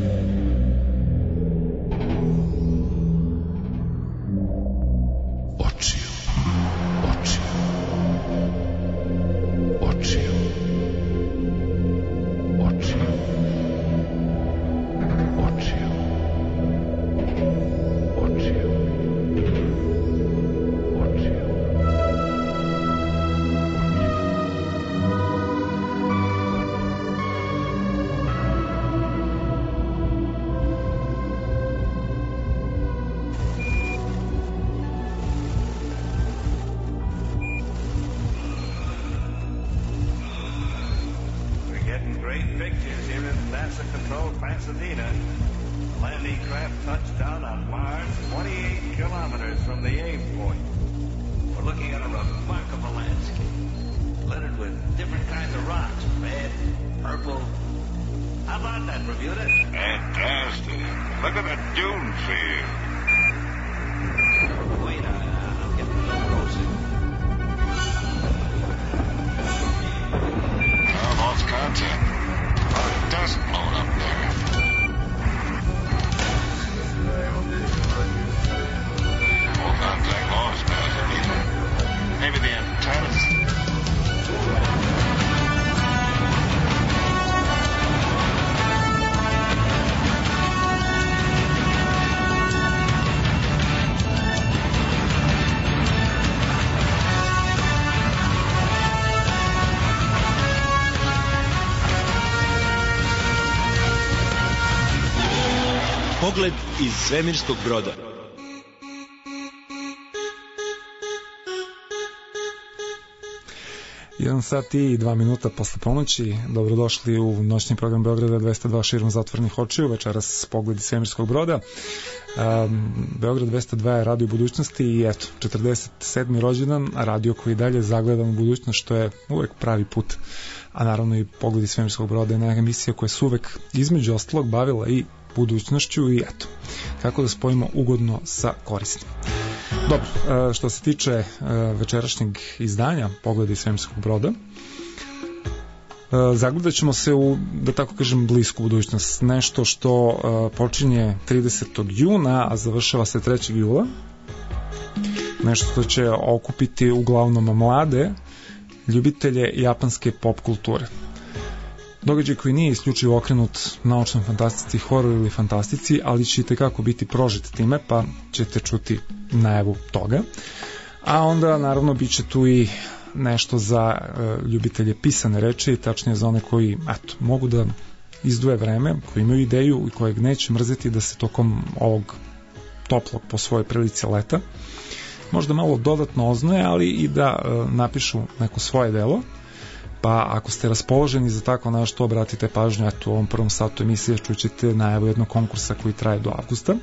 Pogled iz svemirskog broda. Jedan sat i 2 minuta posle ponoći. Dobrodošli u noćni program Beograda 202 širom zatvorenih očiju. Večeras Pogled iz svemirskog broda. Beograd 202 je radio budućnosti i eto, 47. rođendan, radio koji dalje zagledan u budućnost, što je uvek pravi put. A naravno i Pogled iz svemirskog broda je neka emisija koja se uvek između ostalog bavila i budućnošću i eto, kako da spojimo ugodno sa korisnim. Dobro, što se tiče večerašnjeg izdanja Pogleda iz svemirskog broda, zagledat ćemo se u, da tako kažem, blisku budućnost. Nešto što počinje 30. juna, a završava se 3. jula. Nešto što će okupiti uglavnom mlade ljubitelje japanske pop kulture. Događaj koji nije isključivo okrenut naučnoj fantastici, hororu ili fantastici, ali će itekako biti prožet time, pa ćete čuti najavu toga. A onda naravno bit će tu i nešto za ljubitelje pisane reči, tačnije za one koji mogu da izdvoje vreme, koji imaju ideju i kojeg neće mrzeti da se tokom ovog toplog po svojoj prilici leta možda malo dodatno oznoje, ali i da napišu neko svoje delo. Pa ako ste raspoloženi za tako nešto, obratite pažnju, u ovom prvom satu emisije čućete najavu jednog konkursa koji traje do avgusta.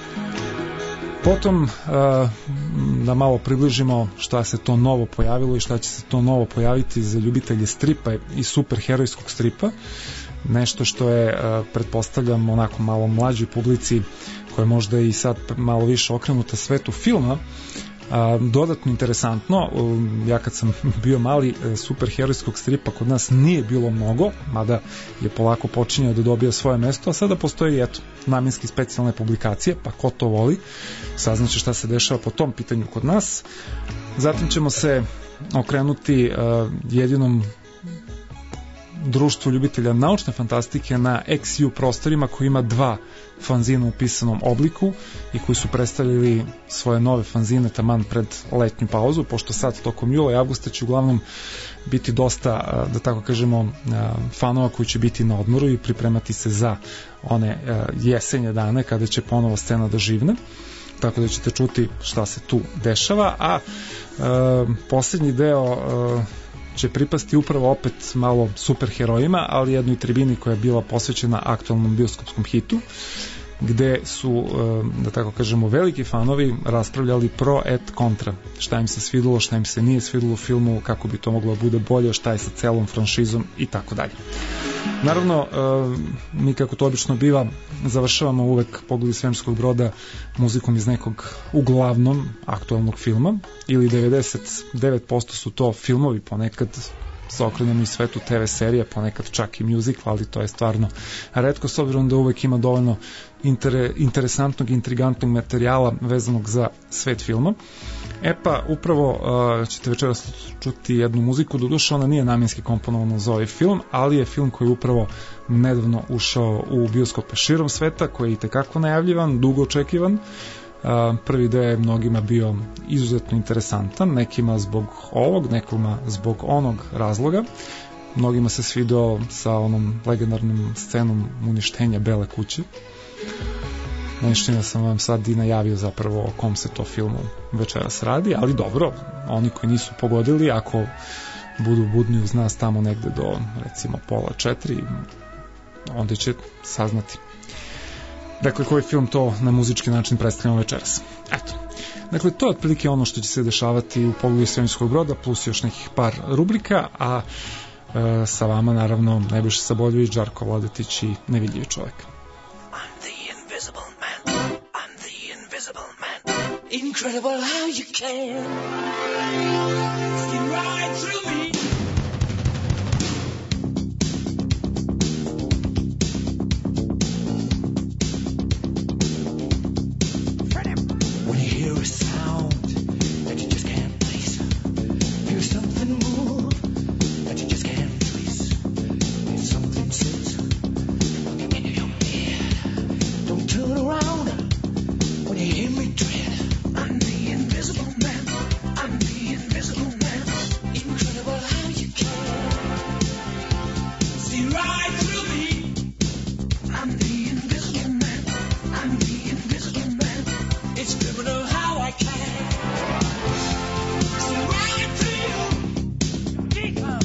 Potom da malo približimo šta se to novo pojavilo i šta će se to novo pojaviti za ljubitelje stripa i superherojskog stripa. Nešto što je, pretpostavljam, onako malo mlađoj publici, koja je možda i sad malo više okrenuta svetu filma, dodatno interesantno. Ja kad sam bio mali, superherojskog stripa kod nas nije bilo mnogo, mada je polako počinjao da dobija svoje mesto, a sada postoji namenski specijalne publikacije, pa ko to voli saznaće šta se dešava po tom pitanju kod nas. Zatim ćemo se okrenuti jedinom društvu ljubitelja naučne fantastike na XU prostorima, koji ima 2 fanzina u pisanom obliku i koji su predstavili svoje nove fanzine taman pred letnju pauzu, pošto sad tokom jula i avgusta će uglavnom biti dosta, da tako kažemo, fanova koji će biti na odmoru i pripremati se za one jesenje dane kada će ponovo scena da živne, tako da ćete čuti šta se tu dešava. A posljednji deo će pripasti upravo opet malo superherojima, ali jednoj tribini koja je bila posvećena aktualnom bioskopskom hitu, gde su, da tako kažemo, veliki fanovi raspravljali pro et kontra, šta im se svidilo, šta im se nije svidilo u filmu, kako bi to moglo da bude bolje, šta je sa celom franšizom i tako dalje. Naravno, mi, kako to obično biva, završavamo uvek Pogled iz svemirskog broda muzikom iz nekog uglavnom aktualnog filma, ili 99% su to filmovi, ponekad se okrenemo i svetu TV serija, ponekad čak i musical, ali to je stvarno retko, s obzirom da uvek ima dovoljno interesantnog, intrigantnog materijala vezanog za svet filma. Pa upravo ćete večeras čuti jednu muziku, doduše ona nije namjenski komponovana za ovaj film, ali je film koji je upravo nedavno ušao u bioskope širom sveta, koji je itekako najavljivan, dugo očekivan. Prvi deo je mnogima bio izuzetno interesantan, nekima zbog ovog, nekima zbog onog razloga. Mnogima se svidao sa onom legendarnom scenom uništenja Bele kuće. Nešto sam vam sad i najavio zapravo o kom se to filmu večeras radi, ali dobro, oni koji nisu pogodili, ako budu budni uz nas tamo negde do recimo 3:30, onda će saznati. Dakle, koji film to na muzički način predstavljamo večeras. Eto. Dakle, to je otprilike ono što će se dešavati u Pogledu svemirskog broda, plus još nekih par rubrika, a sa vama naravno Nebojša Saboljević, Žarko Vladetić i Nevidljivi čovek. Incredible how you can skin right through me. When you hear a sound that you just can't place, hear something move that you just can't trace, hear something sit in your head. Don't turn around when you hear me dread. I'm the invisible man. I'm the invisible man. Incredible how you can see right through me. I'm the invisible man. I'm the invisible man. It's criminal how I can see right through you. Deeper.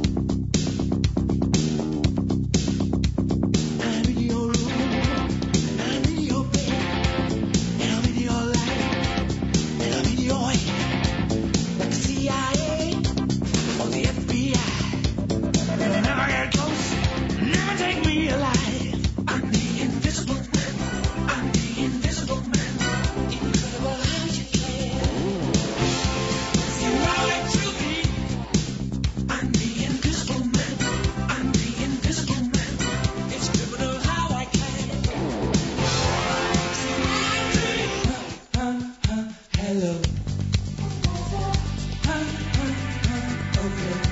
I'm in your room. I'm in your bed. And I'm in your life. And I'm in your head, like the CIA or the FBI. You'll never get close, never take me alive. I'm the invisible man. I'm the invisible man. Incredible how you can see right through me. I'm the invisible man. I'm the invisible man. It's criminal how I can see right through you. Hello. Okay.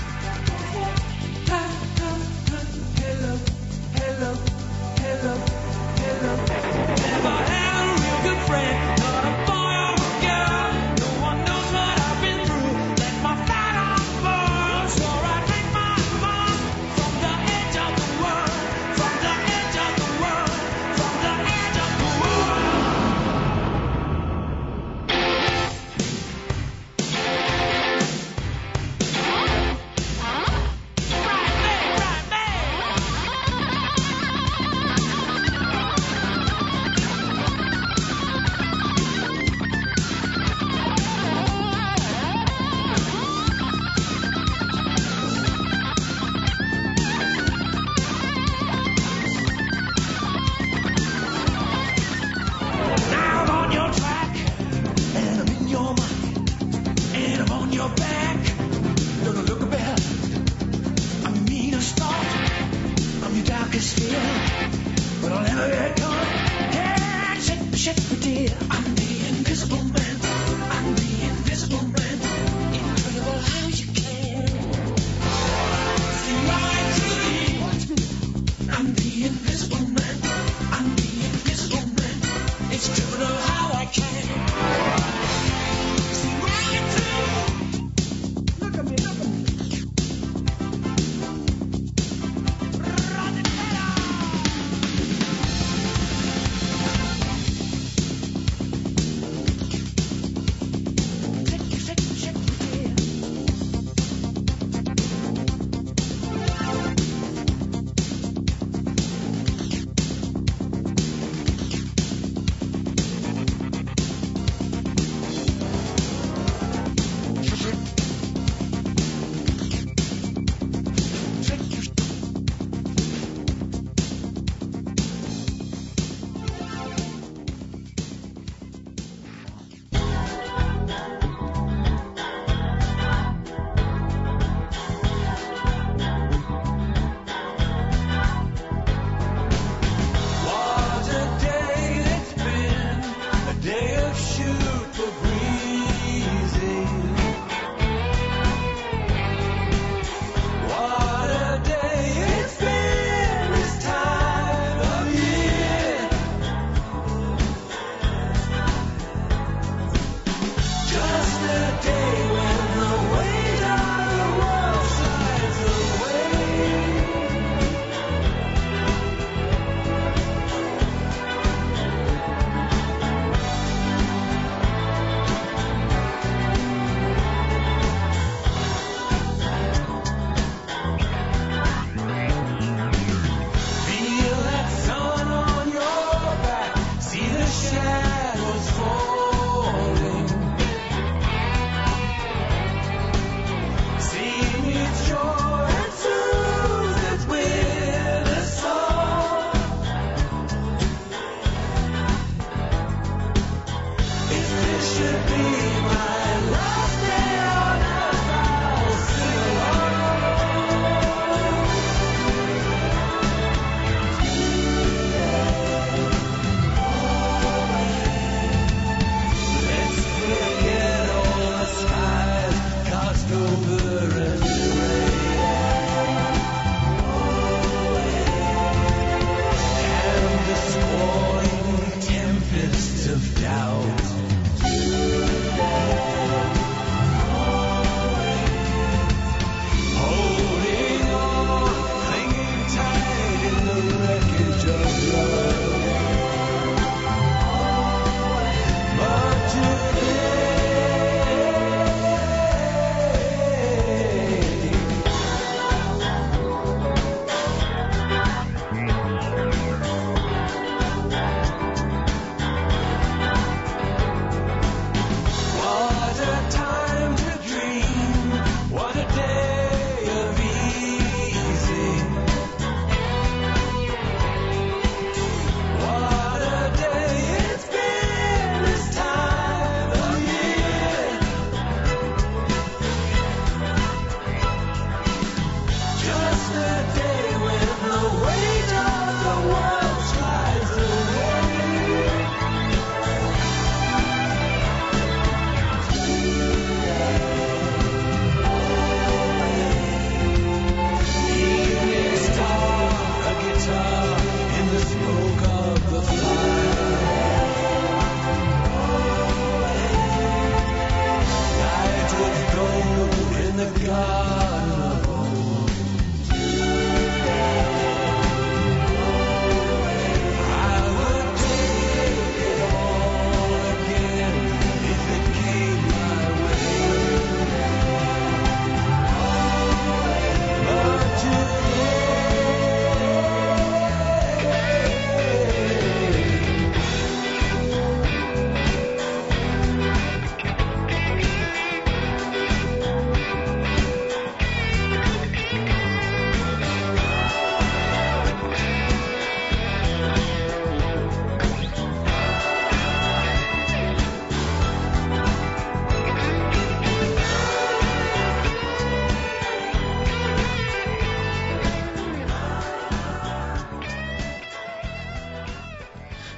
Hello, hello, hello, hello. Never had a real good friend, not a boy or a girl. No one knows what I've been through. Let my flat on burn. So I take my mind from the edge of the world, from the edge of the world, from the edge of the world. Now I'm on your track, and I'm in your mind, and I'm on your back. Gonna look better. I'm your meanest thought, I'm your darkest fear, but I'll never get caught. Yeah, shit, dear. I'm the invisible man. I'm the invisible man. Incredible how you can see right through me. I'm the invisible man. I'm the invisible man. It's criminal how I can see right through. Look at me, look at me.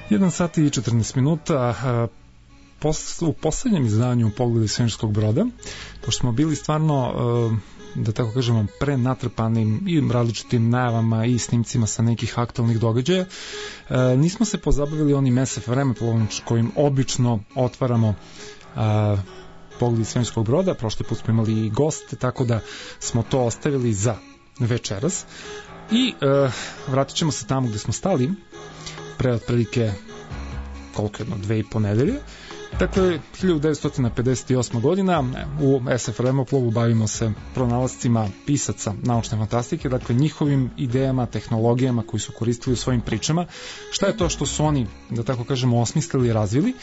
1 sat i 14 minuta. U poslednjem izdanju Pogledi svemirskog broda, pošto smo bili stvarno, da tako kažemo, prenatrpanim i različitim najavama i snimcima sa nekih aktualnih događaja, nismo se pozabavili onim SF vremeplovom kojim obično otvaramo Pogledi svemirskog broda. Prošli put smo imali i goste, tako da smo to ostavili za večeras i vratit ćemo se tamo gde smo stali pre otprilike koliko jedno 2,5 nedelje. Dakle, 1958. godina u SF vremeplovu bavimo se pronalascima pisaca naučne fantastike, dakle njihovim idejama, tehnologijama koji su koristili u svojim pričama. Šta je to što su oni, da tako kažemo, osmislili i razvili?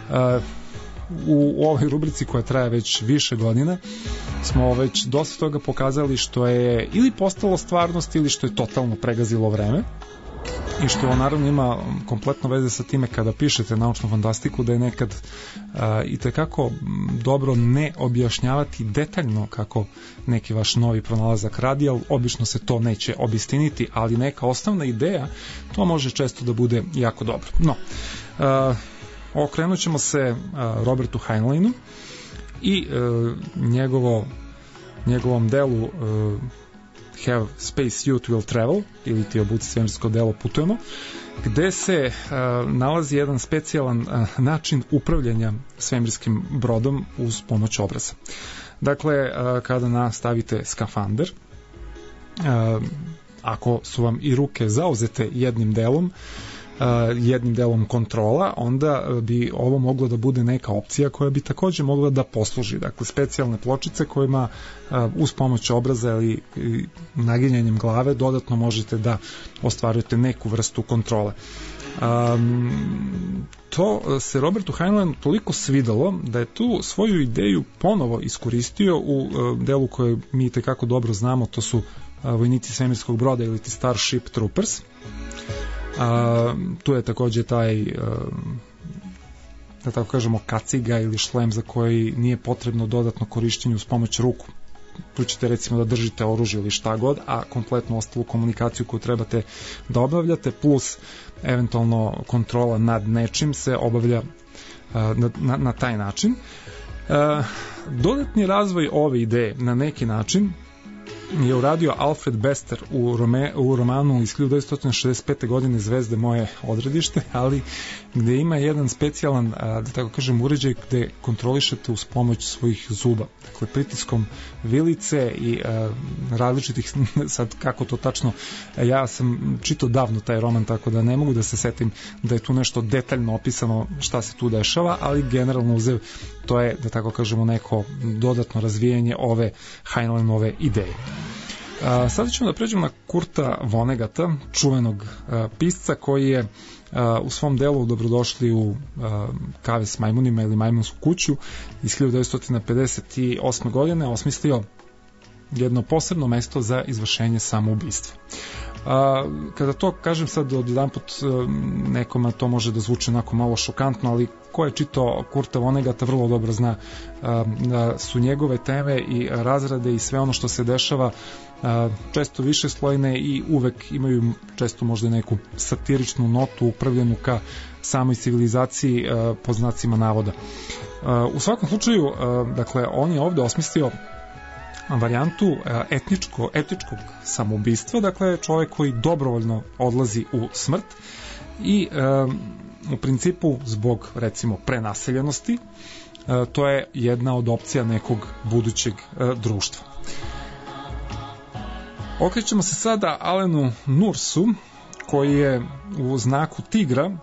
U ovoj rubrici koja traje već više godina smo već dosta toga pokazali što je ili postalo stvarnost ili što je totalno pregazilo vreme i što naravno ima kompletno veze sa time kada pišete naučnu fantastiku, da je nekad i tekako dobro ne objašnjavati detaljno kako neki vaš novi pronalazak radi, ali obično se to neće obistiniti, ali neka osnovna ideja to može često da bude jako dobro. No, okrenut ćemo se Robertu Heinleinu i njegovom delu Have Space Youth Will Travel, ili ti obuci svemirsko delo Putujemo, gde se nalazi jedan specijalan način upravljanja svemirskim brodom uz pomoć obraza. Dakle, kada nastavite skafander, ako su vam i ruke zauzete jednim delom kontrola, onda bi ovo moglo da bude neka opcija koja bi takođe mogla da posluži. Dakle, specijalne pločice kojima uz pomoć obraza ili naginjanjem glave dodatno možete da ostvarujete neku vrstu kontrole. To se Robertu Heinleinu toliko svidalo da je tu svoju ideju ponovo iskoristio u delu koje mi tekako dobro znamo, to su vojnici svemirskog broda ili ti Starship Troopers. Tu je takođe taj da tako kažemo kaciga ili šlem za koji nije potrebno dodatno korišćenje uz pomoć ruku. Tu ćete recimo da držite oružje ili šta god, a kompletno ostalu komunikaciju koju trebate da obavljate plus eventualno kontrola nad nečim se obavlja na taj način. Dodatni razvoj ove ideje na neki način je uradio Alfred Bester u romanu iz 1965. godine Zvezde moje odredište, ali gde ima jedan specijalan, da tako kažem, uređaj gde kontrolišete uz pomoć svojih zuba. Dakle, pritiskom vilice i različitih, sad kako to tačno, ja sam čitao davno taj roman, tako da ne mogu da se setim da je tu nešto detaljno opisano šta se tu dešava, ali generalno uzev, to je, da tako kažemo, neko dodatno razvijanje ove Heinleinove ideje. Sada ćemo da pređemo na Kurta Vonnegata, čuvenog pisca koji je u svom delu Dobrodošli u Kave s majmunima ili Majmunsku kuću iz 1958. godine osmislio jedno posebno mesto za izvršenje samoubistva. Kada to kažem sad odjedanput nekoma to može da zvuči onako malo šokantno, ali ko je čitao Kurta Vonnegata vrlo dobro zna da su njegove teme i razrade i sve ono što se dešava često višeslojne i uvek imaju često možda neku satiričnu notu upravljenu ka samoj civilizaciji po znacima navoda. U svakom slučaju, dakle, on je ovde osmislio varijantu etičkog samoubistva, dakle čovjek koji dobrovoljno odlazi u smrt i u principu zbog recimo prenaseljenosti to je jedna od opcija nekog budućeg društva. Okrećemo se sada Alenu Nursu koji je u znaku tigra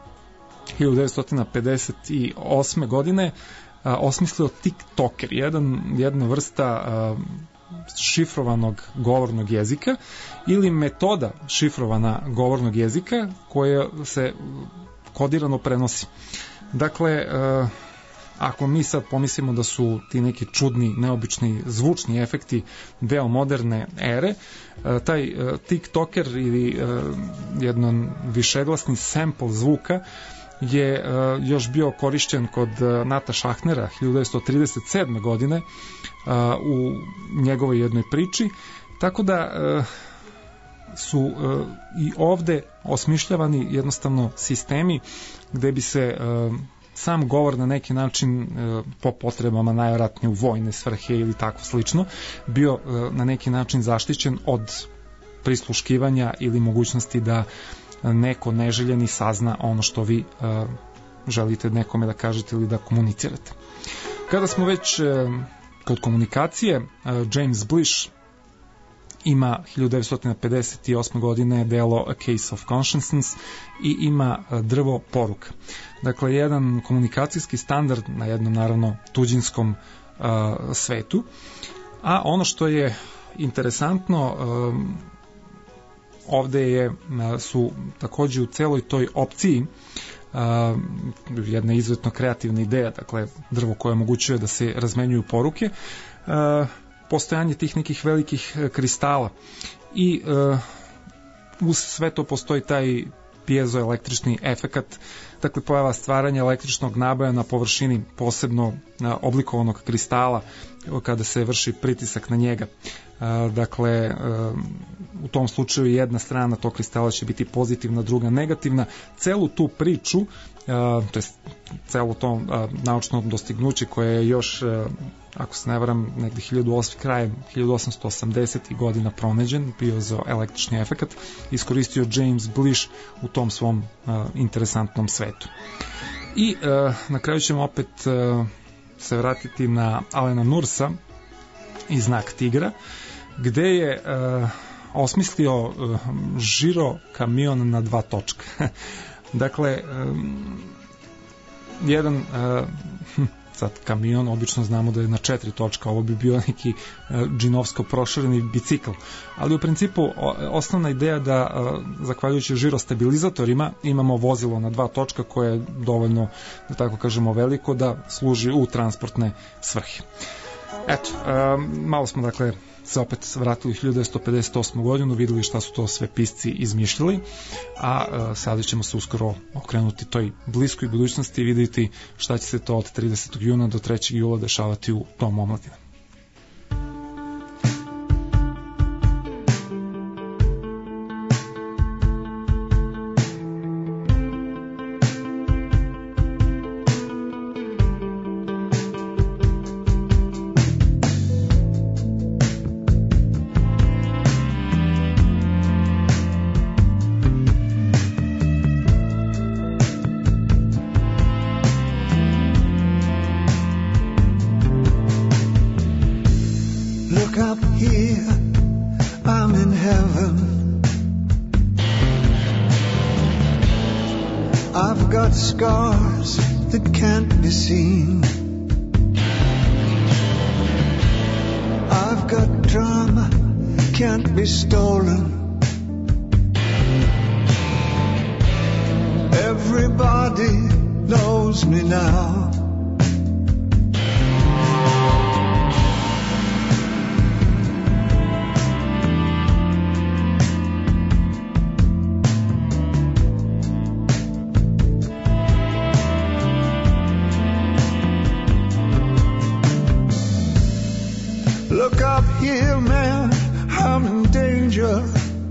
1958. godine osmislio TikToker, jedna vrsta šifrovanog govornog jezika ili metoda šifrovana govornog jezika koja se kodirano prenosi. Dakle, ako mi sad pomislimo da su ti neki čudni, neobični zvučni efekti deo moderne ere, taj TikToker ili jedan višeglasni sample zvuka je još bio korišćen kod Nata Šahnera 1937. godine u njegovoj jednoj priči, tako da su i ovde osmišljavani jednostavno sistemi gde bi se sam govor na neki način po potrebama najvjerojatnije u vojne svrhe ili tako slično bio na neki način zaštićen od prisluškivanja ili mogućnosti da neko neželjeni sazna ono što vi želite nekome da kažete ili da komunicirate. Kada smo već kod komunikacije, James Blish ima 1958. godine delo A Case of Consciousness i ima drvo poruka. Dakle, jedan komunikacijski standard na jednom, naravno, tuđinskom svetu. A ono što je interesantno, ovde su takođe u celoj toj opciji jedna izuzetno kreativna ideja, dakle drvo koje omogućuje da se razmenjuju poruke, postojanje tih nekih velikih kristala i uz sve to postoji taj piezoelektrični efekat, dakle pojava stvaranja električnog naboja na površini posebno oblikovanog kristala kada se vrši pritisak na njega. Dakle, u tom slučaju jedna strana tog kristala će biti pozitivna, druga negativna. Celu tu priču, to je celo to naučno dostignuće koje je još, ako se ne varam, negde krajem 1880. godina pronađen, piezoelektrični efekat, iskoristio James Blish u tom svom interesantnom svetu. I na kraju ćemo opet se vratiti na Alena Nursa i Znak tigra, gde je osmislio žiro kamion na 2 točka. Dakle, jedan sad kamion, obično znamo da je na 4 točka, ovo bi bio neki džinovsko prošireni bicikl, ali u principu osnovna ideja da zahvaljujući žirostabilizatorima imamo vozilo na 2 točka koje je dovoljno, da tako kažemo, veliko da služi u transportne svrhe. Eto, malo smo dakle se opet vratili u 1958. godinu, videli šta su to sve pisci izmišljali, a sada ćemo se uskoro okrenuti toj bliskoj budućnosti i vidjeti šta će se to od 30. juna do 3. jula dešavati u Domu omladine. Scars that can't be seen. I've got drama, can't be stolen. Everybody knows me now. Look up here, man, I'm in danger.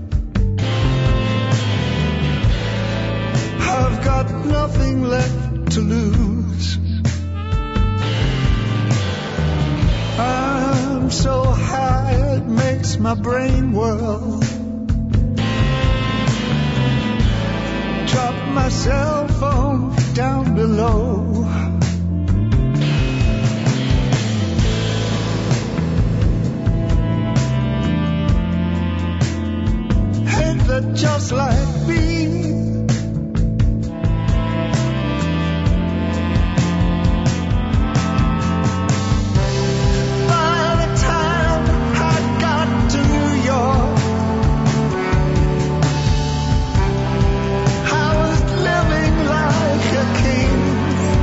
I've got nothing left to lose. I'm so high it makes my brain whirl. Drop my cell phone down below. Just like me, by the time I got to New York, I was living like a king.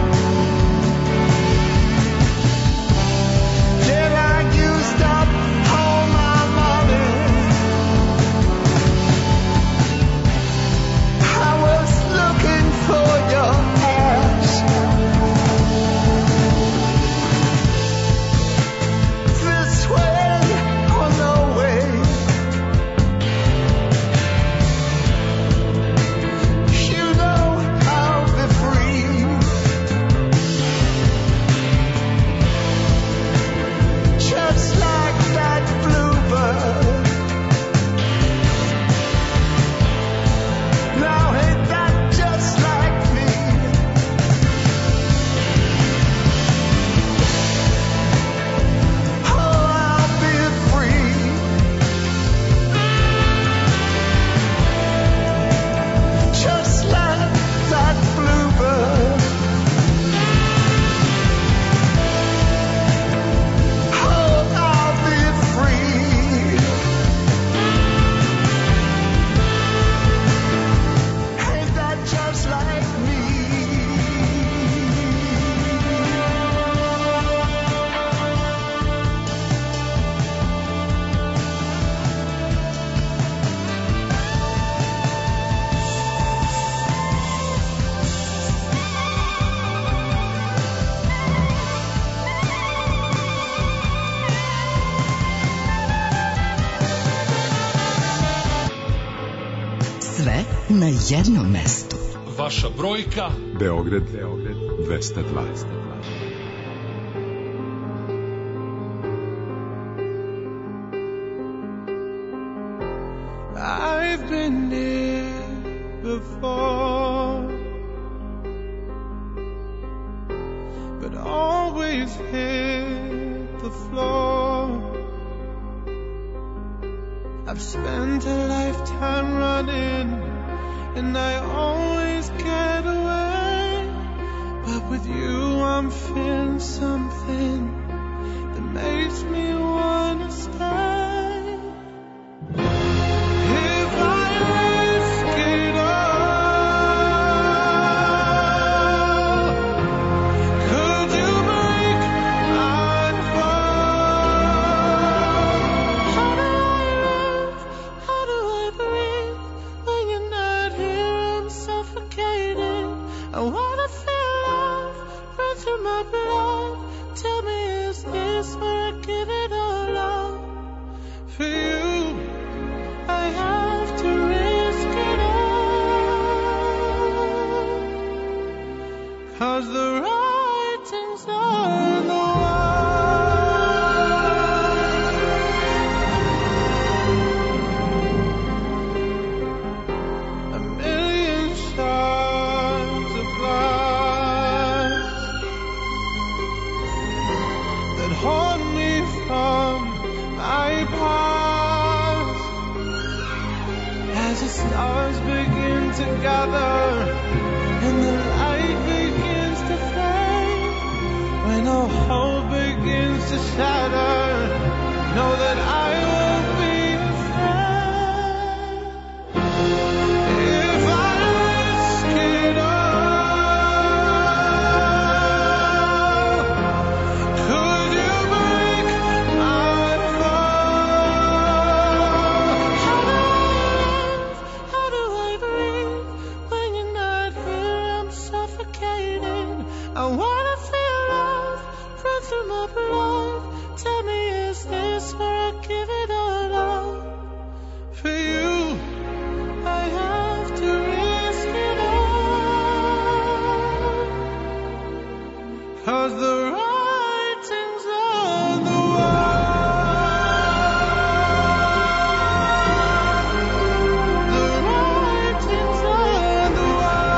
na jednom mestu. Vaša brojka Beograd 202. I've been here before, but always hit the floor. I've spent a lifetime running, and I always get away. But with you I'm feeling something that makes me wanna stay. If I risk it all, could you break my fall? How do I live? How do I breathe? When you're not here I'm suffocating. I wanna feel love run through my blood. Tell me, is this where I give it all up? For you I have to risk it all, 'cause the writing's on the wall. A million shards of glass that haunt me from my past. As the stars begin to gather and the light begins to fade, when all hope begins to shatter, know that I won't be afraid. If I risk it all, could you break my fall? How do I breathe? When you're not here I'm suffocating. I wanna feel love run through my blood. Tell me, is this where I give it all up? For you I have to risk it all, 'cause the writing's on the wall. The writing's on the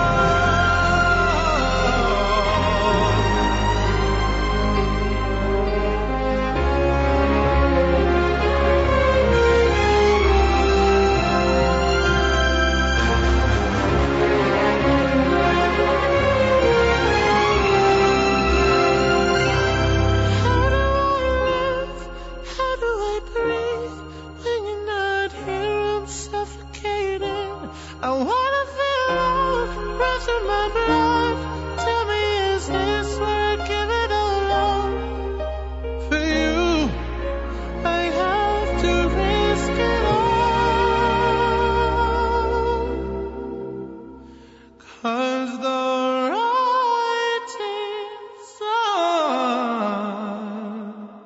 How do I live? How do I breathe? When you're not here I'm suffocating. I wanna feel love run through my blood. Tell me, is this where I give it all up? For you I have to risk it all, 'cause the writing's on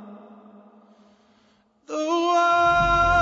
the wall.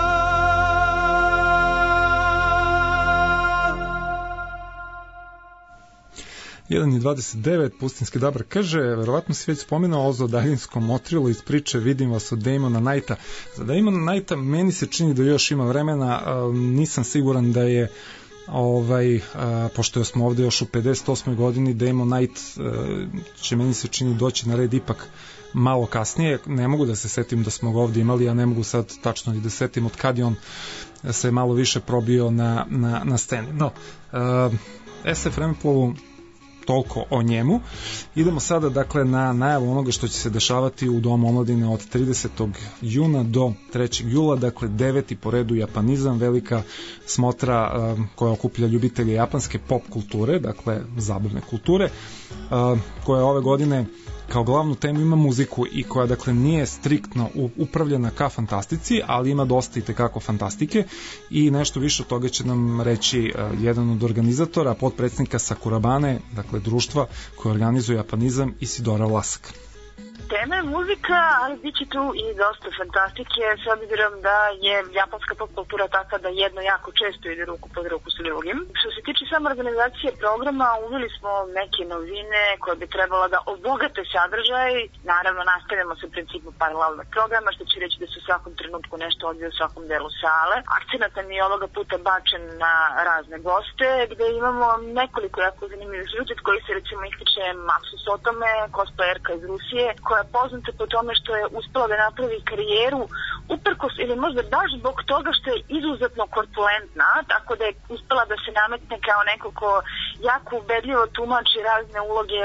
1:29, Pustinski Dabar kaže, verovatno si već spominao ovo za daljinsko motrilo iz priče Vidim vas od Damona Knighta. Za Damona Knighta meni se čini da još ima vremena, nisam siguran da je pošto smo ovde još u 58. godini, Damon Knight će, meni se čini, doći na red ipak malo kasnije. Ne mogu da se setim da smo ga ovde imali, a ne mogu sad tačno i da setim od kad je on se malo više probio na sceni. No, SF Vremeplovu toliko o njemu. Idemo sada dakle na najavu onoga što će se dešavati u Domu omladine od 30. juna do 3. jula, dakle 9. po redu Japanizam, velika smotra koja okuplja ljubitelje japanske pop kulture, dakle zabavne kulture, koja ove godine kao glavnu temu ima muziku i koja dakle nije striktno upravljena ka fantastici, ali ima dosta i tekako fantastike i nešto više od toga će nam reći jedan od organizatora, potpredsjednika Sakurabane, dakle društva koje organizuje Japanizam, Isidora Vlasak. Tema je muzika, ali bit će tu i dosta fantastike, s obzirom da je japanska pop kultura takva da jedno jako često ide ruku pod ruku s drugim. Što se tiče samo organizacije programa, uveli smo neke novine koje bi trebalo da obogate sadržaj. Naravno, nastavljamo se u principu paralelnog programa, što će reći da se u svakom trenutku nešto odvija u svakom delu sale. Akcenat nam je ovoga puta bačen na razne goste, gde imamo nekoliko jako zanimljivih ljudi koji se recimo ističe Maksu Sotome, cosplayerka iz Rusije, koja je poznata po tome što je uspela da napravi karijeru uprkos ili možda baš zbog toga što je izuzetno korpulentna, tako da je uspela da se nametne kao neko ko jako ubedljivo tumači razne uloge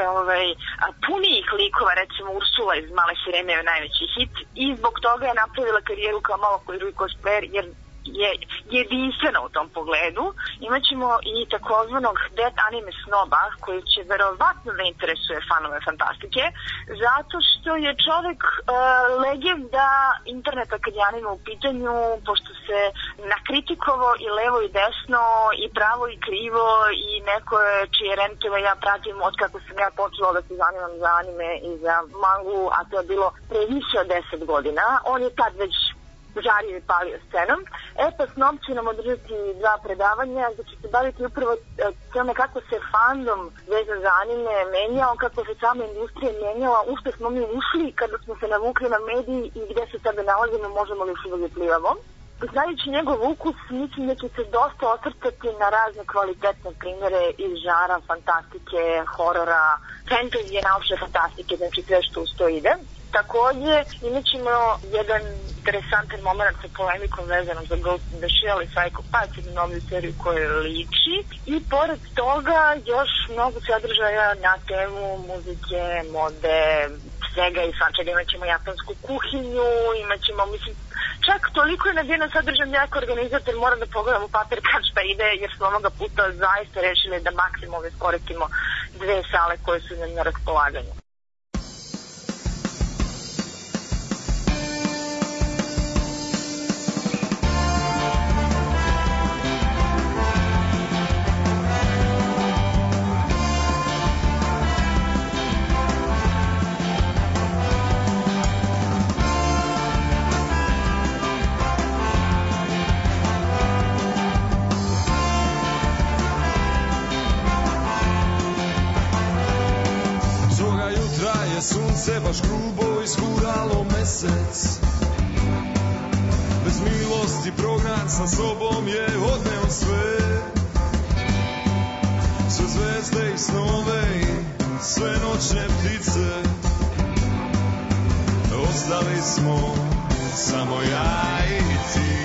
punijih likova, recimo Ursula iz Male sirene je najveći hit i zbog toga je napravila karijeru kao malo koji drugi cosplayer jer je jedinstvena u tom pogledu. Imaćemo i takozvanog dead anime snoba koji će verovatno da interesuje fanove fantastike zato što je čovek legenda interneta kad je anime u pitanju, pošto se nakritikovao i levo i desno i pravo i krivo i neko je čije rentove ja pratim od kako sam ja počela da se zanimam za anime i za mangu, a to je bilo pre više od 10 godina. On je tad već žario i palio scenom. Pa Snob će nam održati 2 predavanja gde će se baviti upravo tome kako se fandom vezan za anime menjao, kako se sama industrija menjala, u što smo mi ušli kada smo se navukli na mediji i gde se sada nalazimo, možemo li još uvijek plivamo. Znajući njegov ukus, mislim da će se dosta osvrtati na razne kvalitetne primjere iz žara fantastike, horora, fantazije, naučne fantastike, znači sve što uz to ide. Takođe, imat ćemo jedan interesantan moment sa polemikom vezanom za Ghost in the Shell i Psycho Pass, jednu noviju seriju koja liči. I pored toga još mnogo sadržaja na temu muzike, mode, svega i svačega. Imat ćemo japansku kuhinju, imat ćemo, mislim, čak toliko je nabijen sadržaj da jako organizator mora da pogledamo papir kad šta ide, jer smo ovoga puta zaista rešili da maksimalno iskoristimo 2 sale koje su na raspolaganju. Sunce baš grubo izguralo mesec, bez milosti prognat sa sobom je odneo sve. Sve zvezde i snove i sve noćne ptice, ostali smo samo ja i ti.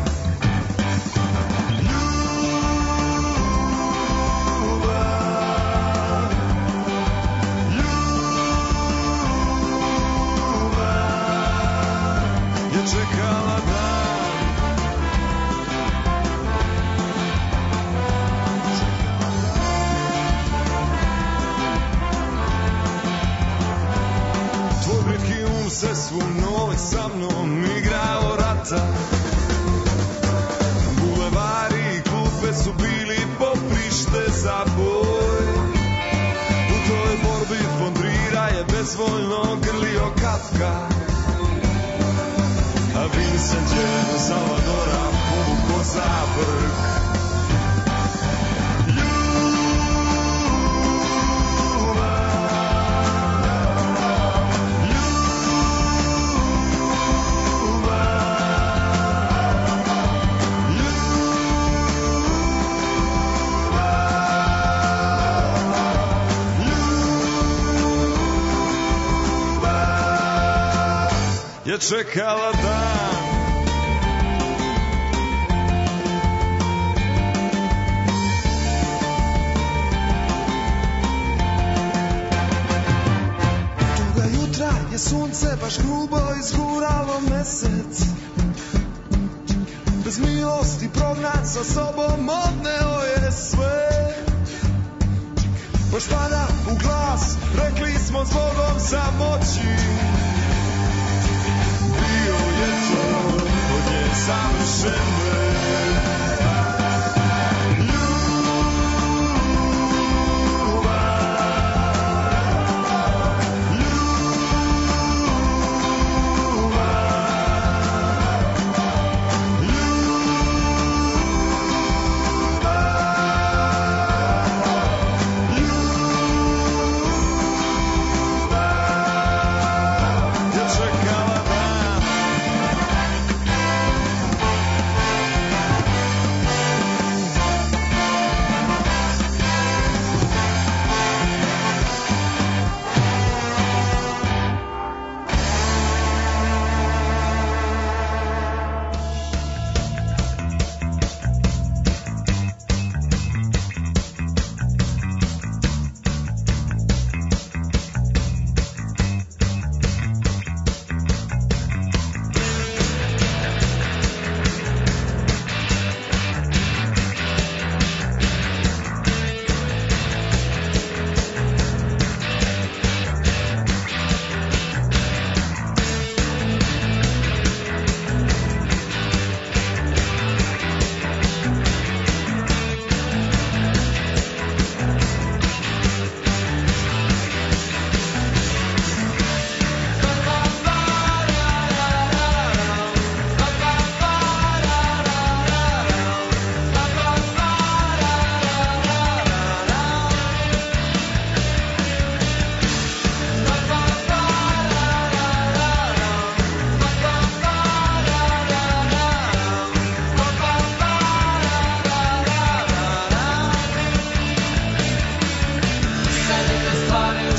Čekala dan, tvoj britki se svu noć sa mnom igrao rata. Bulevari i klupe su bili poprište za boj. U toj borbi von Trira je bezvoljno grlio Kafka, a Vincent je Salvadora povukao za brk. Je čekala dan, toga jutra je sunce baš grubo izguralo mesec, bez milosti prognat sa sobom odneo je sve. Baš pada u glas, rekli smo zbogom samoći, bio je to od nje savršen vrh. Ljubav, ljubav,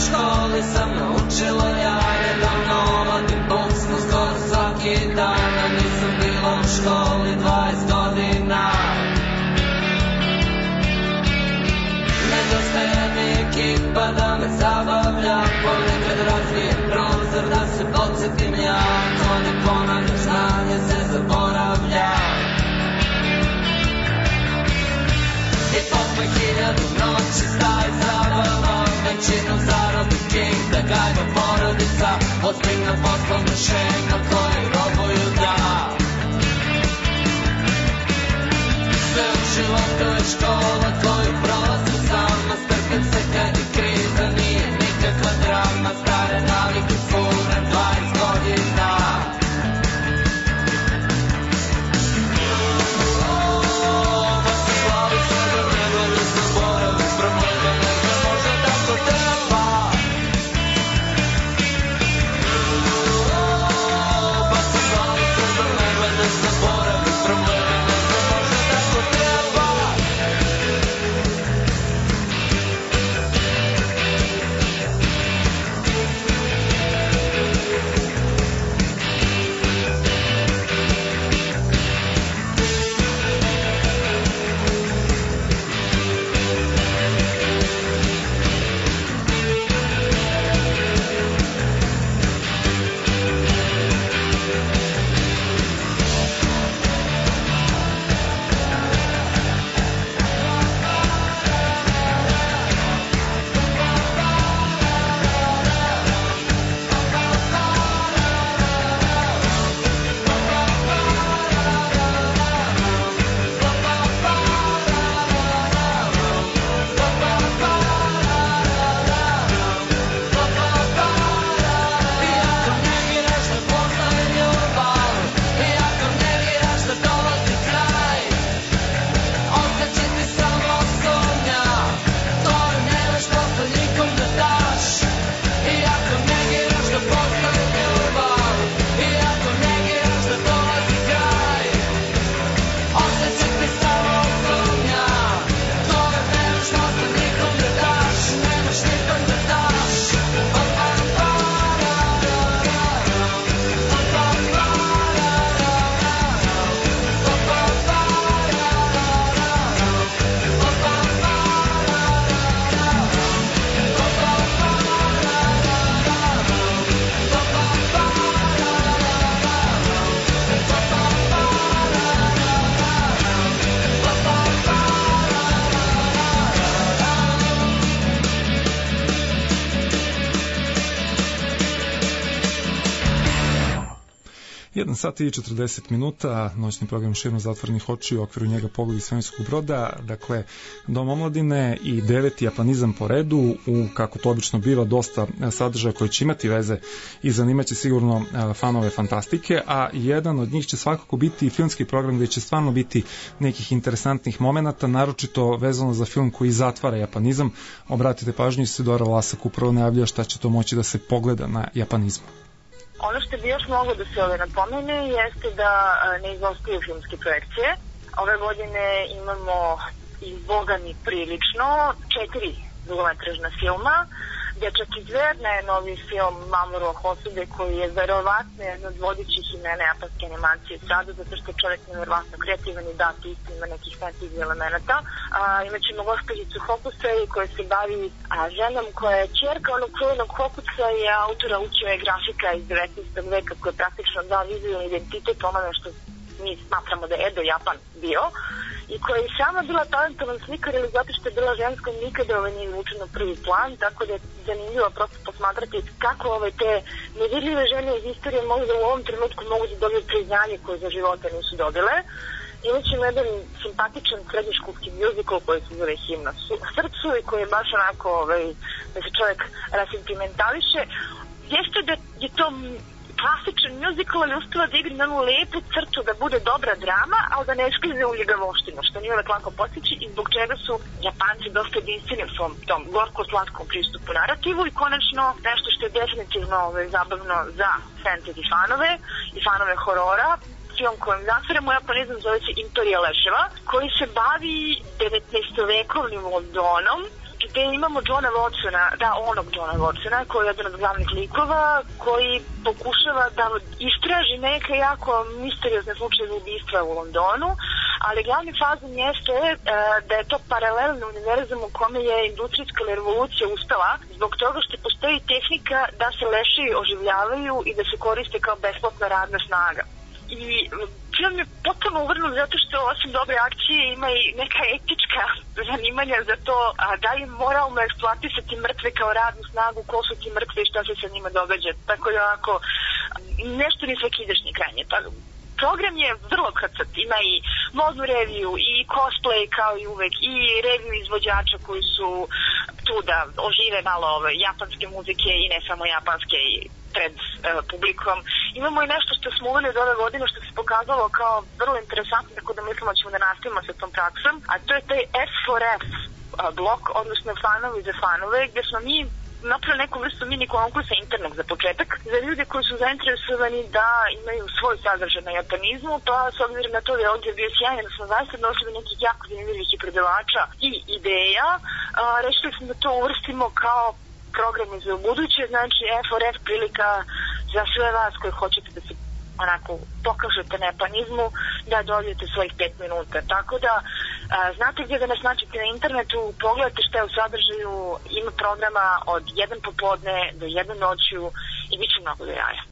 školi sam naučila ja redovno ovadim boks na skoro svaki dan, a nisam bila u školi 20 godina. Nedostaje mi ekipa da me zabavlja, ponekad razvijem prozor da se podsjetim ja, to ne ponavljam, znanje se zaboravlja. I popoj 1000 noći staje zabava, većinom zarobi king, da gajba porodica, ozbiljna poslovna šema koji robuju da. Sve u životu je škola koju prolazim sama, strpim se kad je kriza, nije nikakva drama, stare navike furam 20 godina. Sat i 40 minuta, noćni program Širom zatvorenih očiju, u okviru njega Pogled iz svemirskog broda, dakle Dom omladine i 9. japanizam po redu, u, kako to obično biva, dosta sadržaja koji će imati veze i zanimaće sigurno fanove fantastike, a jedan od njih će svakako biti filmski program gde će stvarno biti nekih interesantnih momenata, naročito vezano za film koji zatvara japanizam. Obratite pažnju, Isidora Vlasak upravo najavlja šta će to moći da se pogleda na japanizmu. Ono što bi još moglo da se napomene jeste da ne izostaju filmske projekcije. Ove godine imamo i boga mi prilično 4 dugometražna filma. Dečak iz Verna je novi film Mamoru Hosobe koji je verovatno jedno od vodećih imena japanske animacije sada, zato što je čovjek nevjerovatno kreativan i dati isto ima nekih fantasy elemenata. Imaćemo gospođicu Hokusai koja se bavi ženom koja je ćerka onog čuvenog Hokusa i autora učio je grafika iz 19. veka koja je praktično dao vizualni identitet onome što mi smatramo da je Edo Japan bio i koja je sama bila talentovan slikar ili zato što je bila ženska nikada nije izvučena prvi plan, tako da je zanimljivo prosto posmatrati kako te nevidljive žene iz istorije mogu da u ovom trenutku mogu da dobiju priznanje koje za života nisu dobile. Imat ćemo jedan simpatičan srednjoškolski muzikal koji se zove Himna srcu i koji je baš onako da se čovjek rasentimentališe. Jeste da je to klasičan muzikal, ali uspela da igra na jednu lepu crtu da bude dobra drama, ali da ne sklize u ljigavoštinu, što nije uvek lako postići i zbog čega su Japanci dosta jedinstveni u svom tom gorko-slatkom pristupu narativu i konačno nešto što je definitivno zabavno za fantasy fanove i fanove horora, film kojim zatvaramo japanizam zove se Imperija leševa, koji se bavi 19. vekovnim Londonom, gde imamo Johna Watsona, onog Johna Watsona, koji je jedan od glavnih likova, koji pokušava da istraži neke jako misteriozne slučajeve ubistva u Londonu, ali glavni fazon jeste da je to paralelni univerzum u kome je industrijska revolucija uspela zbog toga što postoji tehnika da se leševi oživljavaju i da se koriste kao besplatna radna snaga. I film je potpuno uvrnut zato što osim dobre akcije ima i neka etička zanimanja za to da je moralno eksploatisati mrtve kao radnu snagu, ko su ti mrtve i šta se sa njima događa. Tako da ako nešto ni svakidašnji krajnje. Program je vrlo krcat, ima i modnu reviju i cosplay kao i uvek i reviju izvođača koji su tu da ožive malo japanske muzike i ne samo japanske i pred publikom. Imamo i nešto što smo uveli od ove godine što se pokazalo kao vrlo interesantno, tako da mislimo da ćemo da nastavimo sa tom praksom, a to je taj F4F blok, odnosno fanovi za fanove, gde smo mi napravili neku vrstu mini konkursa internog za početak za ljude koji su zainteresovani da imaju svoj sadržaj na japanizmu, pa s obzirom na to da je ovdje bio sjajan, da smo zaista došli do nekih jako zanimljivih i predavača i ideja, rešili smo da to uvrstimo kao programe za ubuduće, znači F4F prilika za sve vas koji hoćete da se onako pokažete na japanizmu, da dođete svojih 5 minuta. Tako da znate gdje da nas naćete na internetu, pogledajte šta je u sadržaju, ima programa od 1 popodne do 1 noću i bit će mnogo do jaja.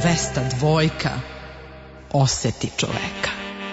202 oseti čoveka.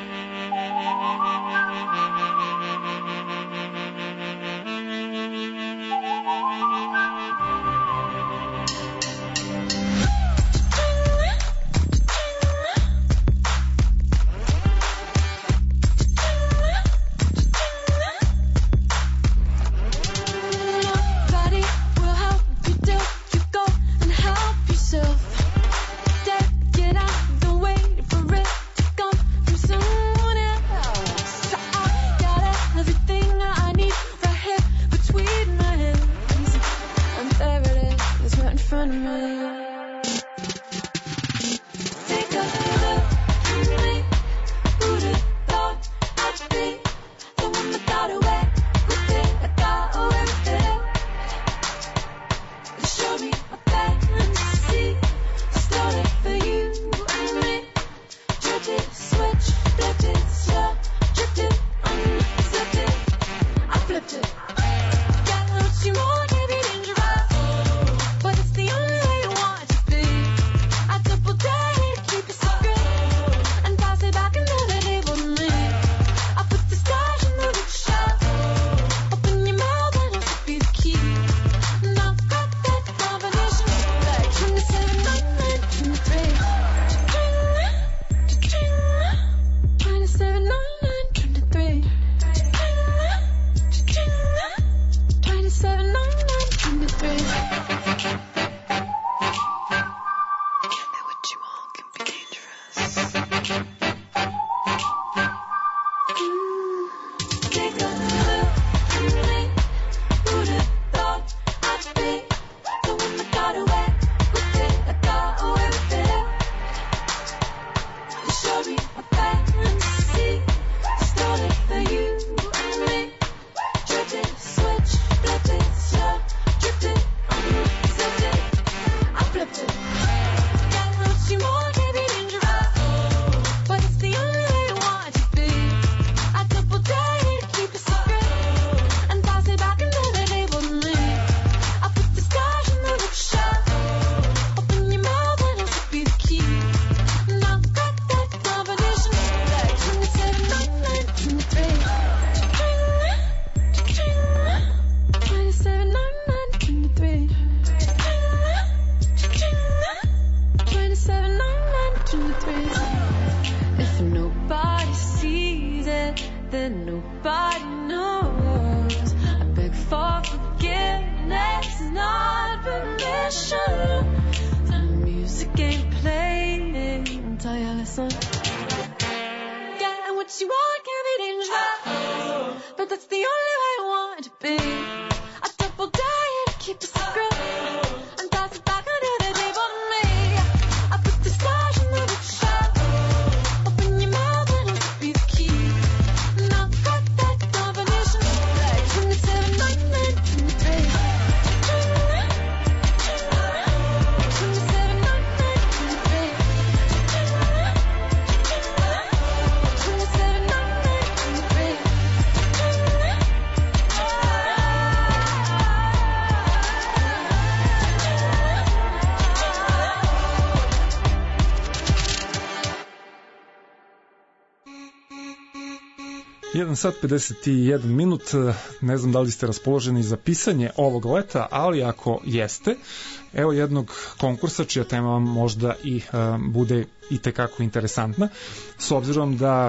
Sat 51 minut, ne znam da li ste raspoloženi za pisanje ovog leta, ali ako jeste, evo jednog konkursa čija tema vam možda i bude i tekako interesantna, s obzirom da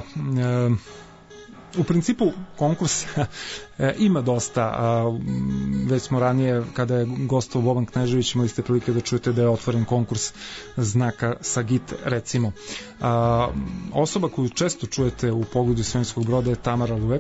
u principu konkurs ima dosta, već smo ranije kada je gostao Boban Knežević imali ste prilike da čujete da je otvoren konkurs znaka Sagit recimo. Osoba koju često čujete u Pogledu svemirskog broda je Tamara Luvek,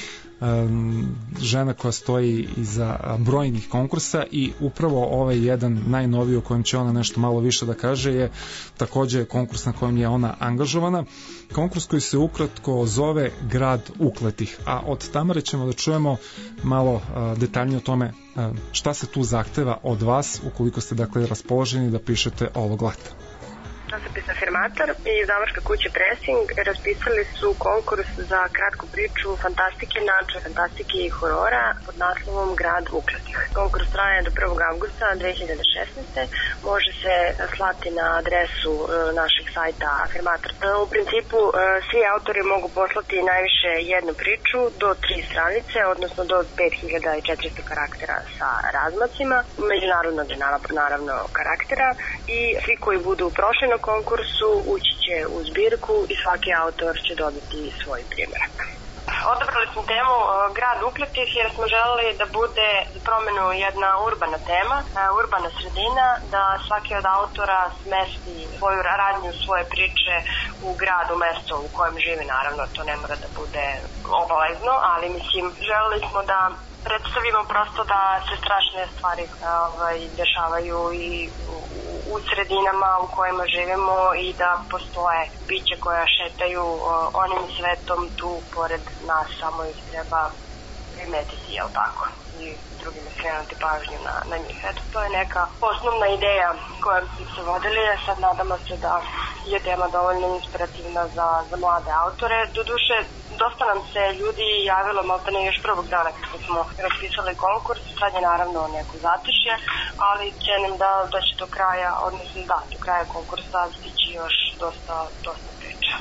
žena koja stoji iza brojnih konkursa i upravo ovaj jedan najnoviji o kojem će ona nešto malo više da kaže je takođe konkurs na kojem je ona angažovana, konkurs koji se ukratko zove Grad ukletih, a od Tamare ćemo da čujemo malo detaljnije o tome šta se tu zahteva od vas ukoliko ste dakle raspoloženi da pišete ovog leta. Časopis Afirmator i izdavačka kuća Pressing raspisali su konkurs za kratku priču fantastike, naučne fantastike i horora pod naslovom Grad ukletih. Konkurs traje do 1. avgusta 2016. Može se slati na adresu našeg sajta Afirmator. U principu svi autori mogu poslati najviše jednu priču do 3 stranice, odnosno do 5400 karaktera sa razmacima, međunarodnog naravno karaktera, i svi koji budu prošli na konkursu ući će u zbirku i svaki autor će dobiti svoj primjerak. Odabrali smo temu Grad ukletih jer smo želeli da bude za promenu jedna urbana tema, urbana sredina, da svaki od autora smesti svoju radnju, svoje priče u gradu, mesto u kojem živi. Naravno, to ne mora da bude obavezno, ali mislim, želeli smo da predstavimo prosto da se strašne stvari dešavaju i u sredinama u kojima živimo i da postoje bića koja šetaju onim svetom tu pored nas, samo ih treba primetiti, jel tako? I drugima skrenuti pažnju na njih. Eto, to je neka osnovna ideja kojom smo se vodili, sad nadamo se da je tema dovoljno inspirativna za mlade autore. Doduše, dosta nam se ljudi javilo maltene još prvog dana kada smo raspisali konkurs, sad je naravno neko zatišje, ali cenim da će do kraja, odnosno do kraja konkursa stići još dosta priča.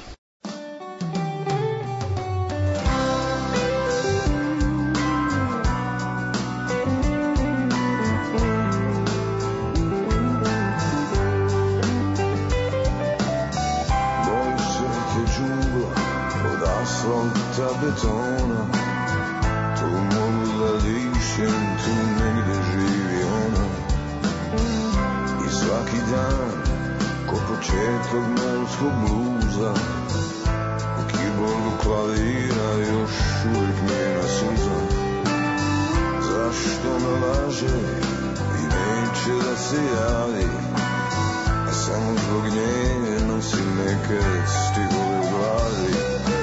Asfalta betona, tu mogu da dišem, tu negde živi ona. I svaki dan, ko početak melskog bluza, u keyboardu klavira još uvijek njena suza. Zašto me laže i neće da se javi, a samo zbog nje nosim neke stihove u glavi.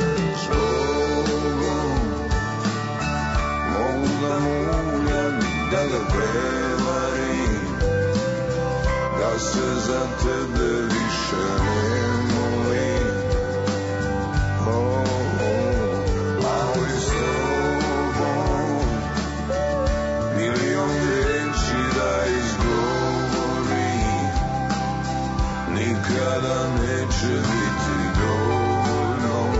Da muljam, da ga prevarim, da se za tebe više ne molim. Ali s tobom milion reči da izgovorim, nikada neće biti dovoljno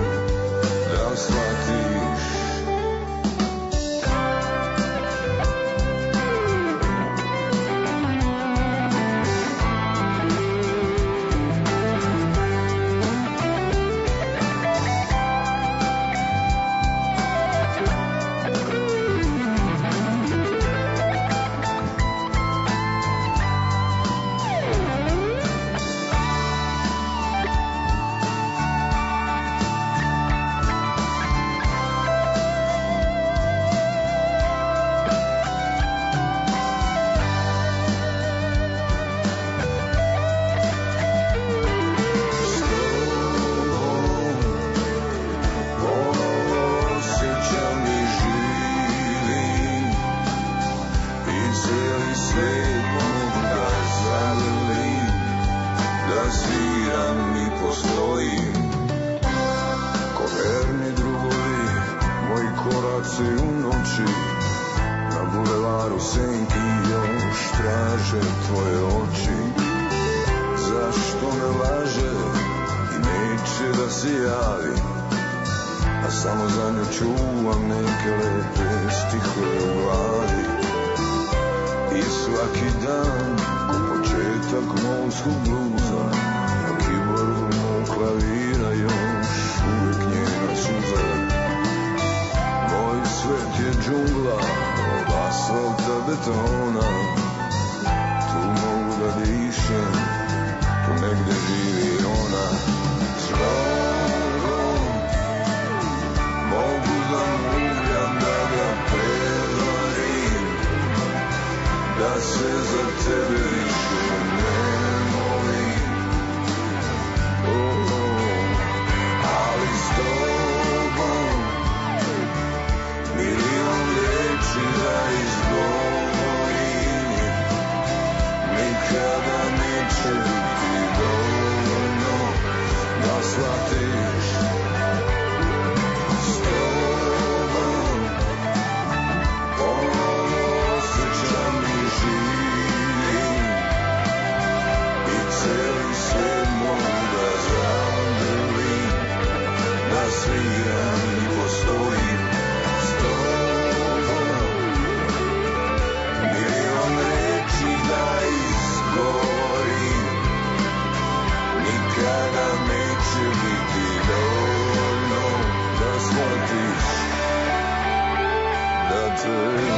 da shvatiš. Milion reči da izgovorim, sviram i postojim s tobom. Milion reči da izgovorim, nikada neće biti dovoljno da shvatiš da te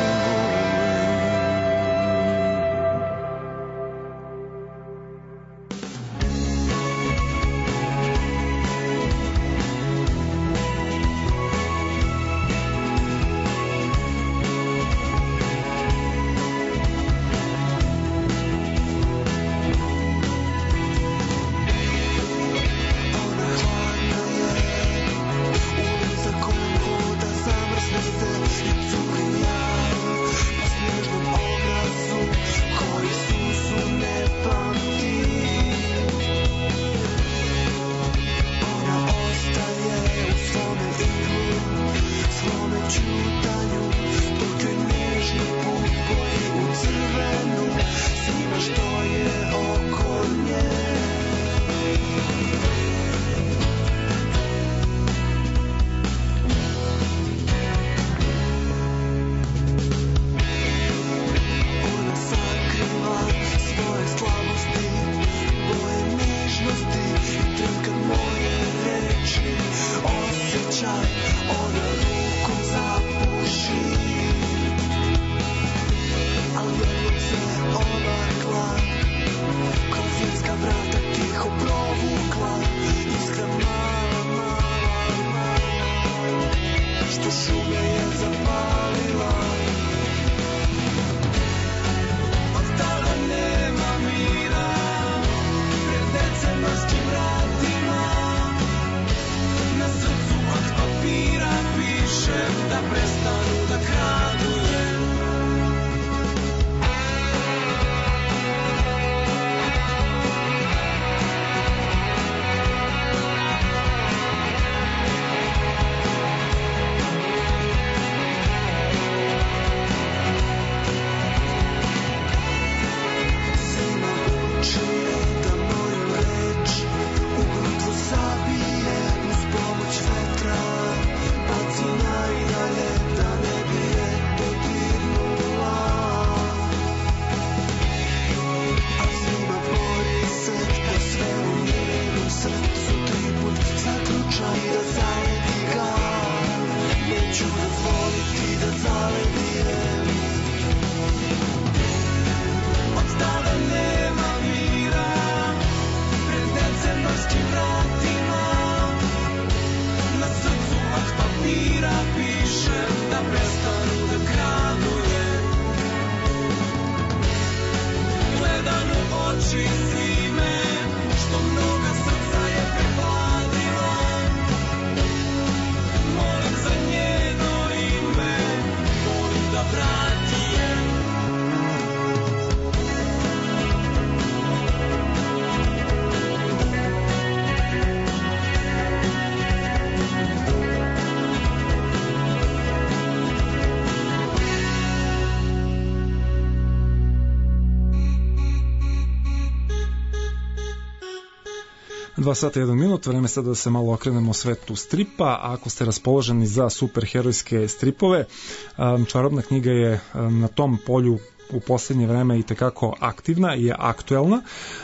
Dva sata i 1 minut, vreme sada da se malo okrenemo svetu stripa. A ako ste raspoloženi za superherojske stripove, Čarobna knjiga je na tom polju u poslednje vreme i tekako aktivna i je aktuelna,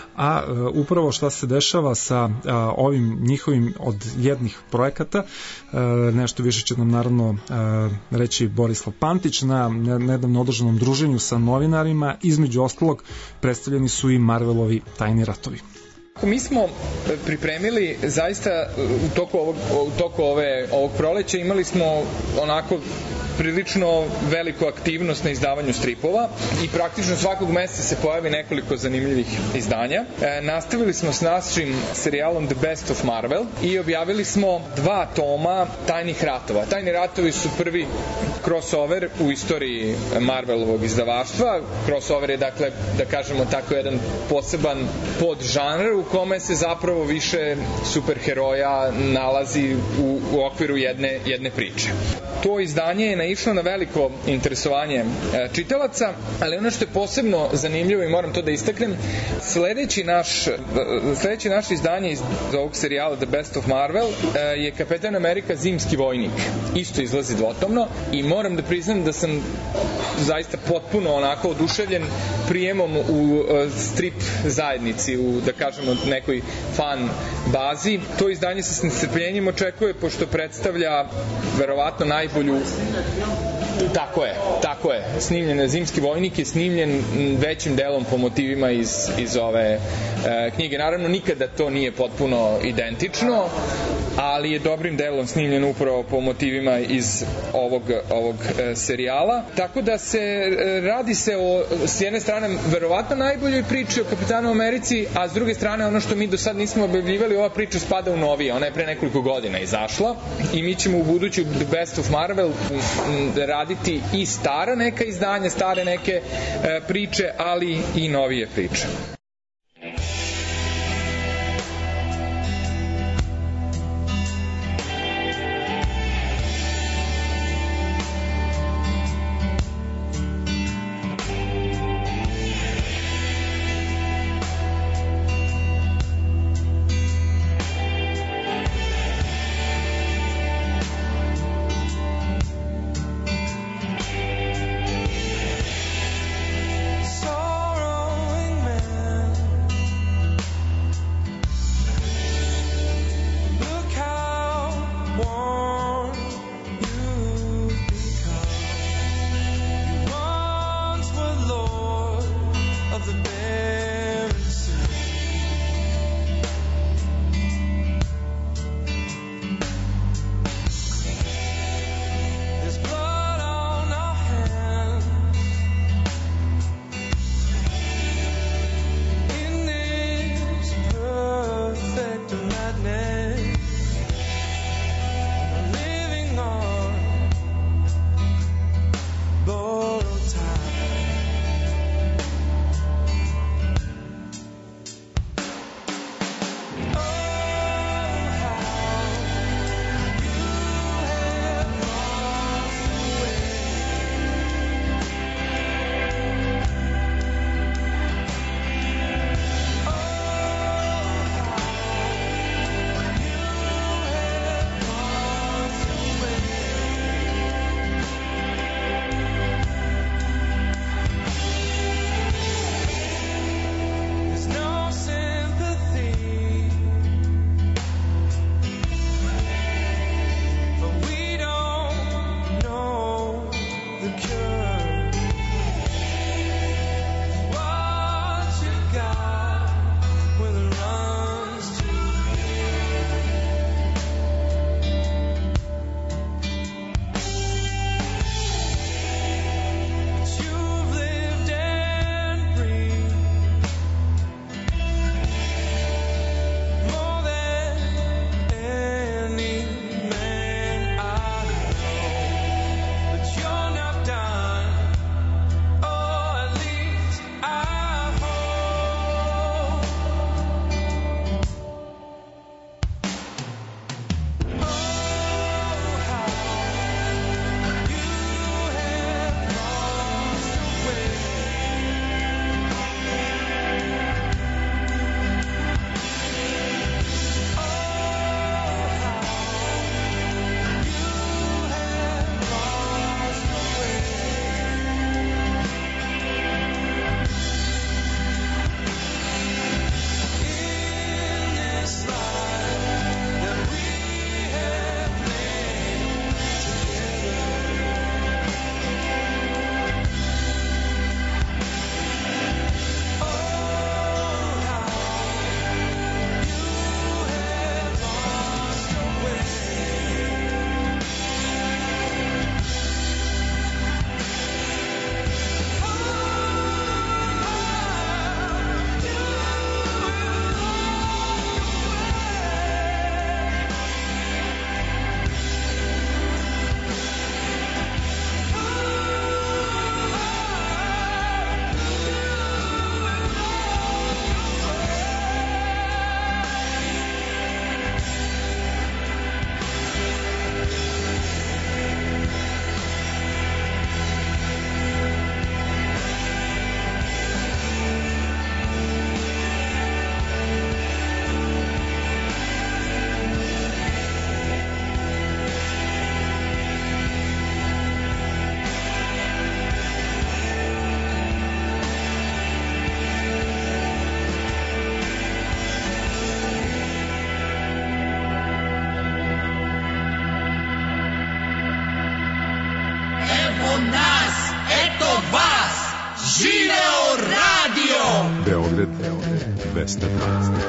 a upravo šta se dešava sa ovim njihovim od jednih projekata, nešto više će nam naravno reći Borislav Pantić na nedavno održanom druženju sa novinarima. Između ostalog predstavljeni su i Marvelovi tajni ratovi. Mi smo pripremili zaista u toku ovog proleća, imali smo onako prilično veliku aktivnost na izdavanju stripova i praktično svakog meseca se pojavi nekoliko zanimljivih izdanja. Nastavili smo s našim serijalom The Best of Marvel i objavili smo 2 toma Tajnih ratova. Tajni ratovi su prvi crossover u istoriji Marvelovog izdavaštva. Crossover je, dakle, da kažemo tako, jedan poseban podžanr u kome se zapravo više superheroja nalazi u okviru jedne priče. to izdanje je naišlo na veliko interesovanje čitalaca, ali ono što je posebno zanimljivo i moram to da istaknem, sledeće naše izdanje iz ovog serijala The Best of Marvel je Kapetan Amerika Zimski vojnik. Isto izlazi dvotomno i moram da priznam da sam zaista potpuno onako oduševljen prijemom u strip zajednici, u, da kažemo, nekoj fan bazi. To izdanje se s nestrpljenjem očekuje, pošto predstavlja verovatno najbolju... Tako je. Zimski vojnik je snimljen većim delom po motivima iz ove knjige. Naravno, nikada to nije potpuno identično, ali je dobrim delom snimljen upravo po motivima iz ovog serijala. Tako da radi se o, s jedne strane, verovatno najboljoj priči o Kapitanu Americi, a s druge strane, ono što mi do sad nismo objavljivali, ova priča spada u novije. Ona je pre nekoliko godina izašla i mi ćemo u buduću The Best of Marvel raditi i stara neka izdanja, stare neke priče, ali i novije priče. Sorrowing man nas, eto vas, živeo radio! Beograd 212.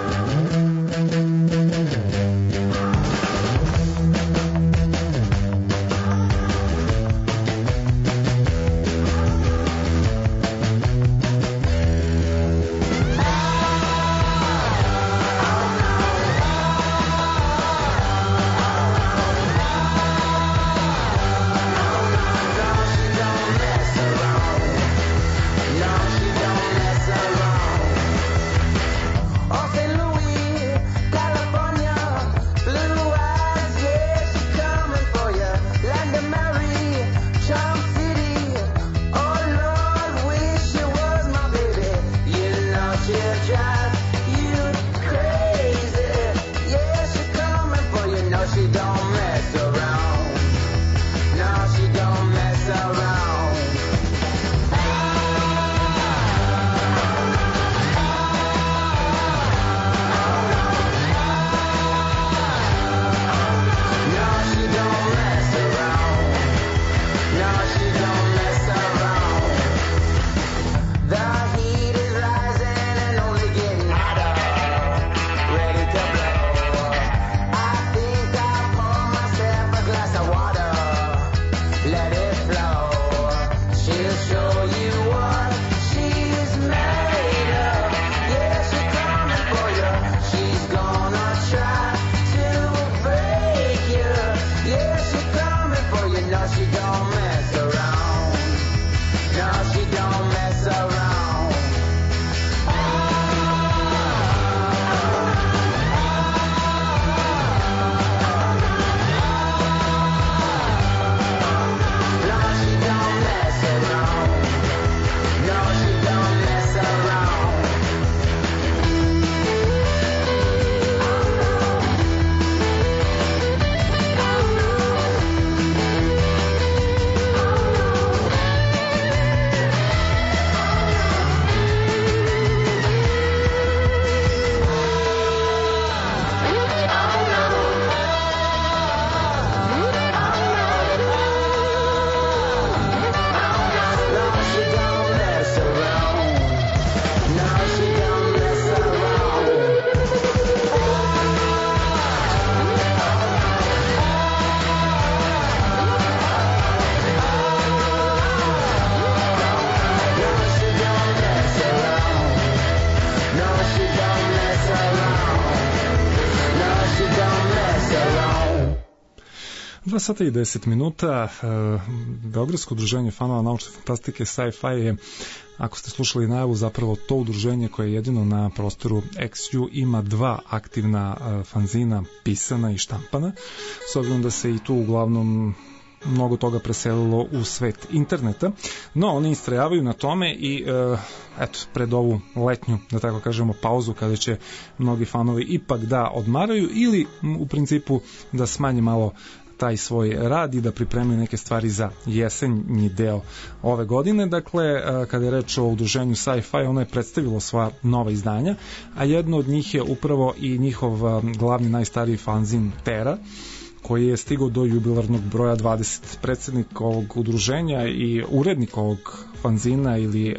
Sata i 10 minuta. Beogradsko udruženje fanova naučne fantastike Sci-Fi je, ako ste slušali najavu, zapravo to udruženje koje jedino na prostoru XU ima dva aktivna fanzina pisana i štampana, s obzirom da se i tu uglavnom mnogo toga preselilo u svet interneta, no oni istrajavaju na tome i eto, pred ovu letnju, da tako kažemo, pauzu kada će mnogi fanovi ipak da odmaraju ili u principu da smanje malo taj svoj rad i da pripremaju neke stvari za jesenji deo ove godine. Dakle, kada je reč o udruženju Sci-Fi, ono je predstavilo sva nova izdanja, a jedno od njih je upravo i njihov glavni najstariji fanzin Tera, koji je stigao do jubilarnog broja 20. Predsednik ovog udruženja i urednik ovog fanzina ili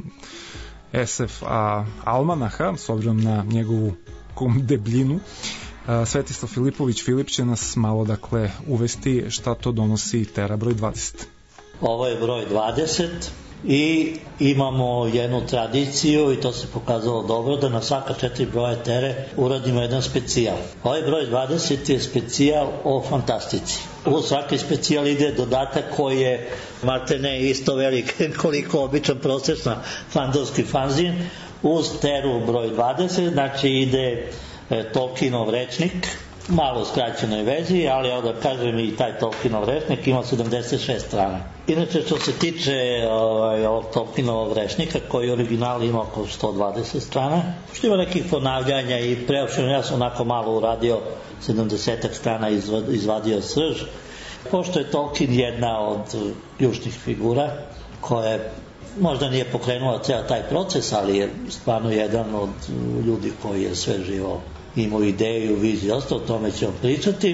SF Almanaha, s obzirom na njegovu debljinu, Svetislav Filipović Filip će nas malo dakle uvesti šta to donosi Tera broj 20. Ovo je broj 20 i imamo jednu tradiciju i to se pokazalo dobro da na svaka 4 broja Tere uradimo jedan specijal. Ovaj broj 20 je specijal o fantastici. U svaki specijal ide dodatak koji je maltene isto velik koliko običan prosječna fandovski fanzin. Uz Teru broj 20 znači ide Tolkienov rečnik, malo u skraćenoj verziji, ali evo da kažem i taj Tolkienov rečnik ima 76 strana. Inače, što se tiče ovog Tolkienovog rečnika, koji u originalu ima oko 120 strana, što ima nekih ponavljanja i preopšteno, ja sam onako malo uradio 70 strana, izvadio srž. Pošto je Tolkien jedna od ključnih figura koja možda nije pokrenula ceo taj proces, ali je stvarno jedan od ljudi koji je sve živo imao ideju, viziju, o tome ćemo pričati.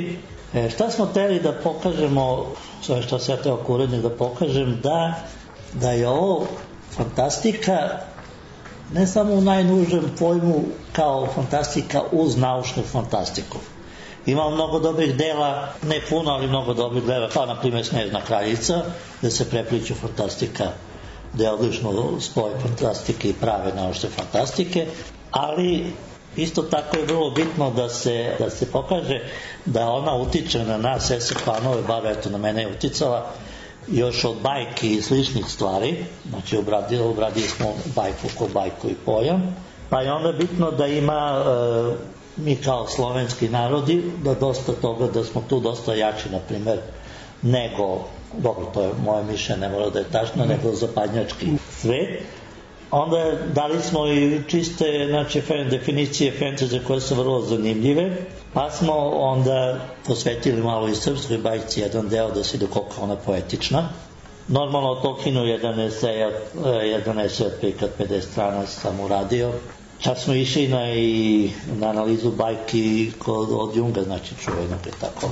Šta smo teli da pokažemo, sve što se ja teo kao urednik da pokažem, da je ovo fantastika ne samo u najnužem pojmu kao fantastika uz naučnu fantastiku. Ima mnogo dobrih dela, ne puno, ali mnogo dobrih dela, kao na primjer Snežna kraljica, gde se prepliču fantastika, gde je odlično spoj fantastike i prave naučne fantastike, ali isto tako je vrlo bitno da se pokaže da ona utiče na nas SFP-anove, bar eto na mene je uticala, još od bajki i sličnih stvari, znači obradili smo bajku ko bajku i pojam, pa je onda bitno da ima mi kao slovenski narodi, da dosta toga, da smo tu dosta jači, na primer, nego, dobro, to je moje mišljenje, ne mora da je tačno, nego zapadnjački svet. Onda dali smo i čiste, znači, definicije fantasy koje su vrlo zanimljive, pa smo onda posvetili malo i srpskoj bajci jedan deo da se vidi koliko ona poetična. Normalno o Tolkienu jedan esej od 50 strana sam uradio. Čak smo išli na analizu bajki od Junga, znači čuvenog je tako.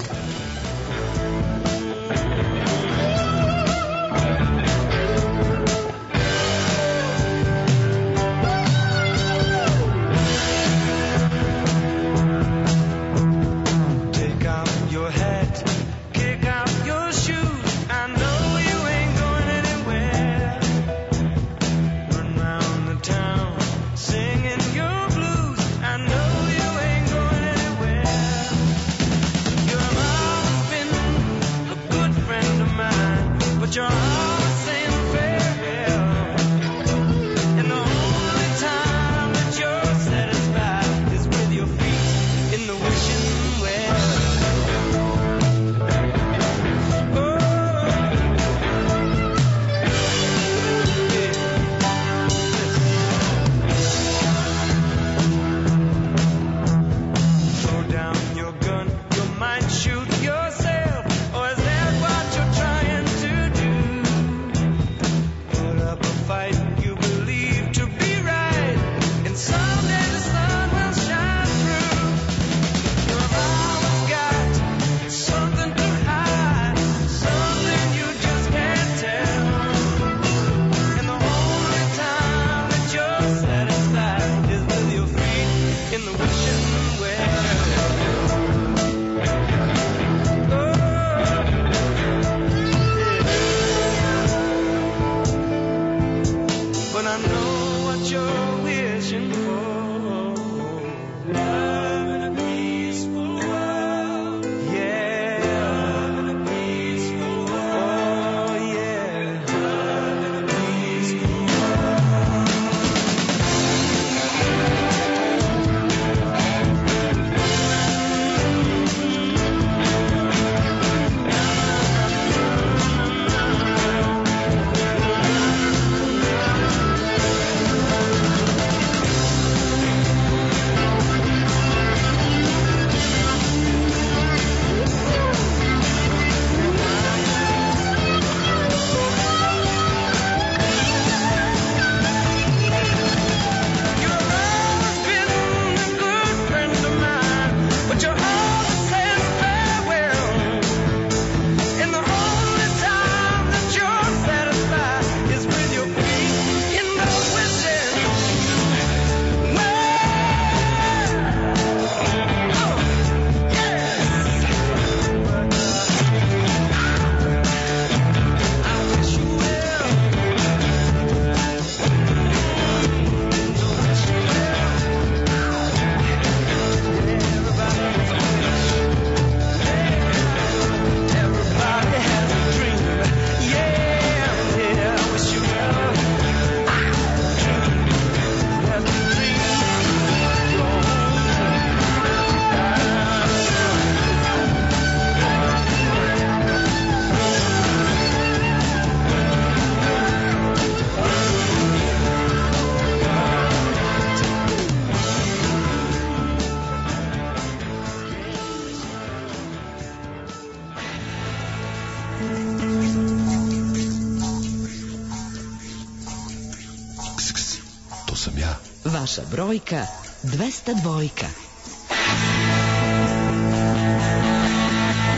Vaša brojka 202.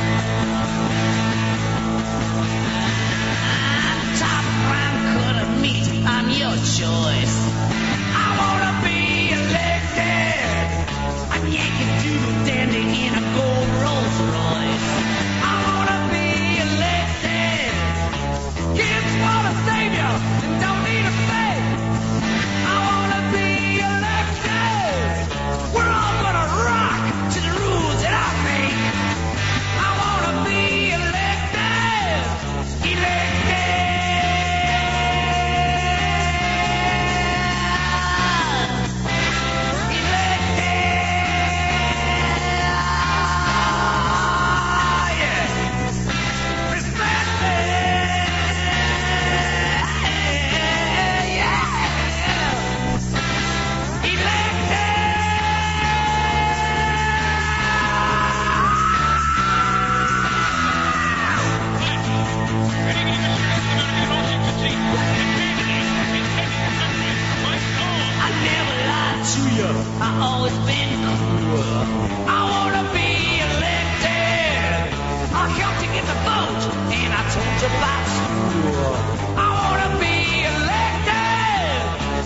to you. I always been cool. I wanna be elected. I helped you get the vote, and I told you about school. I wanna be elected.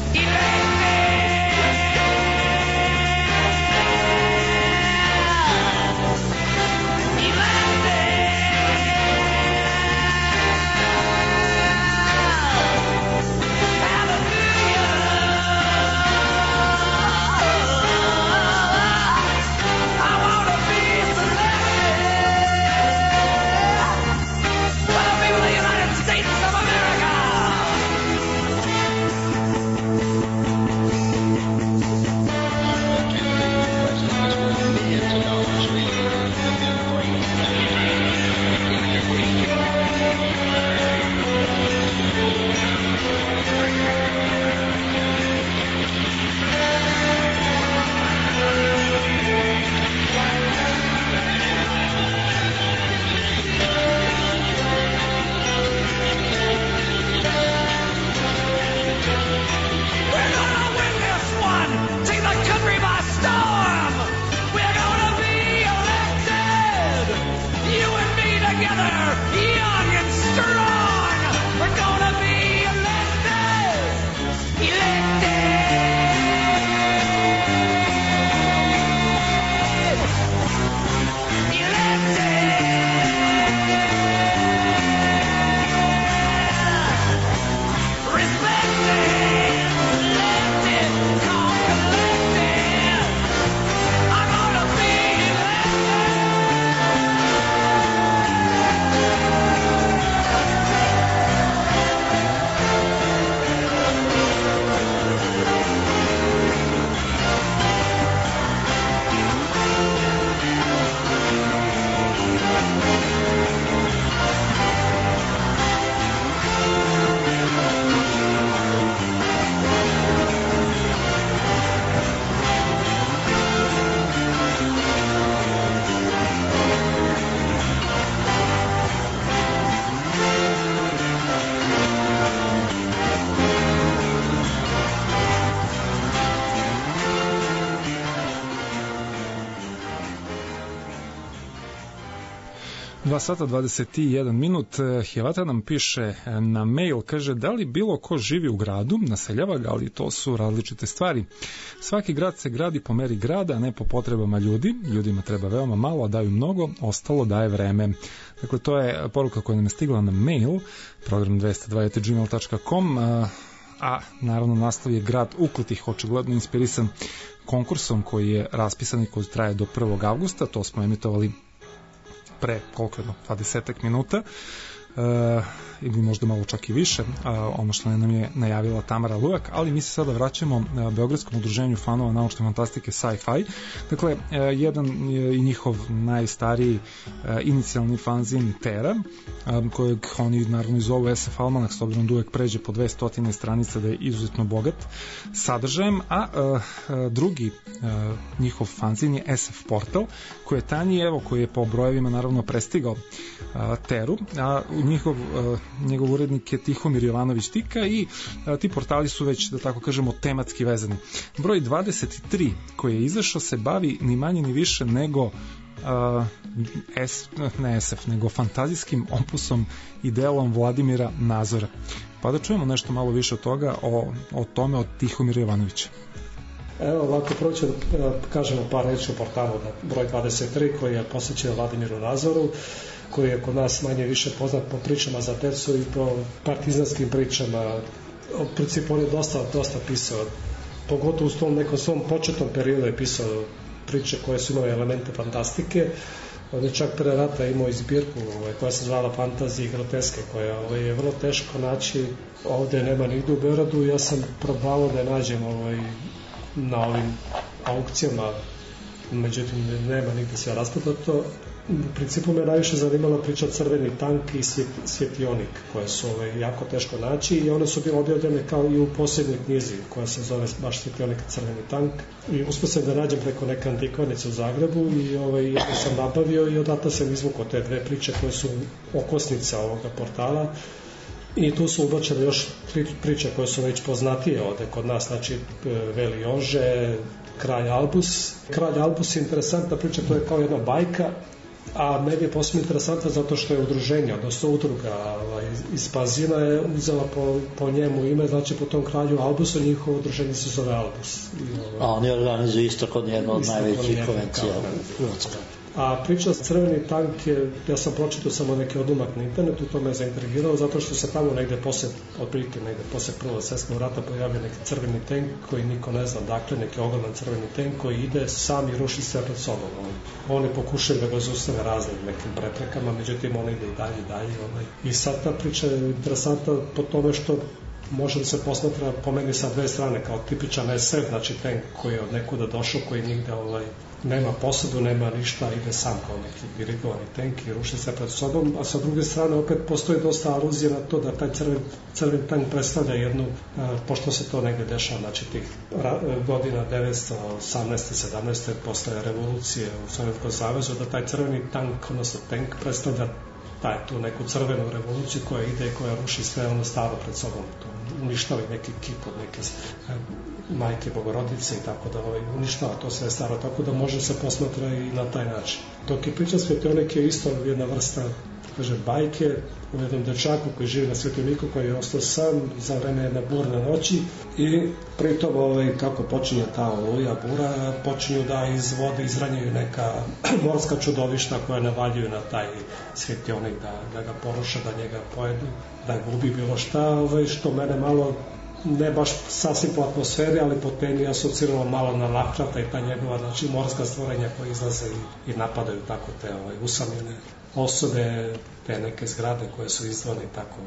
Sata 21 minut. Hevata nam piše na mail, kaže da li bilo ko živi u gradu, naseljava ga, ali to su različite stvari. Svaki grad se gradi po meri grada, a ne po potrebama ljudi. Ljudima treba veoma malo, a daju mnogo, ostalo daje vreme. Dakle, to je poruka koja nam je stigla na mail, program 202.gmail.com, a naravno naslov je Grad ukletih, očigledno inspirisan konkursom koji je raspisan i koji traje do 1. avgusta, to smo emitovali pre koliko je 20 minuta ili možda malo čak i više, ono što nam je najavila Tamara Lujak, ali mi se sada vraćamo Beogradskom udruženju fanova naučne fantastike Sci-Fi. Dakle, jedan je i njihov najstariji inicijalni fanzin Tera, kojeg oni naravno i zovu SF Almanak, s obzirom da uvek pređe po 200 stranica, da je izuzetno bogat sadržajem, a drugi njihov fanzin je SF Portal, koji je tanji, evo, koji je po brojevima naravno prestigao Teru, a njegov urednik je Tihomir Jovanović Tika i ti portali su već, da tako kažemo, tematski vezani. Broj 23 koji je izašao se bavi ni manje ni više nego ne SF, nego fantazijskim opusom i delom Vladimira Nazora. Pa da čujemo nešto malo više od toga, o tome od Tihomira Jovanovića. Evo, ovako prvo ću da kažemo par reći o portalu, broj 23 koji je posvećen Vladimiru Nazoru, koji je kod nas manje više poznat po pričama za decu i po partizanskim pričama. U principu on je dosta pisao, pogotovo u tom nekom svom početnom periodu je pisao priče koje su imale elemente fantastike. On je čak pre rata imao i zbirku koja se zvala Fantazije i groteske, koja je vrlo teško naći, ovde nema nigde u Beogradu. Ja sam probao da je nađem na ovim aukcijama, međutim nema nigde sve rasprodato. U principu me najviše zanimala priča Crveni tank i Svjetionik, koje su jako teško naći, i one su bile objavljene kao i u posebnoj knjizi koja se zove baš Svjetionik i Crveni tank, i uspio sam da nađem preko neke antikvarnice u Zagrebu i jedno sam nabavio i odatle sam izvukao te dve priče koje su okosnica ovoga portala. I tu su ubačene još 3 priče koje su već poznatije ovde kod nas, znači Veli Jože, Kralj Albus. Kralj Albus je interesantna priča, to je kao jedna bajka, a meni je posebno interesantna zato što je udruženje, odnosno udruga iz Pazina je uzela po njemu ime, znači po tom kralju Albusu, njihovo udruženje se zove Albus. A oni organizuju isto kod jedno od najvećih konvencija u Hrvatskoj. A priča Crveni tank je, ja sam pročitao samo neki odlomak na internetu, to me je zaintrigiralo zato što se tamo negde posle Prvog svjetskog rata pojavio neki crveni tank koji niko ne zna, dakle neki ogroman crveni tank koji ide sam i ruši sve pred sobom. Oni pokušaju da ga zaustave raznim nekim preprekama, međutim on ide i dalje. I sad ta priča je interesantna po tome što može da se posmatra po meni sa dve strane kao tipičan SF, znači tank koji je od nekuda došao, koji nigde nema posadu, nema ništa, ide sam kao neki dirigovani tank i ruši se pred sobom, a sa druge strane opet postoji dosta aluzija na to da taj crveni tank predstavlja jednu, pošto se to negde dešava, znači tih godina 1918. 17. posle revolucije u Sovjetskom savezu, da taj crveni tank, odnosno tank predstavlja tu neku crvenu revoluciju koja ide i koja ruši sve ono staro pred sobom. To uništava neki kip od neke majke Bogorodice i tako da uništava to sve staro, tako da može se posmatra i na taj način. Dok je priča Svetionik je isto jedna vrsta bajke u jednom dečaku koji živi na Svetojniku, koji je ostao sam za vreme jedne burne noći i pritom kako počinje ta oluja, bura, počinju da iz vode izranjaju neka morska čudovišta koja navaljuju na taj Svetionik da ga poruše, da njega pojedu, da ga ubi bilo šta, što mene malo ne baš sasvim po atmosferi, ali po temi asociralo malo na Lovecrafta i ta njegova, znači, morska stvorenja koje izlaze i napadaju tako te usamljene osobe, te neke zgrade koje su izdvane i tako.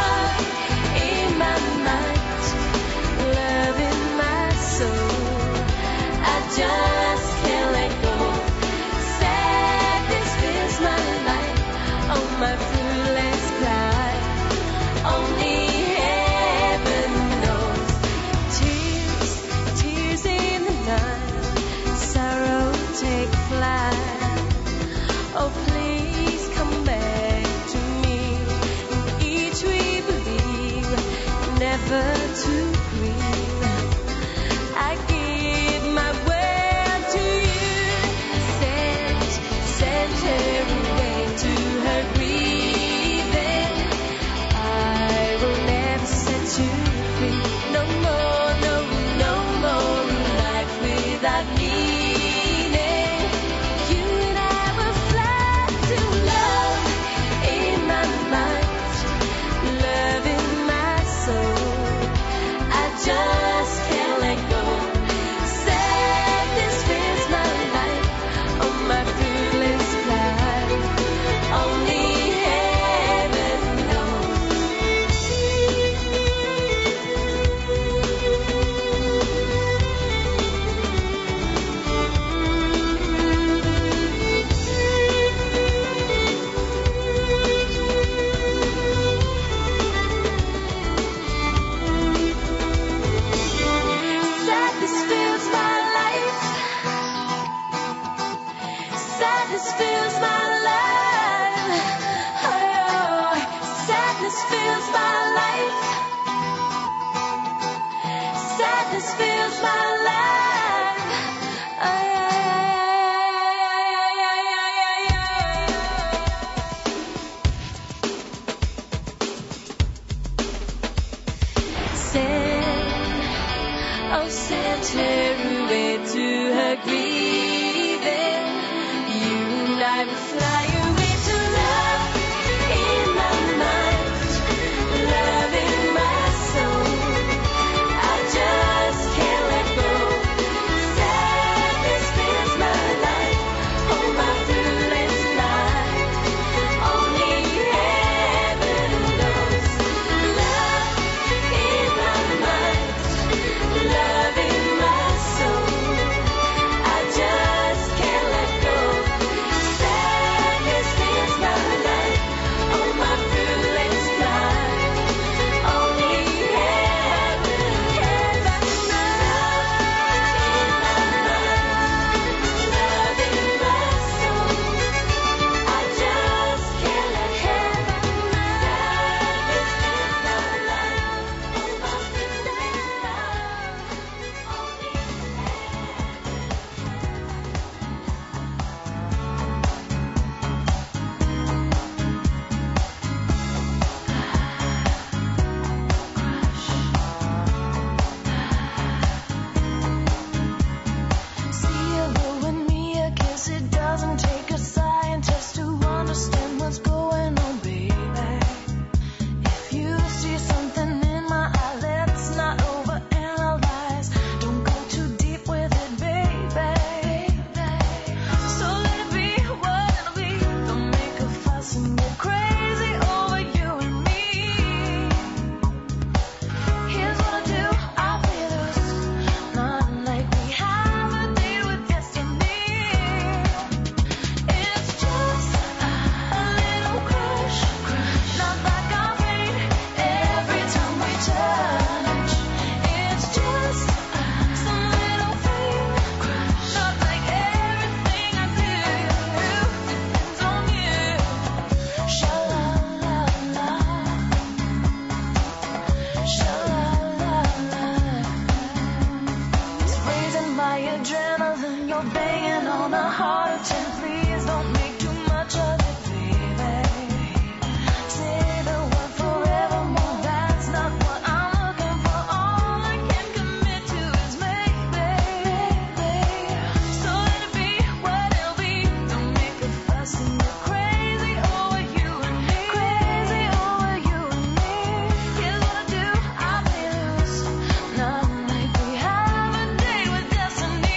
Love in my soul. sent her away to her grieving. You and I will fly away to love in my mind, love in my soul. I just can't let go. Sadness fills my life, oh my foolish life. Only heaven knows. Love in my mind, love in my soul. I just can't let go. Sadness fills my life, oh my foolish life. Only heaven knows. Love in my soul. I just can't let heaven sadness fills my life, oh my foolish See you blowing me a kiss. It doesn't take a scientist to understand what's going on, baby. If you see something in my eye, let's not overanalyze. Don't go too deep with it, baby. So let it be what it'll be. Don't make a fuss and get crazy over you and me. Here's what I do, I'll play loose. Not like we have a date with destiny. It's just a little crush, not like our fate every time we touch. It's just some little thing, not like everything I do depends on you. Sha-la-la-la, sha-la-la-la. It's raising my adrenaline, you're banging on a heart of 10. Please don't make too much of it, baby. Say the word forevermore, that's not what I'm looking for. All I can commit to is maybe. So let it be what it'll be. Don't make a fuss and get crazy over you and me. Crazy over you and me. Here's what I do, I'll play loose. Not like we have a date with destiny.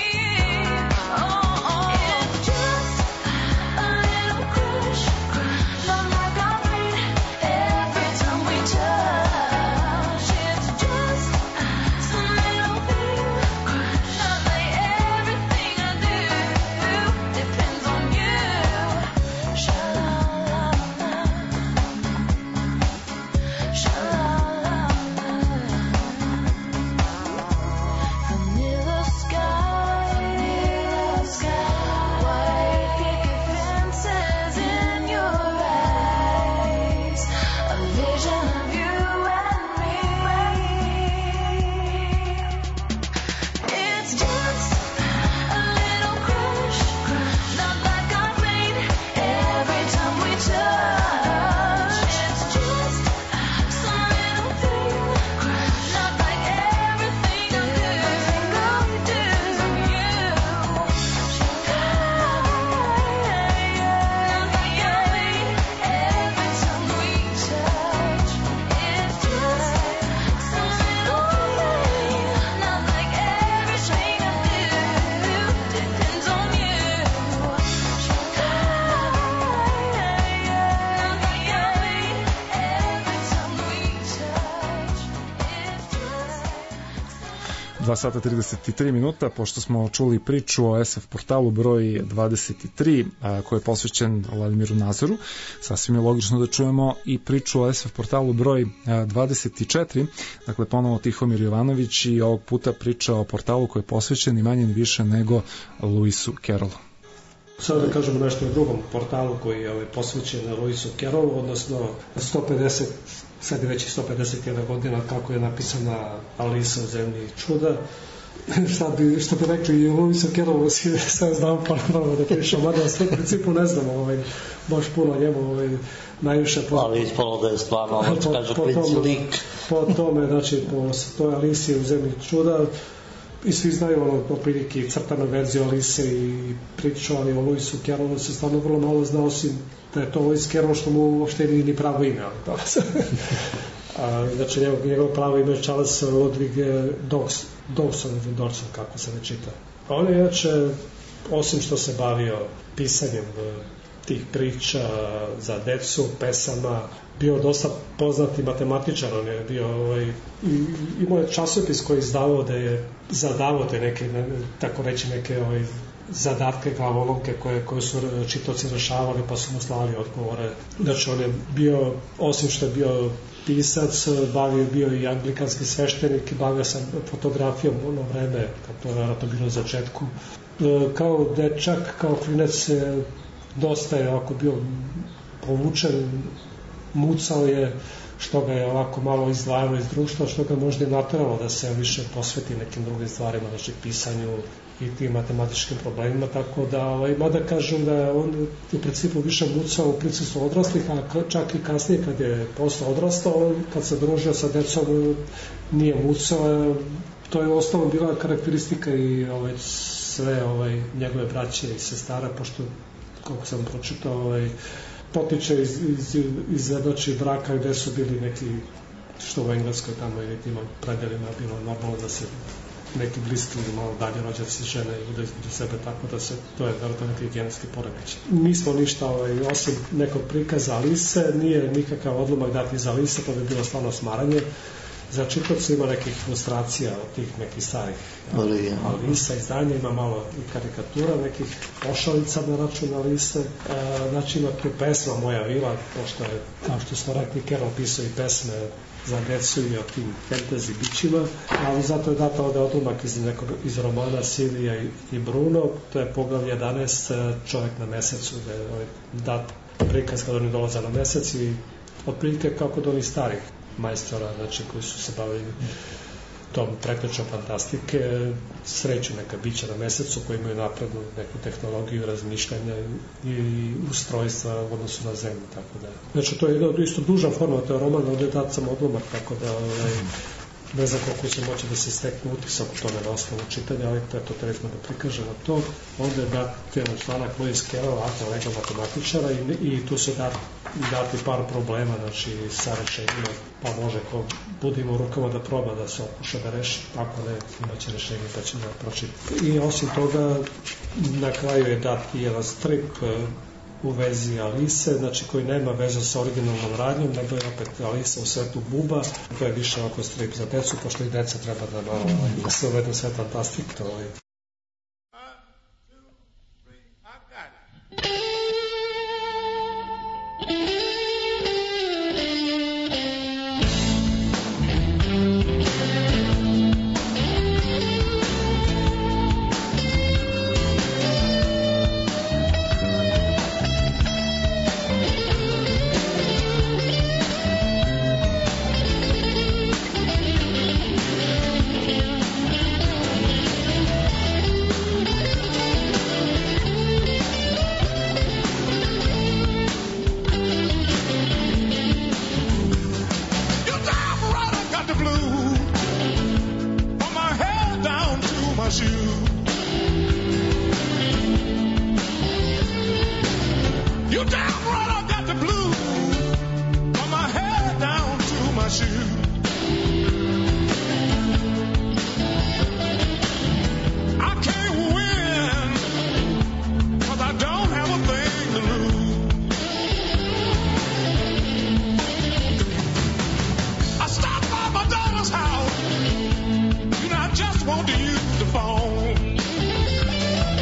It's just a little crush, not like our fate every time we touch. It's just some little thing, not like everything I do depends on you. Sha-la-la-la, sha-la-la-la. From near the sky, white picket fences in your eyes, a vision of you and me. It's just a little crush, not like our fate every time we touch. It's just some little thing, not like everything I do depends on you. Not like our fate every time we touch. It's just some little thing, not like everything I do depends on you. Not like our fate every time we touch. It's just 2 sata 33 minuta, pošto smo čuli priču o SF portalu broj 23, koji je posvećen Vladimiru Nazoru, sasvim je logično da čujemo i priču o SF portalu broj 24, dakle ponovo Tihomir Jovanović i ovog puta priča o portalu koji je posvećen ni manje ni više nego Lewisu Carrollu. Sada da kažemo nešto o drugom portalu koji je posvećen Lewisu Carrollu, odnosno 150, sad je već i 151 godina kako je napisana Alisa u zemlji čuda. Što bi rekli i Lewisa Carrollu sve znam pa naravno da pričam, mada sve u principu ne znam baš puno o njemu, najviše ali ispalo da je stvarno kaže lik po tome, znači po toj Alisi u zemlji čuda i svi znaju ono otprilike i crtanu verziju Alise i priču, ali o Lewisu Carrollu se stvarno vrlo malo zna, osim da je to Lewis Carroll što mu uopšte nije ni pravo ime, ali to znači njegov pravo ime je Charles Ludwig Dawson, kako se ne čita. A on je inače, osim što se bavio pisanjem tih priča za decu, pesama, bio dosta poznati matematičar, on je bio imao je časopis koji izdavao da je zadavao te neke, tako reći, neke zadatke, glavolovke koje su čitaoci rešavali, pa su mu slali odgovore. Znači on je bio, osim što je bio pisac, bio i anglikanski sveštenik, bavio se fotografijom u ono vreme, kad to je vjerojatno bilo u začetku. Kao dečak, kao klinac, dosta je ovako bio povučen, mucao je, što ga je ovako malo izdvajalo iz društva, što ga možda i nateralo da se više posveti nekim drugim stvarima, znači pisanju i tim matematičkim problemima, tako da, mada kažem da on u principu više mucao u prisustvu odraslih, a čak i kasnije kad je posle odrastao, kad se družio sa decom, nije mucao, to je ostalo bila karakteristika i sve njegove braće i sestara, pošto, kako sam pročitao, potiče iz braka gde su bili neki, što u Engleskoj tamo ili tim predelima bilo normalno da se neki bliski ili malo dalje rođaci žene i da između sebe, tako da se, to je vjerojatno neki genetski poremećaj. Nismo ništa, osim nekog prikaza Alise, nije nikakav odlomak dati za Alise, to bi bilo stvarno smaranje. Za čitaoce ima nekih ilustracija od tih nekih starih Alisa izdanja, ima malo i karikatura, nekih pošalica na račun Alise. Znači ima tu pesma Moja vila, pošto je, kao što smo rekli, Carroll pisao i pesme za decu i o tim fantasy bićima, ali zato je data ovde odlomak iz romana Silvija i Bruno, to je poglavlje 11, Čovek na mesecu, gde je dat prikaz kada oni dolaze na mesec i otprilike kao kod onih starih majstora, znači koji su se bavili tom prekličnom fantastike, sreću neka bića na mesecu koji imaju naprednu neku tehnologiju razmišljanja i ustrojstva u odnosu na zemlju, tako da. Znači to je isto dužan format, to je roman, ovdje dat sam odlomak, tako da ne znam koliko će moći da se stekne utisak u tome na osnovu čitanja, ali to je to trebno da prikažemo to. Ovdje je dat članak Lewis Carroll, legal matematičara, i tu se dati par problema, znači sa rešenjima, pa može ko budimo u rukama da proba da se okuša da reši, ako ne, imaće rešenje pa će da pročitati. I osim toga, na kraju je dat i jedan strip u vezi Alise, znači koji nema veze sa originalnom radnjom, nego je opet Alisa u svetu buba, to je više ovako strip za decu, pošto i deca treba da malo se uvedu sve fantastik, to je. Want to use the phone.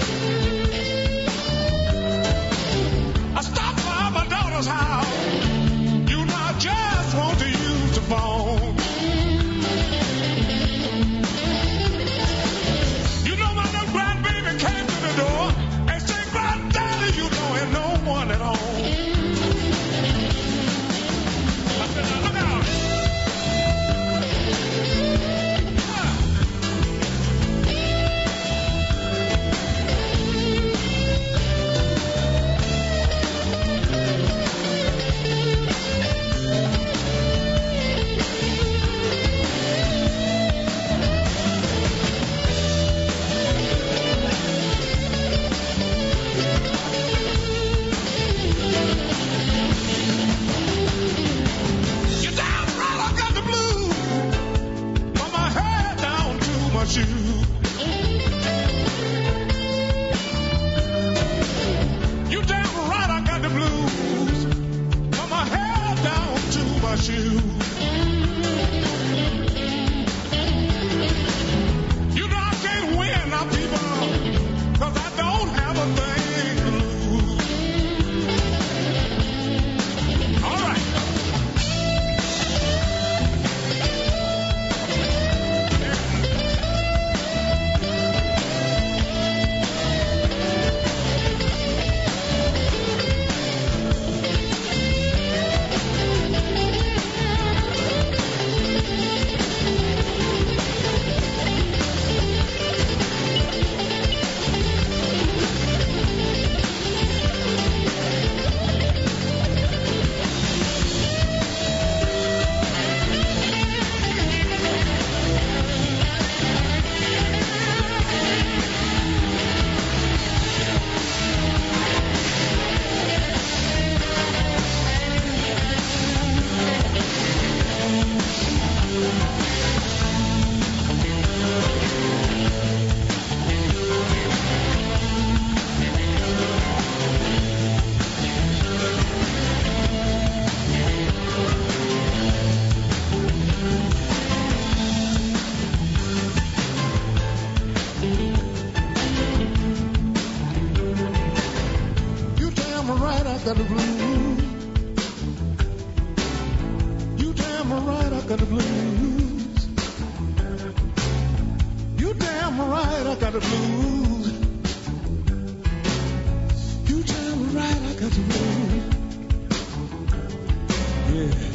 got the blues. You damn right, I got the blues. You damn right, I got the blues. You damn right, I got the blues. Yeah.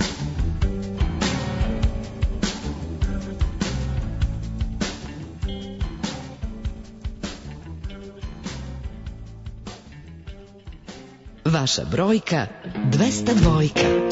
Vaša brojka 202.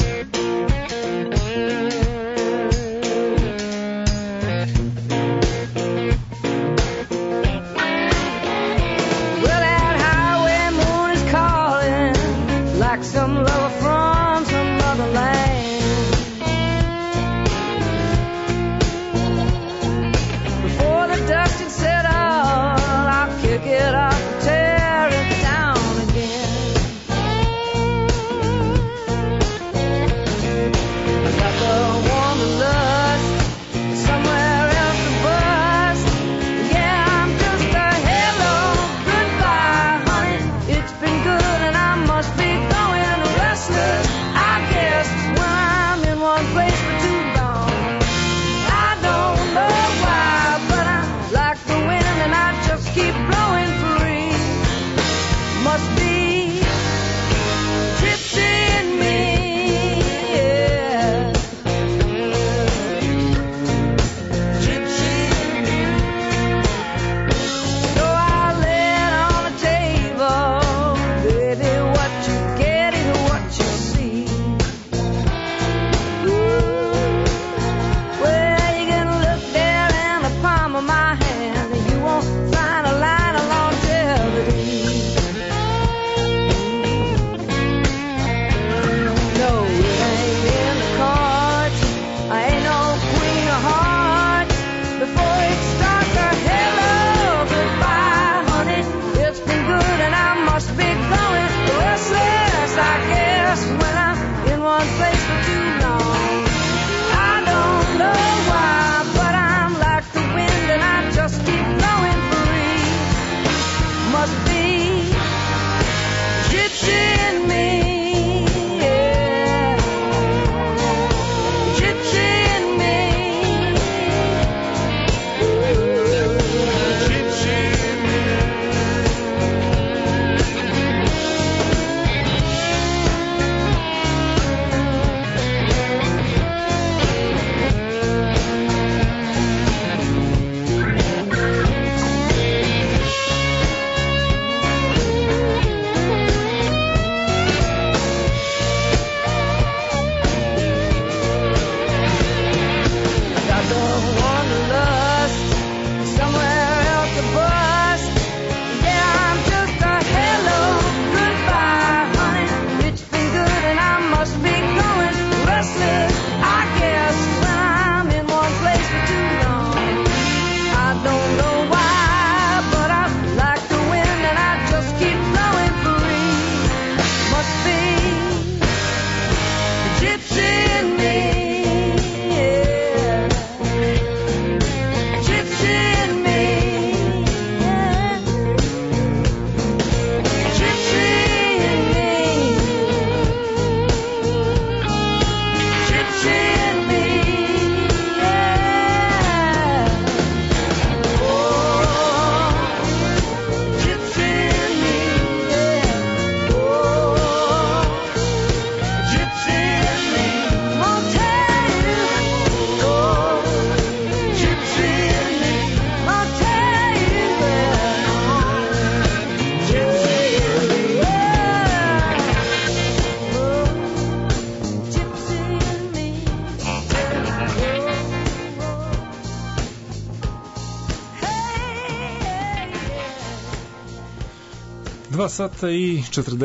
Sata i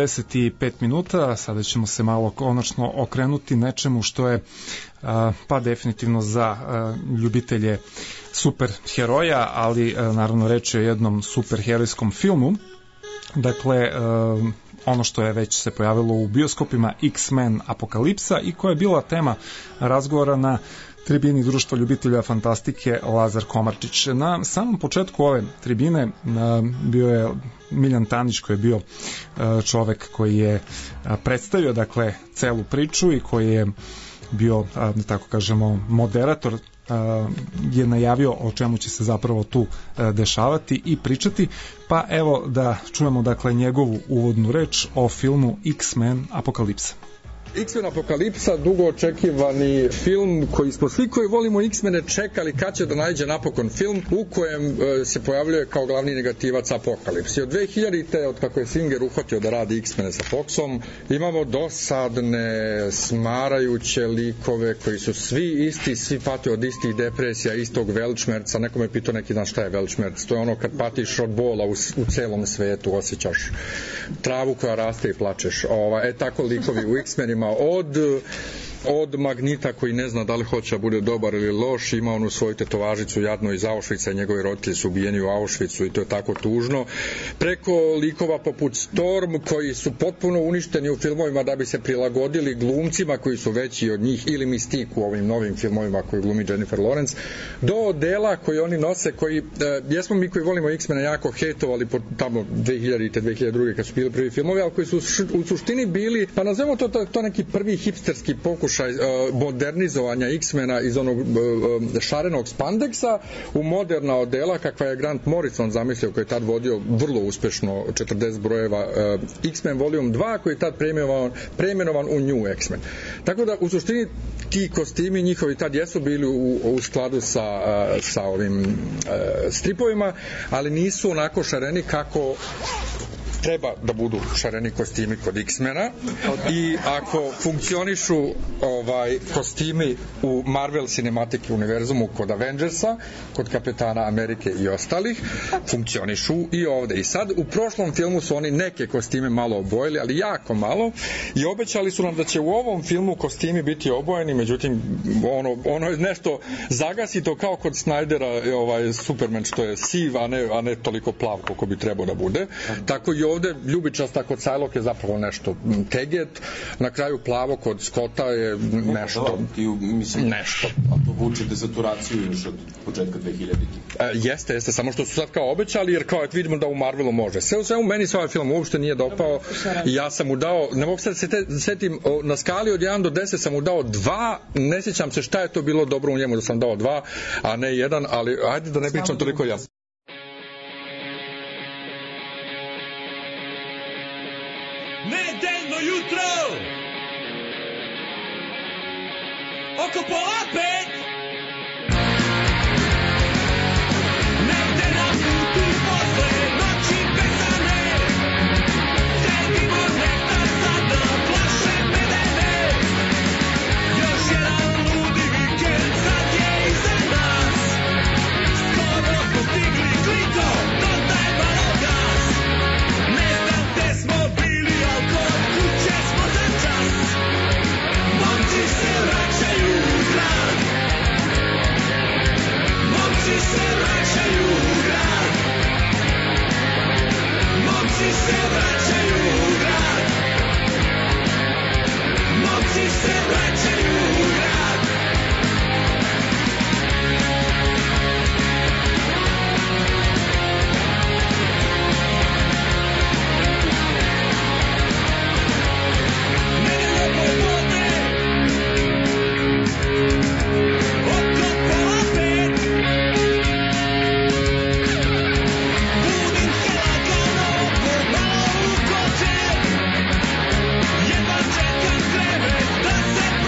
45 minuta, sada ćemo se malo konačno okrenuti nečemu što je pa definitivno za ljubitelje superheroja, ali naravno reč je o jednom superherojskom filmu. Dakle, ono što je već se pojavilo u bioskopima, X-Men Apokalipsa, i koja je bila tema razgovora na tribini Društva ljubitelja fantastike Lazar Komarčić. Na samom početku ove tribine bio je Miljan Tanić, koji je bio čovek koji je predstavio dakle celu priču i koji je bio, da tako kažemo, moderator, je najavio o čemu će se zapravo tu dešavati i pričati, pa evo da čujemo dakle njegovu uvodnu reč o filmu X-Men Apokalipsa. X-Men Apokalipsa, dugo očekivani film koji smo svi koji volimo X-mene čekali kad će da nađe napokon film u kojem se pojavljuje kao glavni negativac Apokalips. I od 2000-te, od kako je Singer uhvatio da radi X-mene sa Foxom, imamo dosadne, smarajuće likove koji su svi isti, svi pate od istih depresija, istog velčmerca. Neko me pitao neki dan šta je velčmerc. To je ono kad patiš od bola u celom svetu, osjećaš travu koja raste i plačeš. Tako likovi u X-menima, od Magnita koji ne zna da li hoće da bude dobar ili loš, ima onu svoju tetovažicu jadno iz Auschwitza i njegovi roditelji su ubijeni u Auschwitzu i to je tako tužno, preko likova poput Storm koji su potpuno uništeni u filmovima da bi se prilagodili glumcima koji su veći od njih, ili Mystique u ovim novim filmovima koji glumi Jennifer Lawrence, do odela koji oni nose, koji jesmo mi koji volimo X-mena jako hejtovali po tamo 2000-te, 2002. kad su bili prvi filmovi, ali koji su u suštini bili, pa nazovemo to neki prvi hipsterski pokušaj modernizovanja X-mena iz onog šarenog spandeksa u moderna odela kakva je Grant Morrison zamislio, koji je tad vodio vrlo uspešno 40 brojeva X-Men Volume 2 koji je tad preimenovan u New X-Men. Tako da u suštini ti kostimi njihovi tad jesu bili u skladu sa ovim stripovima, ali nisu onako šareni kako treba da budu šareni kostimi kod X-mena, i ako funkcionišu kostimi u Marvel Cinematic univerzumu kod Avengersa, kod Kapetana Amerike i ostalih, funkcionišu i ovde. I sad u prošlom filmu su oni neke kostime malo obojili, ali jako malo, i obećali su nam da će u ovom filmu kostimi biti obojeni, međutim ono je nešto zagasito kao kod Snydera Superman što je siv, a ne toliko plav koliko bi trebao da bude. Tako i ovde ljubičasta kod Psylocke je zapravo nešto teget, na kraju plavo kod Scotta je nešto. Nešto. A to vuče dezaturaciju još od početka 2000. Jeste, samo što su sad kao obećali, jer kao vidimo da u Marvelu može. Sve u svemu, meni se ovaj film uopšte nije dopao. Ja sam mu dao, ne mogu sad se setim, na skali od 1 do 10 sam mu dao 2, ne sjećam se šta je to bilo dobro u njemu da sam dao 2, a ne 1, ali ajde da ne pričam toliko jasno. Nedeljno jutro oko pola 5 negde na putu posle noći pesane sedimo nektar sada plaše bedene, još jedan ludi vikend sad je iza nas, skoro smo stigli klito, dodaj malo gas, ne znam gde smo bili, al kod kuće smo za čas, momci se vraćaju u grad, momci se vraćaju u grad, momci se vraćaju u grad, momci se vraćaju u grad. Jedva čekam krevet da se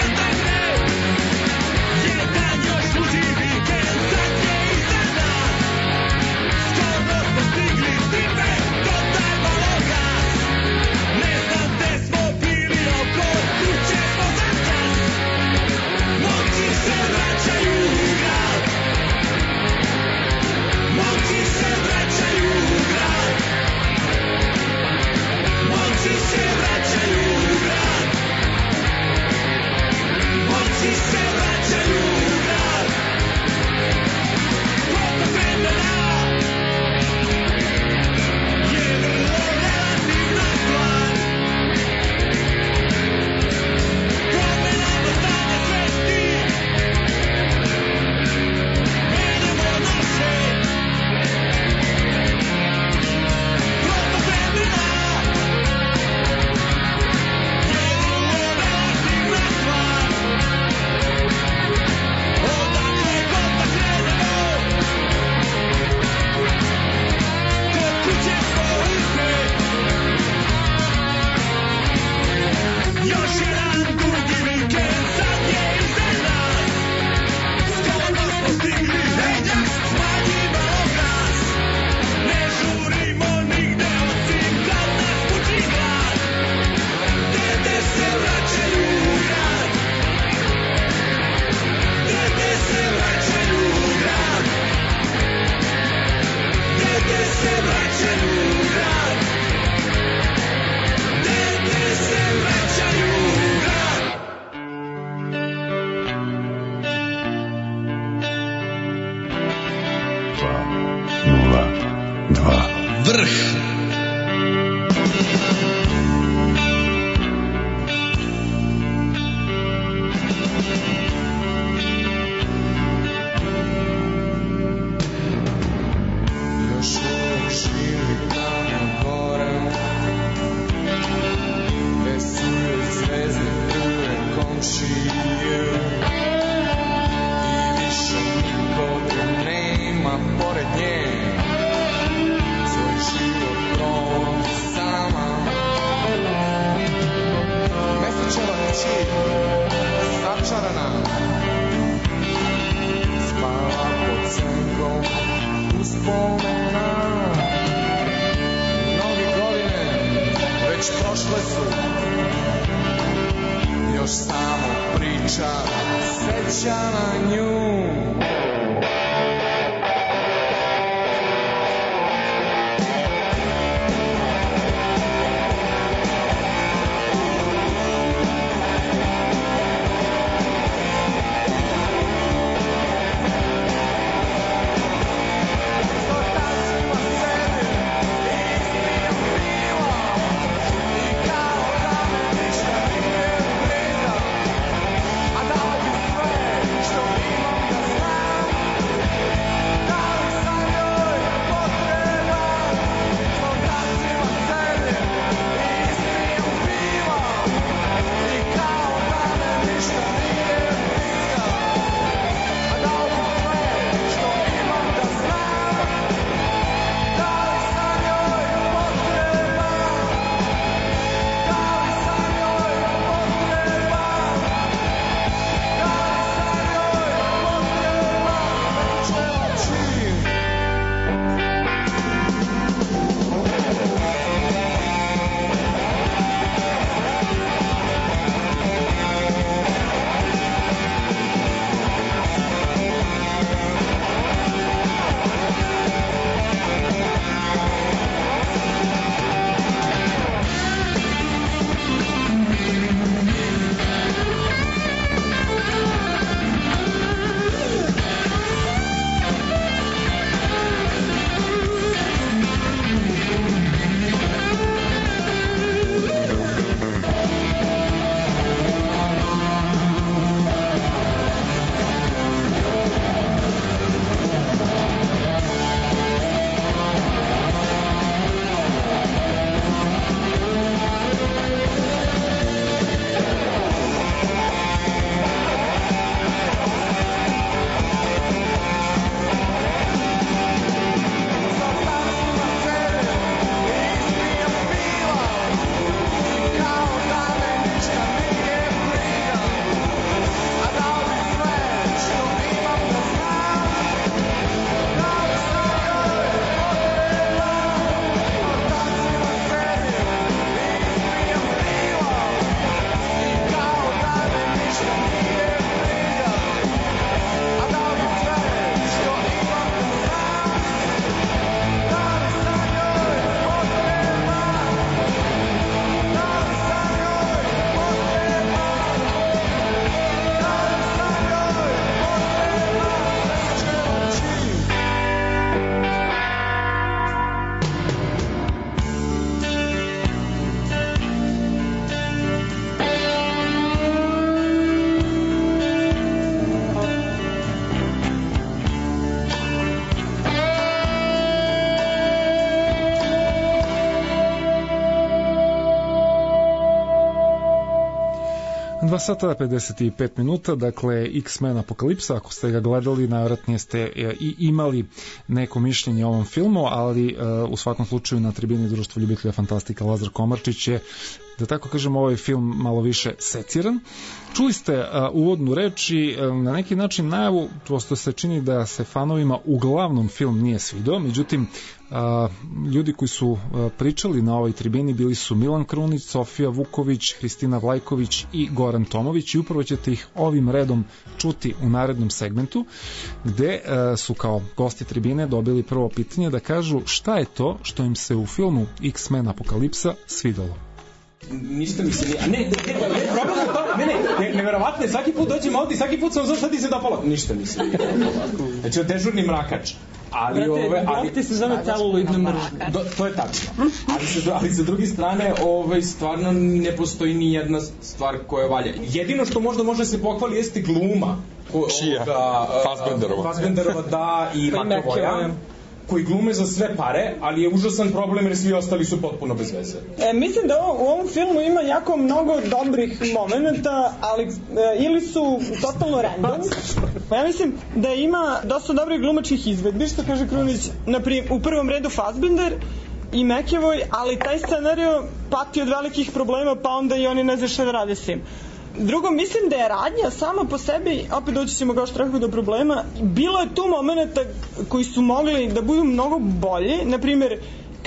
2 sata 55 minuta, dakle X-Men Apokalipsa, ako ste ga gledali, najvratnije ste i imali neko mišljenje o ovom filmu, ali u svakom slučaju na tribini Društva ljubitelja fantastika Lazar Komarčić je, da tako kažem, ovaj film malo više seciran. Čuli ste uvodnu reč i na neki način najavu, prosto se čini da se fanovima uglavnom film nije svidao, međutim Ljudi koji su pričali na ovoj tribini bili su Milan Krunić, Sofija Vuković, Hristina Vlajković i Goran Tomović i upravo ćete ih ovim redom čuti u narednom segmentu, gde su kao gosti tribine dobili prvo pitanje da kažu šta je to što im se u filmu X-Men Apokalipsa svidelo. Ništa mi se nije... problem je to, neverovatno je, svaki put dođem ovdje i svaki put sam znao šta ti se dopalo. Ništa mi se nije dopalo. Znači, dežurni mrakač. Ali ti se zove celuloidna mržnja. To je tačno. Ali sa druge strane, stvarno ne postoji ni jedna stvar koja valja. Jedino što možda može se pohvali jeste gluma. Čija? Fassbenderova, da, i McAvoya, koji glume za sve pare, ali je užasan problem jer svi ostali su potpuno bez veze. Mislim da u ovom filmu ima jako mnogo dobrih momenta, ali ili su totalno random. Ja mislim da ima dosta dobrih glumačkih izvedbi, što kaže Krunić, u prvom redu Fassbender i McAvoy, ali taj scenario pati od velikih problema, pa onda i oni ne znaju šta da rade s tim. Drugo, mislim da je radnja sama po sebi, opet doći ćemo kao što rekao do problema, bilo je tu momenta koji su mogli da budu mnogo bolji, na primjer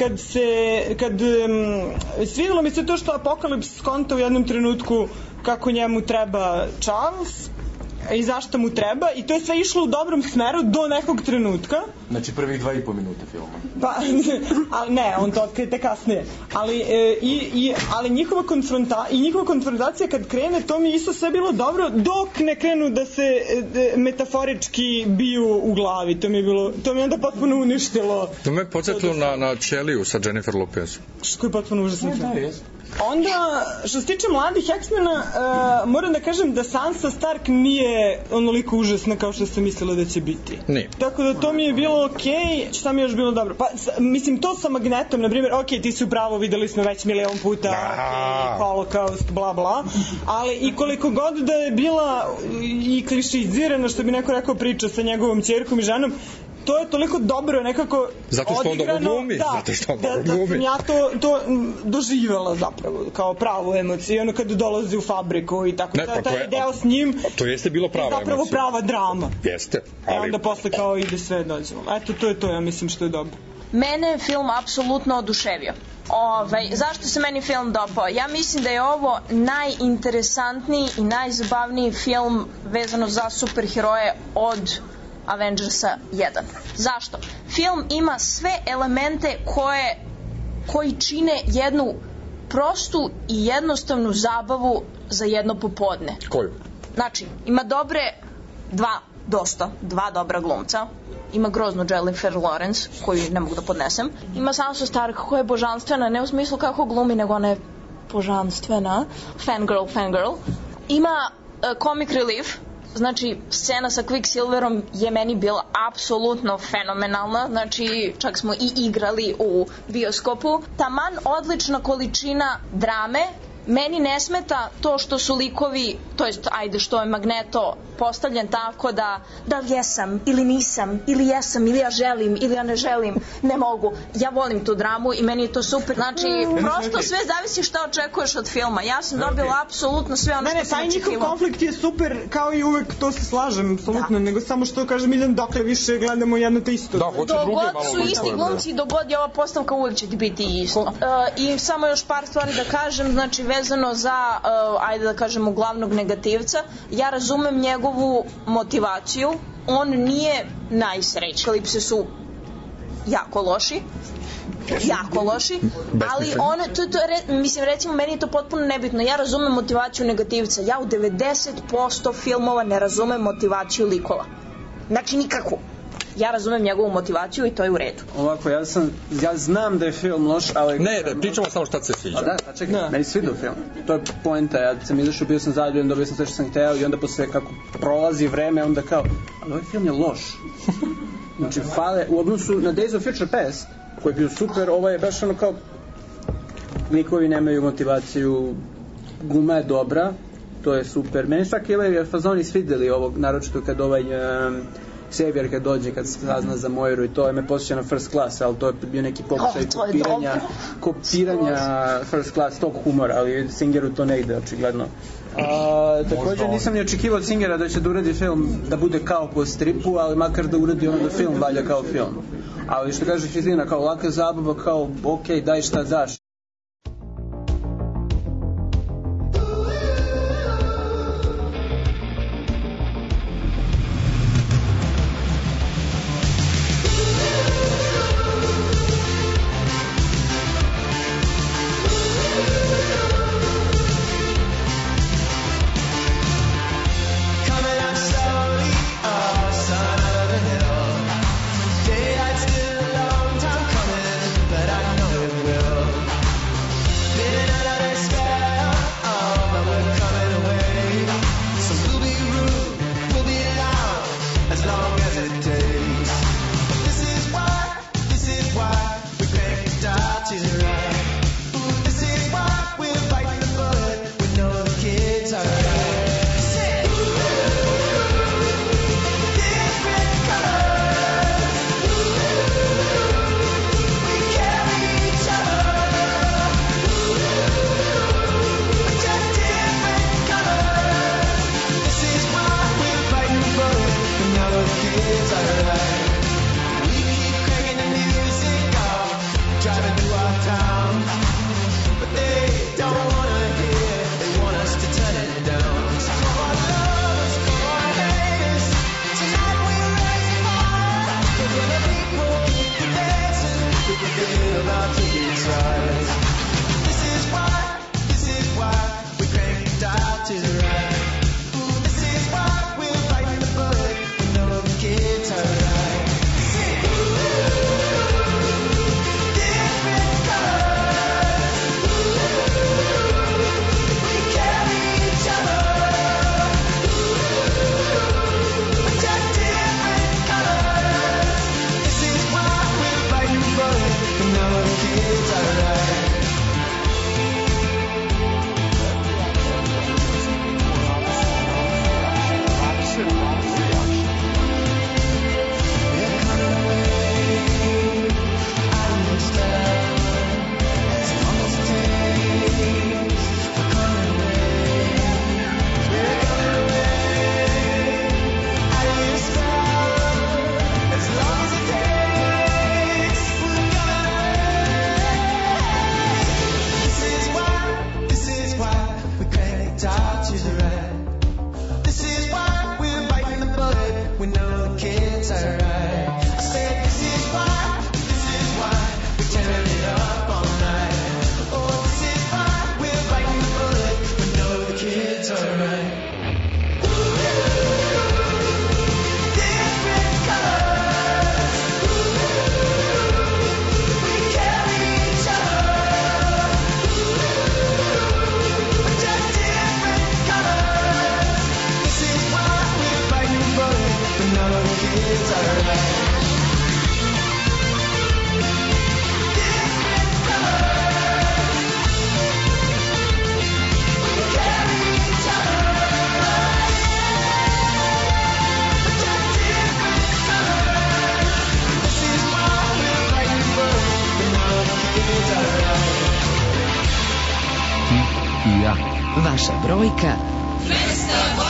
svidelo mi se to što Apokalips skonta u jednom trenutku kako njemu treba Charles i zašto mu treba, i to je sve išlo u dobrom smeru do nekog trenutka. Znači prvih 2,5 minuta filma. Pa, ali ne, on to otkrije kasnije. Ali njihova konfrontacija kad krene, to mi je isto sve bilo dobro, dok ne krenu da se metaforički biju u glavi. To mi je onda potpuno uništilo. To me podsjetilo na Ćeliju sa Jennifer Lopez. Koji je potpuno užasno film. Onda, što se tiče mladih X-mena, moram da kažem da Sansa Stark nije onoliko užasna kao što sam mislila da će biti. Nije. Tako da to mi je bilo okej. Šta mi je još bilo dobro? Pa, mislim, to sa Magnetom, na primjer, okej, ti si upravo, videli smo već milion puta, okej, holokaust, bla bla, ali i koliko god da je bila i klišizirana, što bi neko rekao, priča sa njegovom ćerkom i ženom, to je toliko dobro nekako zato što odigrano, on dobro glumi, da sam ja to doživjela zapravo kao pravu emociju, ono kad dolazi u fabriku i tako, taj deo s njim to jeste bilo prava emocija, zapravo prava drama, jeste, ali onda posle kao ide sve dođemo, eto to je to, ja mislim što je dobro. Mene je film apsolutno oduševio. Zašto se meni film dopao? Ja mislim da je ovo najinteresantniji i najzabavniji film vezano za superheroje od Avengersa 1. Zašto? Film ima sve elemente koji čine jednu prostu i jednostavnu zabavu za jedno popodne. Koju? Znači, ima dva dobra glumca. Ima groznu Jennifer Lawrence, koju ne mogu da podnesem. Ima Sansa Stark, koja je božanstvena, ne u smislu kako glumi, nego ona je božanstvena. Fangirl. Ima comic relief. Znači, scena sa Quicksilverom je meni bila apsolutno fenomenalna, znači čak smo i igrali u bioskopu. Taman odlična količina drame. Meni ne smeta to što su likovi, to jest, što je Magneto postavljen tako da li jesam ili nisam, ili jesam, ili ja želim, ili ja ne želim, ne mogu. Ja volim tu dramu i meni je to super. Znači, prosto sve zavisi šta očekuješ od filma. Ja sam dobila apsolutno sve ono što sam očekivala. Taj njihov konflikt je super, kao i uvek, to se slažem, apsolutno, nego samo što kažem, Miljan, dokle više gledamo jedno te isto. Dogod su isti glumci, dogod je ova postavka, uvek će ti biti isto. I samo još par stvari da kažem, znači, vezano za, da kažemo, glavnog negativca, ja razumem njegovu motivaciju, on nije najsrećniji. Apokalipse su jako loši, ali mislim, recimo, meni je to potpuno nebitno. Ja razumem motivaciju negativca. Ja u 90% filmova ne razumem motivaciju likova. Znači, nikakvu. Ja razumem njegovu motivaciju i to je u redu. Ovako, ja znam da je film loš, ali... Ne, pričamo samo šta se sviđa. Da, čekaj, meni sviđa film. To je poenta, ja sam izašao, bio sam zadovoljan, dobio sam sve što sam hteo i onda posle kako prolazi vreme, onda kao, ali ovaj film je loš. Znači, u odnosu na Days of Future Past, koji je bio super, ovo je baš ono kao, likovi nemaju motivaciju, gluma je dobra, to je super. Meni čak i ovaj fazoni svideli ovog, naročito kad ovaj... Xavier kad dođe, kad sazna za Moiru i to je me posjeća na First Class, ali to je bio neki pokušaj kopiranja First Class tog humora, ali Singeru to ne ide očigledno. Također nisam ni očekivao od Singera da će da uradi film da bude kao po stripu, ali makar da uradi ono da film valja kao film. Ali što kaže Fitina, kao laka zabava, kao okej, daj šta daš. Vaša brojka 202.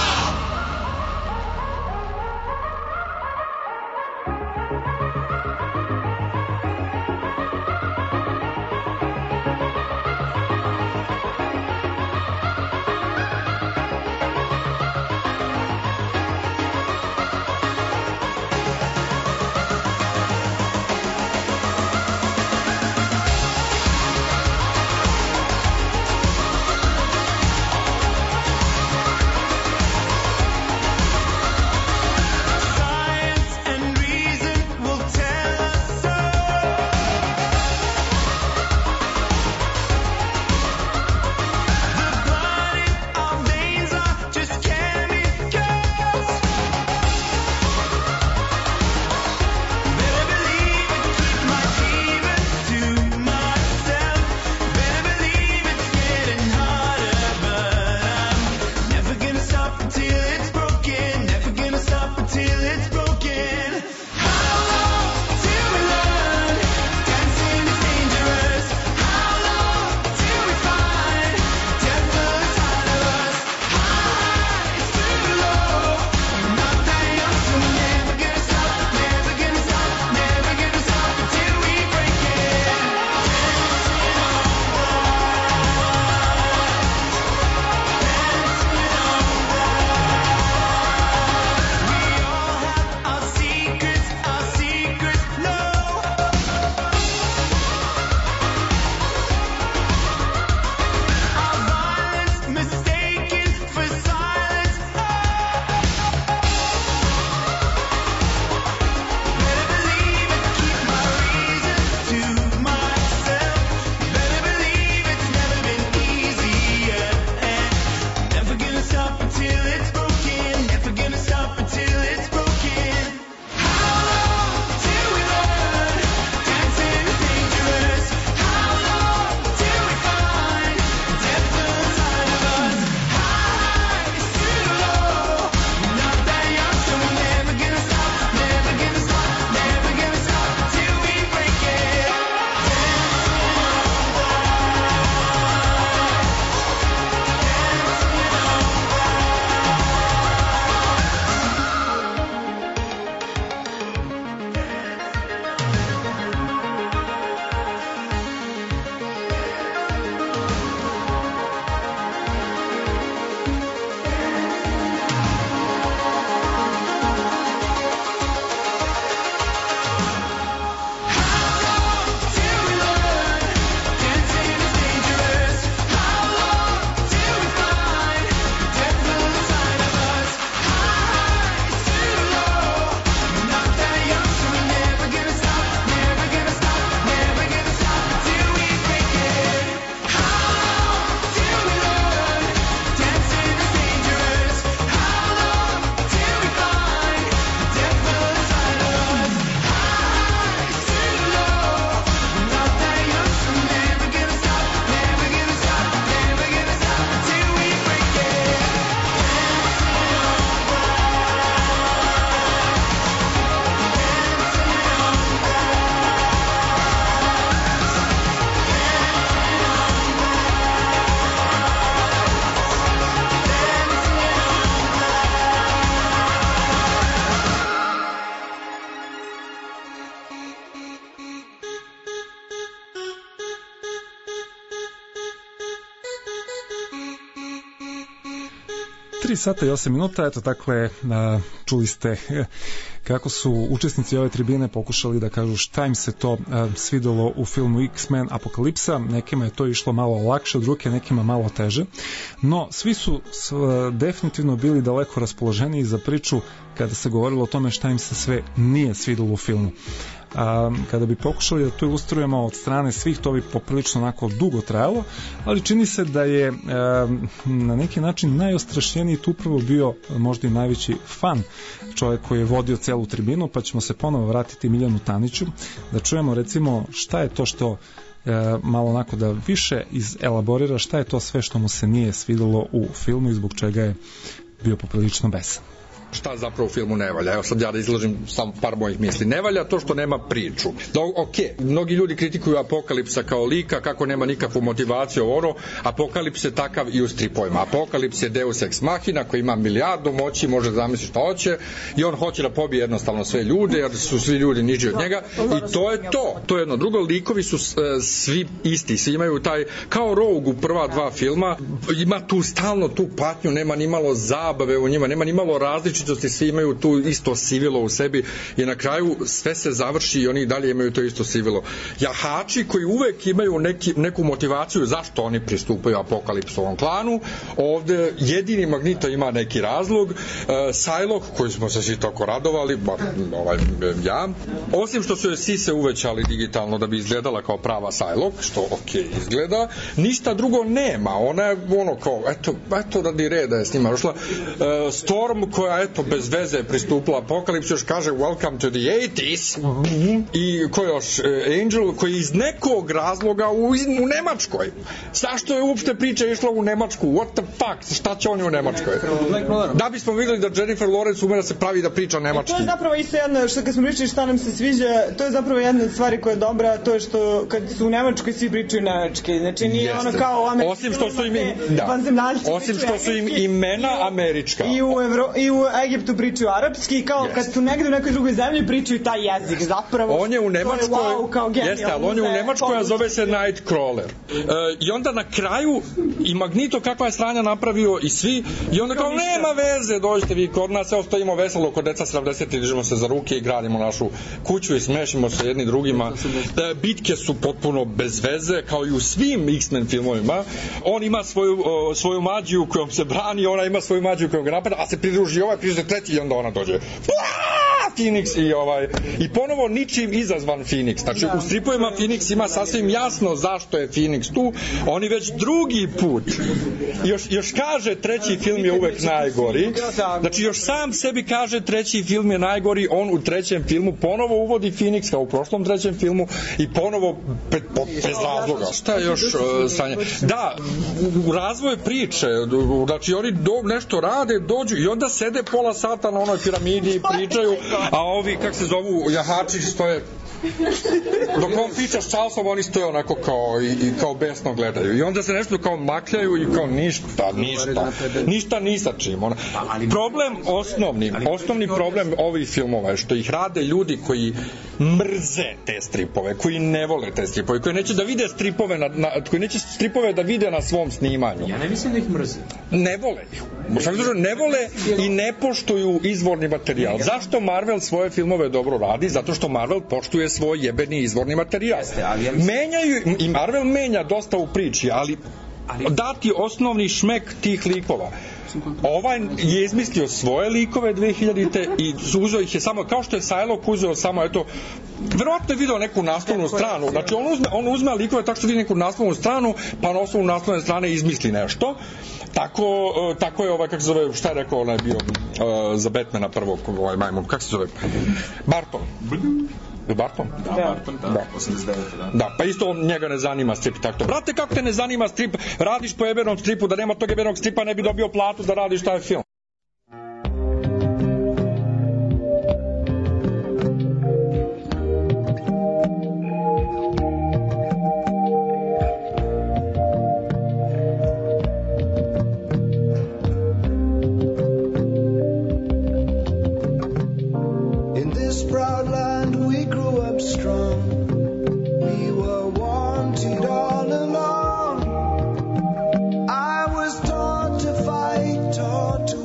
3 sata i 8 minuta, eto dakle, čuli ste kako su učesnici ove tribine pokušali da kažu šta im se to svidelo u filmu X-Men Apokalipsa, nekima je to išlo malo lakše od ruke, nekima malo teže, no svi su definitivno bili daleko raspoloženiji za priču kada se govorilo o tome šta im se sve nije svidelo u filmu. Kada bi pokušali da to ilustrujemo od strane svih, to bi poprilično onako dugo trajalo, ali čini se da je na neki način najostrašćeniji tu upravo bio možda i najveći fan, čovjek koji je vodio celu tribinu, pa ćemo se ponovo vratiti Miljanu Taniću da čujemo recimo šta je to što malo onako da više izelaborira šta je to sve što mu se nije svidelo u filmu i zbog čega je bio poprilično besan. Šta zapravo u filmu ne valja? Evo sad ja da izložim samo par mojih misli. Ne valja to što nema priču. Mnogi ljudi kritikuju Apokalipsa kao lika, kako nema nikakvu motivaciju ono. Apokalips je takav i u stripovima. Apokalips je Deus Ex Machina koji ima milijardu moći, može zamisliti šta hoće i on hoće da pobije jednostavno sve ljude jer su svi ljudi niži od njega i to je to. To je jedno. Drugo, likovi su svi isti. Svi imaju taj, kao Rogue u prva dva filma, ima tu stalno tu patnju, nema ni malo zabave u njima, nema ni malo različitosti, svi imaju tu isto sivilo u sebi i na kraju sve se završi i oni dalje imaju to isto sivilo. Jahači koji uvek imaju neku motivaciju zašto oni pristupaju Apokalipsovom klanu, ovde jedini Magneto ima neki razlog, Psylocke koji smo se svi tako radovali, bar ja, osim što su joj sise uvećali digitalno da bi izgledala kao prava Psylocke, što izgleda, ništa drugo nema, ona je ono kao, eto radi reda je s njima došla, Storm koja bez veze pristupila Apokalipsu, još kaže welcome to the 80s i ko još Angel koji iz nekog razloga u Nemačkoj. Zašto je uopšte priča išla u Nemačku? What the fuck? Šta će oni u Nemačkoj? Da bismo videli da Jennifer Lawrence ume da se pravi da priča nemački. To je zapravo isto jedna, što kad smo pričali šta nam se sviđa, to je zapravo jedna od stvari koja je dobra, to je što kad su u Nemačkoj svi pričaju nemački. Znači nije ono kao u Americi. Osim što su im imena američka. I u Egiptu pričaju arapski, kao kad su negde u nekoj drugoj zemlji pričaju taj jezik, zapravo. On je u Nemačkoj, ali on je u Nemačkoj, a zove se Nightcrawler. I onda na kraju i Magneto kakva je sranja napravio i svi, i onda kao nema veze, dođite vi kod nas, evo stojimo veselo kod deca 70 i držimo se za ruke i gradimo našu kuću i smešimo se jedni drugima. Bitke su potpuno bez veze, kao i u svim X-Men filmovima. On ima svoju mađiju kojom se brani, ona ima svoju mađiju kojom ga napada, a se pridruži treći i onda ona dođe Phoenix i ponovo ničim izazvan Phoenix. Znači u stripovima Phoenix ima sasvim jasno zašto je Phoenix tu. Oni već drugi put još kaže treći film je uvek najgori. Znači još sam sebi kaže treći film je najgori, on u trećem filmu ponovo uvodi Phoenix kao u prošlom trećem filmu i ponovo bez razloga. Šta je još sranje? Da, u razvoju priče, znači oni nešto rade, dođu i onda sede pola sata na onoj piramidi i pričaju, a ovi, kak se zovu, jahači stoje dok on priča s Charlesom, oni stoje onako kao besno gledaju i onda se nešto kao makljaju i kao ništa ni sa čim. Problem osnovni problem ovih filmova je što ih rade ljudi koji mrze te stripove, koji ne vole te stripove, koji neće da vide stripove koji neće stripove da vide na svom snimanju. Ja ne mislim da ih mrze. Ne vole ih. Ne vole i ne poštuju izvorni materijal. Zašto Marvel svoje filmove dobro radi? Zato što Marvel poštuje svoj jebeni izvorni materijal. Menjaju, i Marvel menja dosta u priči, ali dati osnovni šmek tih likova. Ovaj je izmislio svoje likove 2000-te i uzeo ih je samo, kao što je Psylocke uzeo samo, verovatno je video neku naslovnu stranu, znači on uzme likove tako što vidi neku naslovnu stranu, pa na osnovu naslovne strane izmisli nešto. Tako je kako se zove, šta je rekao, onaj bio za Batmana prvog, majmun, kako se zove? Barton. Barton? Da, Barton, 89. Da, pa isto njega ne zanima strip. Tako. Brate, kako te ne zanima strip? Radiš po jebenom stripu, da nema tog jebenog stripa ne bi dobio platu da radiš taj film. Taught to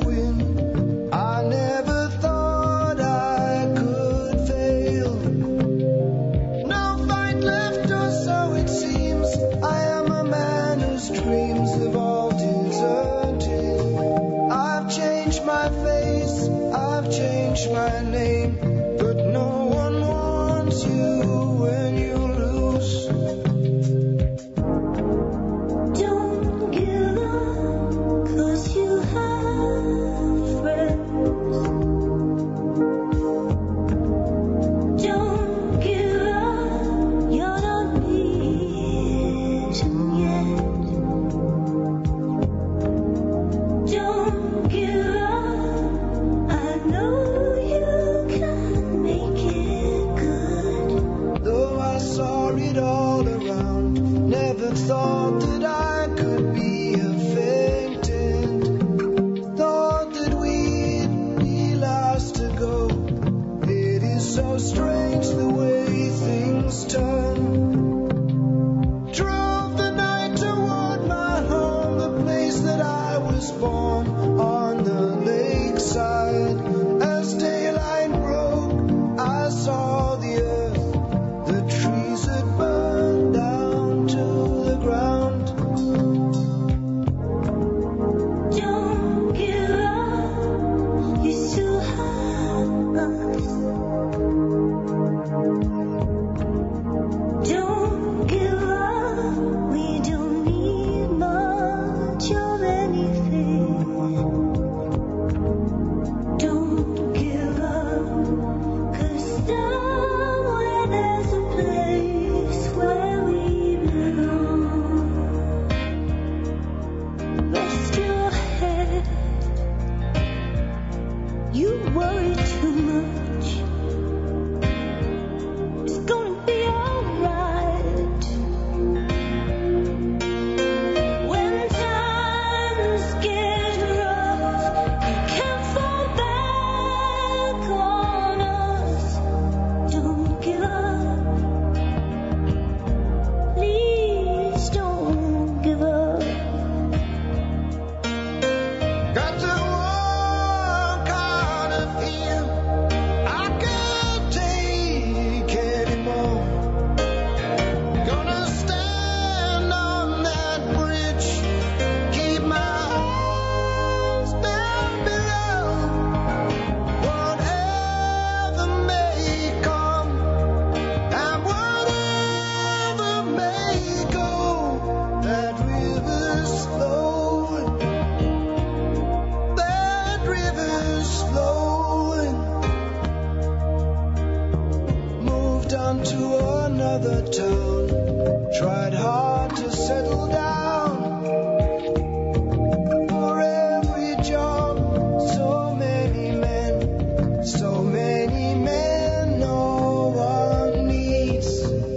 all around. Never thought that I could be a fainting. Thought that we'd be last to go. It is so strange the way things turn. Drove the night toward my home, the place that I was born, on the lakeside. As daylight broke, I saw the earth, the trees had burned down to the ground. Don't give up, you still have us. Don't give up, we don't need much of anything. Don't give up, 'cause somewhere there's a place where we belong. Rest your head, you worry too much. It's gonna be alright. When times get rough, you can't fall back on us. Don't give up. Please don't give up. Got to walk out of here. I can't take anymore. Gonna stand on that bridge, keep my eyes down below. Whatever may come and whatever may go, that river's flowing. That river's flowing. Moved on to another town. Tried hard to settle down. For every job, so many men no one needs.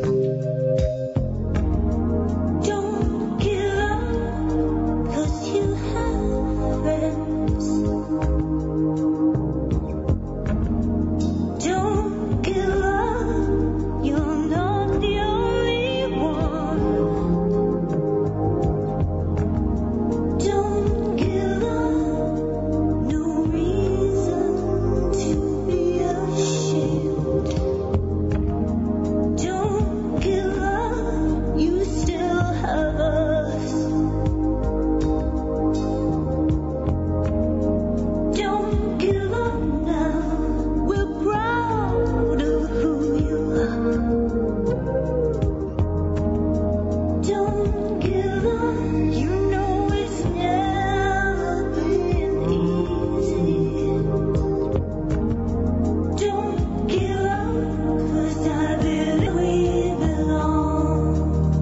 Don't give up, 'cause you have friends. Don't give up, you're not the only one. Don't give up, no reason to be ashamed. Don't give up, you still have us. Don't give up now, we're proud of who you are. Don't give up, you know it's never been easy. Don't give up, 'cause I believe we belong.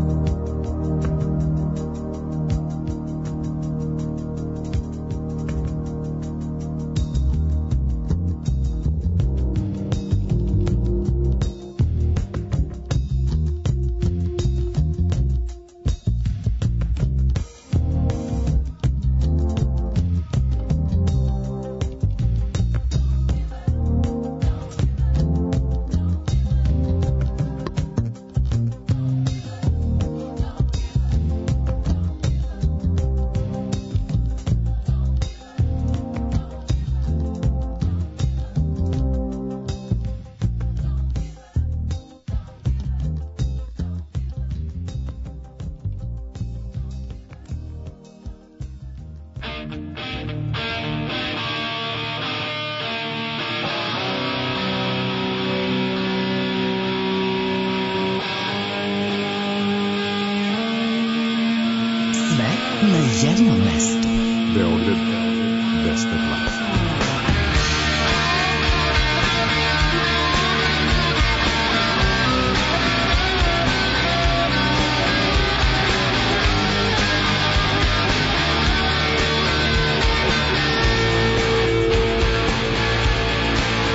Sve na jednom mestu. Beograd 202.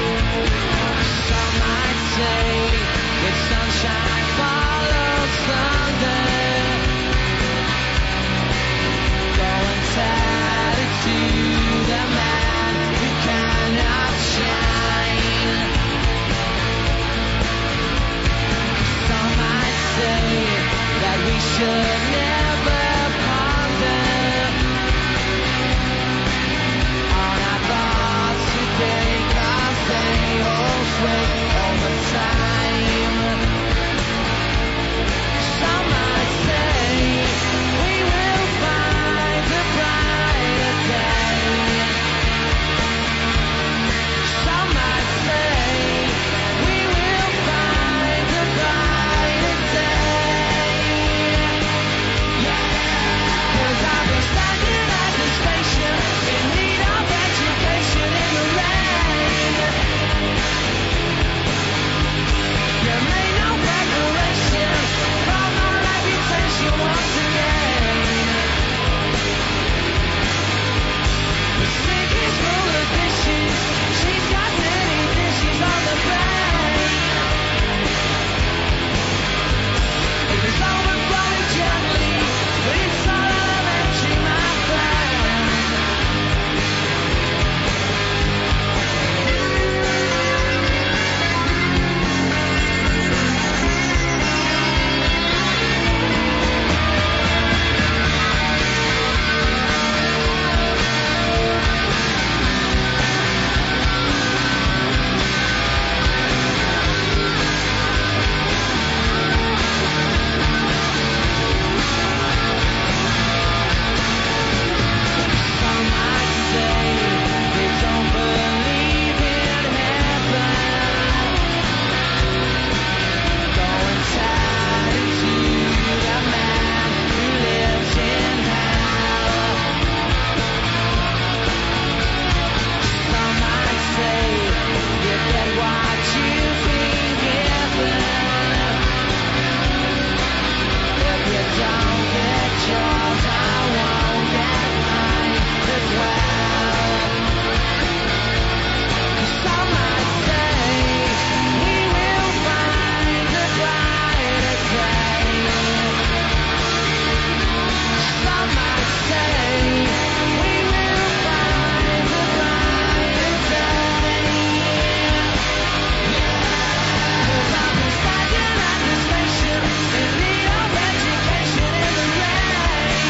Some might say that sunshine follows the should never ponder on our thoughts to think of they hold sway over time. Some might say we will find a brighter day. Some might say we will find a brighter day. Yeah, 'cause I've been standing at the station in need of education in the rain. You made no preparation for my reputation once again. The sink is full of dishes. She's got many dishes on the brain. It is overflowing gently, but it's all elementary, my friend. Some might say they don't believe in heaven. Go and tell it to the man who lives in hell. Some might say you get what you've been given. If you don't get yours, I won't get mine as well. Some might say we will find a brighter day. Some might say we will find a brighter day. 'Cause I've been standing at the station in need of education in the rain.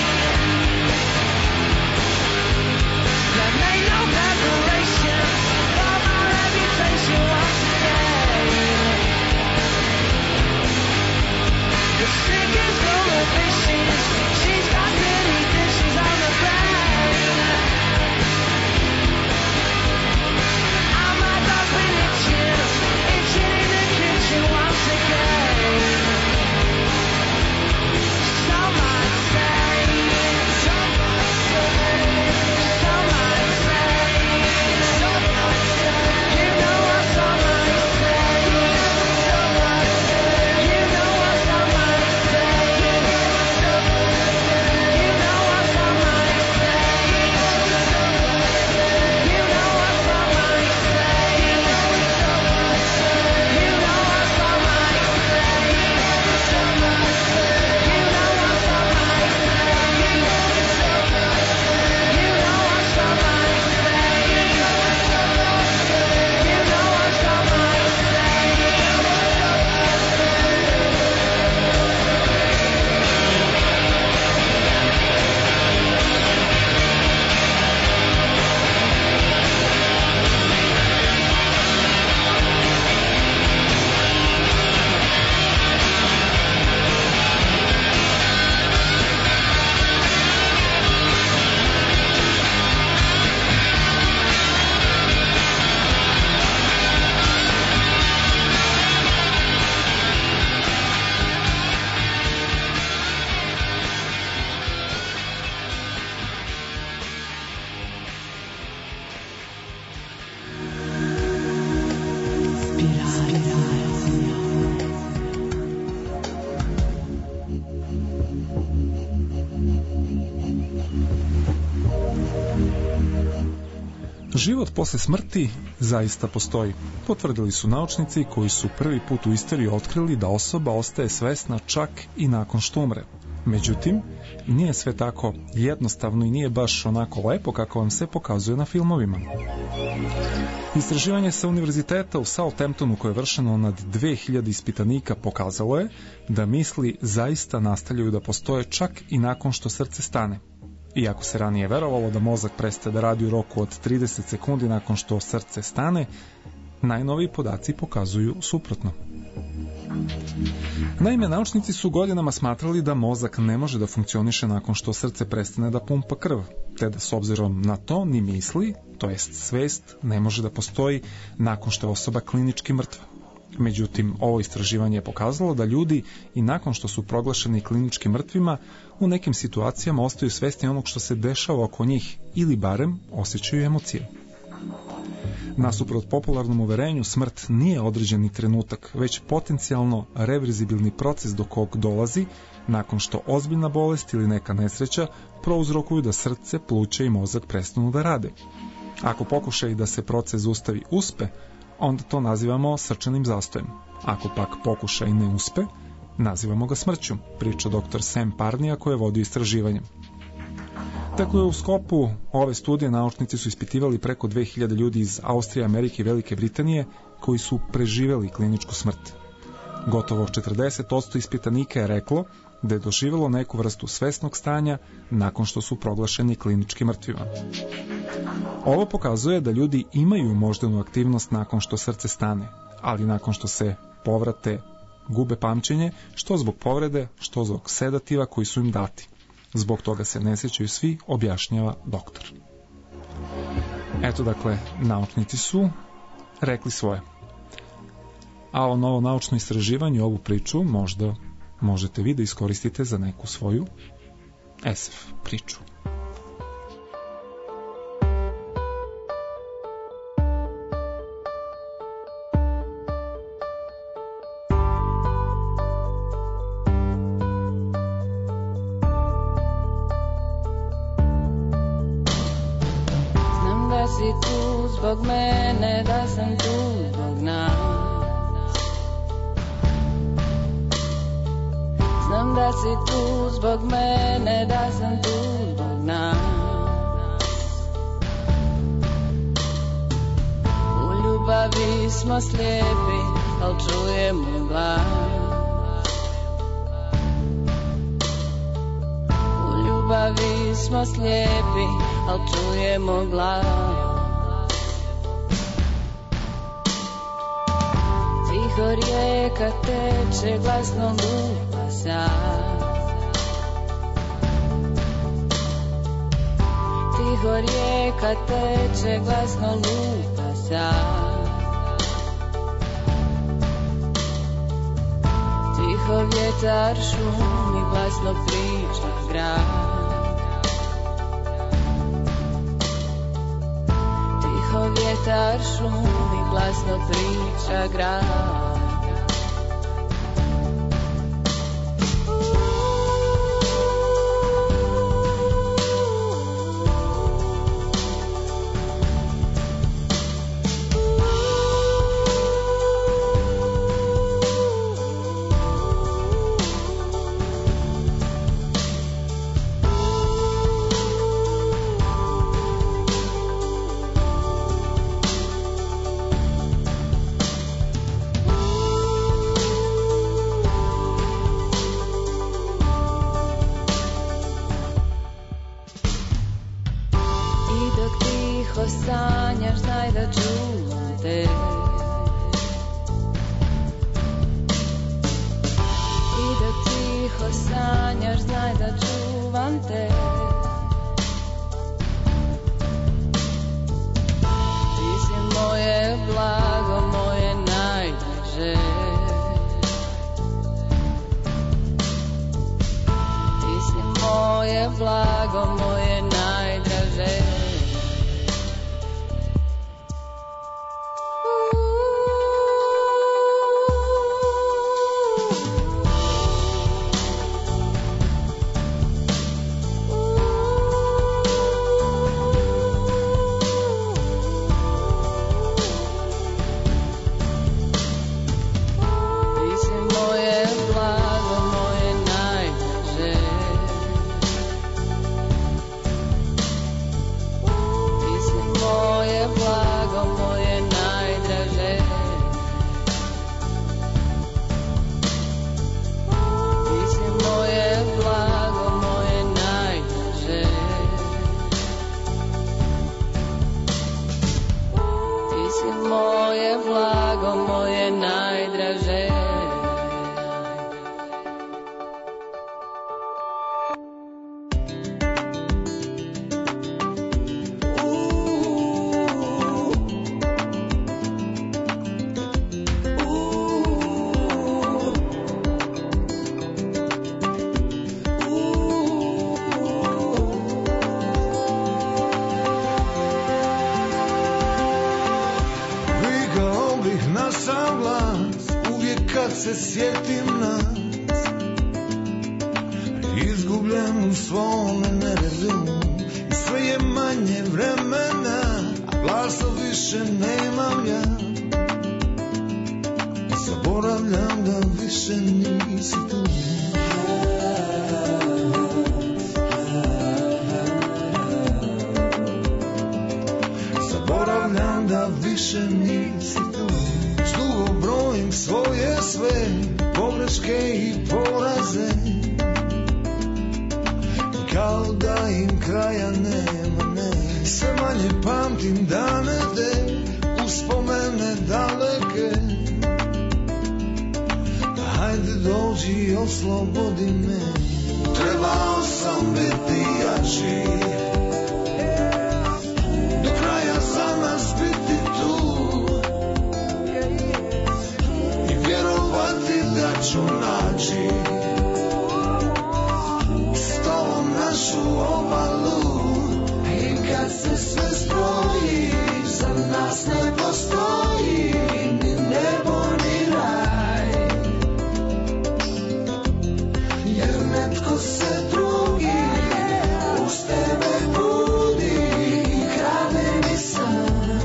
You made no preparation for my reputation once again. The sink is full of dishes. She's got many dishes on the brain. I might have been itching in the kitchen once again. Some might say, some might say, you know what some might say, you know what some might say, you know what some might say, you know what some might say, you know what some might say, you know what some might Život posle smrti zaista postoji. Potvrdili su naučnici koji su prvi put u istoriji otkrili da osoba ostaje svesna čak i nakon što umre. Međutim, nije sve tako jednostavno i nije baš onako lepo kako vam se pokazuje na filmovima. Istraživanje sa univerziteta u Southamptonu koje je vršeno nad 2000 ispitanika pokazalo je da misli zaista nastavljaju da postoje čak i nakon što srce stane. Iako se ranije verovalo da mozak prestaje da radi u roku od 30 sekundi nakon što srce stane, najnoviji podaci pokazuju suprotno. Naime, naučnici su godinama smatrali da mozak ne može da funkcioniše nakon što srce prestane da pumpa krv, te da s obzirom na to ni misli, to jest svest, ne može da postoji nakon što je osoba klinički mrtva. Međutim, ovo istraživanje je pokazalo da ljudi i nakon što su proglašeni klinički mrtvima, u nekim situacijama ostaju svesni onog što se dešava oko njih ili barem osjećaju emocije. Nasuprot popularnom uverenju, smrt nije određeni trenutak, već potencijalno reverzibilni proces do kog dolazi nakon što ozbiljna bolest ili neka nesreća prouzrokuju da srce, pluća i mozak prestanu da rade. Ako pokušaj da se proces zaustavi uspe, onda to nazivamo srčanim zastojem. Ako pak pokušaj ne uspe, nazivamo ga smrću, priča dr. Sam Parnija koji je vodio istraživanje. Dakle, u sklopu ove studije naučnici su ispitivali preko 2000 ljudi iz Austrije, Amerike i Velike Britanije koji su preživeli kliničku smrt. Gotovo 40% ispitanika je reklo da je doživjelo neku vrstu svesnog stanja nakon što su proglašeni klinički mrtvima. Ovo pokazuje da ljudi imaju moždanu aktivnost nakon što srce stane, ali nakon što se povrate gube pamćenje, što zbog povrede, što zbog sedativa koji su im dati. Zbog toga se ne sjećaju svi, objašnjava doktor. Eto, dakle, naučnici su rekli svoje. A o novo naučno istraživanje, ovu priču možda možete vi da iskoristite za neku svoju SF priču. Zbog mene, da sam tu zbog nas. Znam da si tu zbog mene, da sam tu zbog nas. U ljubavi smo slijepi, al čujemo glas. U ljubavi smo slijepi, al čujemo glas. Tiho rijeka teče, glasno lupa sad. Tiho rijeka teče, glasno lupa sad. Tiho vjetar šumi, glasno priča grad. Tiho vjetar šumi, glasno priča grad. Sanjaš, znaj da čuvam te. I dok tiho sanjaš, znaj da čuvam te. Ti si moje blago, moje najdraže. Ti si moje blago, moje najdraže. Ti si moje blago, moje najdraže. se sjetim nas, izgubljen u svome neredu, i sve je manje vremena, a glasa više nemam ja. Zaboravljam da više nisi tu. Zaboravljam da više nisi tu. Ždugo brojim svoje sve pogreške i poraze, kao da im kraja nema, ne. Sve manje pamtim dane de uspomene daleke. Hajde dođi i oslobodi me. Trebao sam biti jači, do kraja za nas biti tu i vjerovati da ću naći s tobom našu obalu. I kad se sve zbroji, za nas ne postoji ni nebo ni raj, jer netko se drugi uz tebe budi i krade mi san.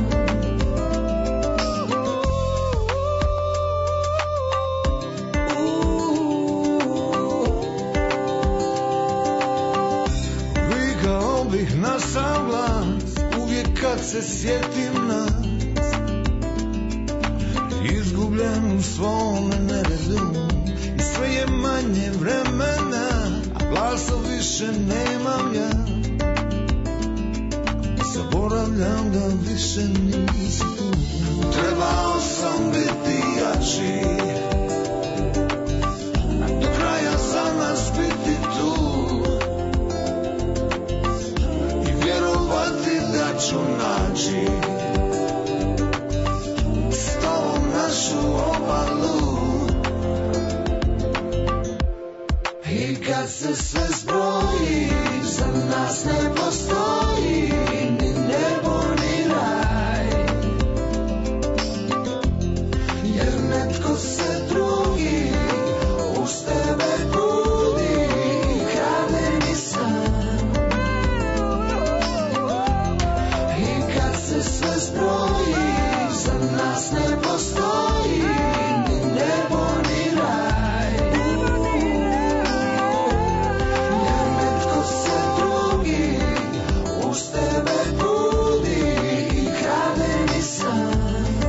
Vikao bih na sam glas uvijek kad se sjetim nas, izgubljen u svome neredu, i sve je manje vremena, a glasa više nemam ja. Zaboravljam da više nisi tu. Trebao sam biti jači, do kraja za nas biti tu i vjerovati da ću naći s tobom našu obalu. I kad se sve zbroji, za nas ne postoji ni nebo ni raj, jer netko se drugi uz tebe budi i krade mi san. I kad se sve zbroji, za nas ne postoji ni nebo ni raj, jer netko se drugi uz tebe budi i krade mi san.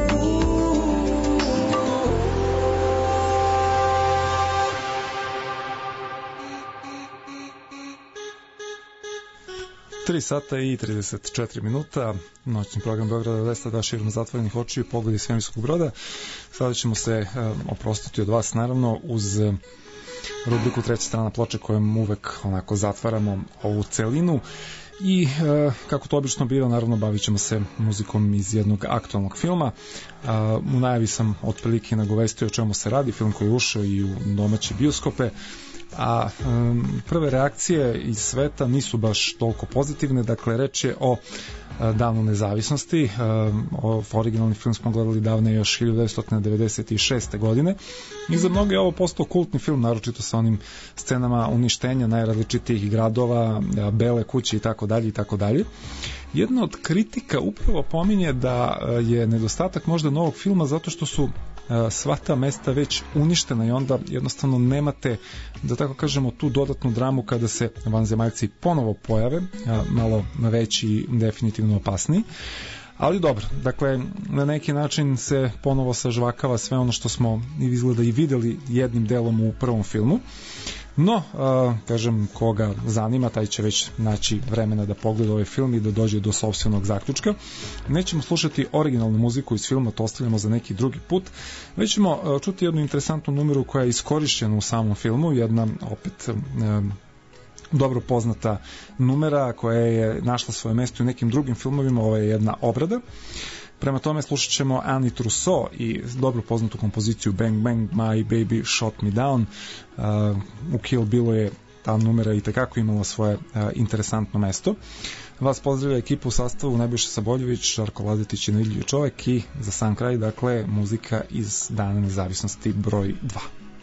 3 sata i 34 minuta, noćni program Beograda 202 širom zatvorenih očiju, pogledi svemirskog broda. Sada ćemo se oprostiti od vas, naravno, uz rubriku Treća strana ploče kojom uvek onako zatvaramo ovu celinu. I kako to obično biva, naravno bavit ćemo se muzikom iz jednog aktualnog filma. U najavi sam otprilike nagovestio o čemu se radi, film koji je ušao i u domaće bioskope, a prve reakcije iz sveta nisu baš toliko pozitivne. Dakle, reč je o Danu nezavisnosti. Originalni film smo gledali davne još 1996. godine i za mnoge je ovo postao kultni film, naročito sa onim scenama uništenja najrazličitijih gradova, bele kuće i tako dalje i tako dalje. Jedna od kritika upravo pominje da je nedostatak možda novog filma zato što su sva ta mesta već uništena i onda jednostavno nemate, da tako kažemo, tu dodatnu dramu kada se vanzemaljci ponovo pojave, malo veći i definitivno opasniji. Ali dobro, dakle, na neki način se ponovo sažvakava sve ono što smo izgleda i videli jednim delom u prvom filmu. No, kažem, koga zanima, taj će već naći vremena da pogleda ovaj film i da dođe do sopstvenog zaključka. Nećemo slušati originalnu muziku iz filma, to ostavljamo za neki drugi put. Već ćemo čuti jednu interesantnu numeru koja je iskorišćena u samom filmu, jedna opet dobro poznata numera koja je našla svoje mesto u nekim drugim filmovima. Ovo je jedna obrada. Prema tome slušat ćemo Annie Trousseau i dobro poznatu kompoziciju Bang Bang My Baby Shot Me Down. U Kill Billu je ta numera i tekako imala svoje interesantno mesto. Vas pozdravlja ekipa u sastavu Nebojša Saboljević, Žarko Vladetić i Nevidljivi čovek i za sam kraj, dakle, muzika iz Dana nezavisnosti broj 2.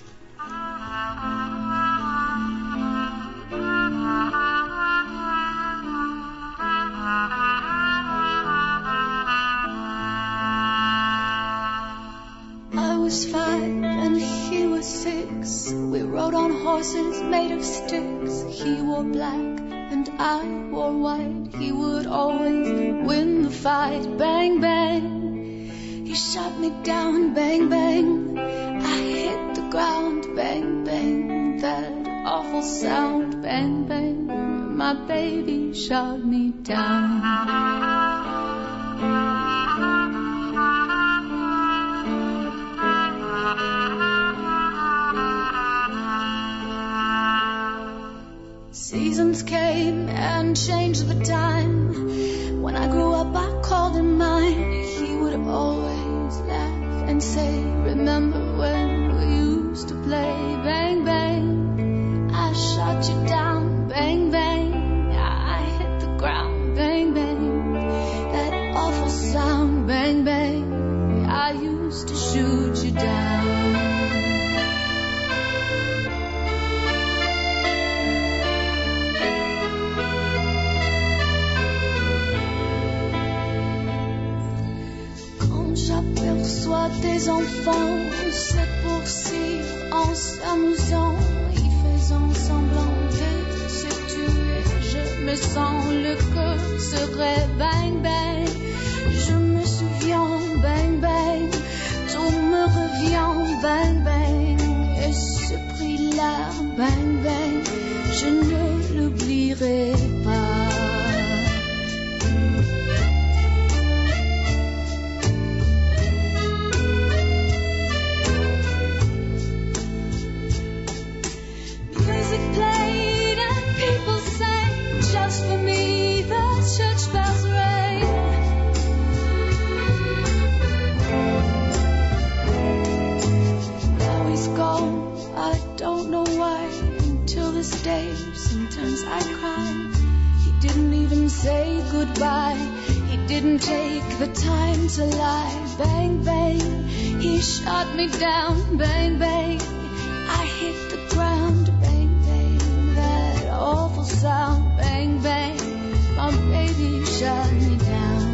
I was 5 and he was 6. We rode on horses made of sticks. He wore black and I wore white. He would always win the fight. Bang, bang. He shot me down. Bang, bang. I hit the ground. Bang, bang. That awful sound. Bang, bang. My baby shot me down. Seasons came and changed the time. When I grew up, I called him mine. He would always laugh and say, remember when we used to play? Bang, bang, I shot you down. Bang, bang, I hit the ground. Bang, bang, that awful sound. Bang, bang, I used to shoot you down. J'aperçois des enfants se poursuivre en s'amusant, y faisant semblant de se tuer. Je me sens le cœur serré, bang bang. Je me souviens, bang bang. Tout me revient, bang bang. Et ce prix-là, bang bang, je ne l'oublierai pas. Sometimes I cry. He didn't even say goodbye. He didn't take the time to lie. Bang, bang, he shot me down. Bang, bang, I hit the ground. Bang, bang, that awful sound. Bang, bang, my baby shot me down.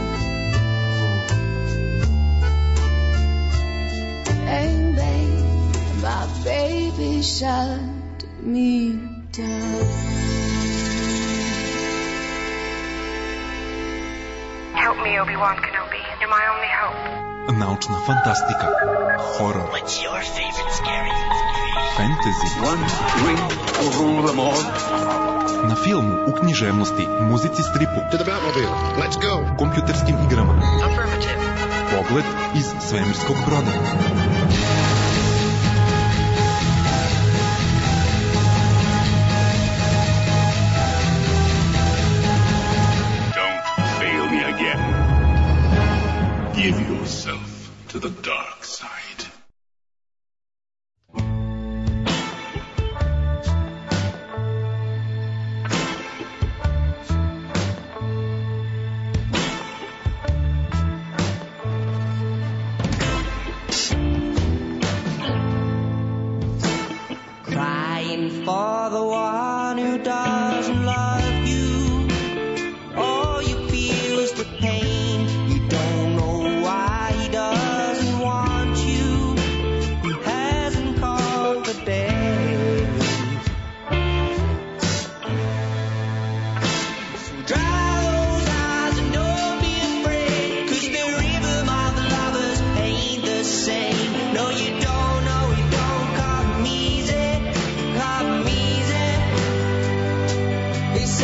Bang, bang, my baby shot me down. Help me, Obi-Wan Kenobi. You're my only hope. Научна фантастика, хорор, What's your favorite scary? фентези, One ring will rule them all. на филму, у книжевности, музици стрипу, To the Batmobile. Let's go. компјутерским играма. Affirmative. Поглед из свемирског брода. Give yourself to the dark side. Crying for the one who doesn't love you. All you feel is the pain. You don't know why he doesn't want you. He hasn't called the day. So dry those eyes and don't be afraid, 'cause the rhythm of the lovers ain't the same. No, you don't know, you don't come easy, come easy. They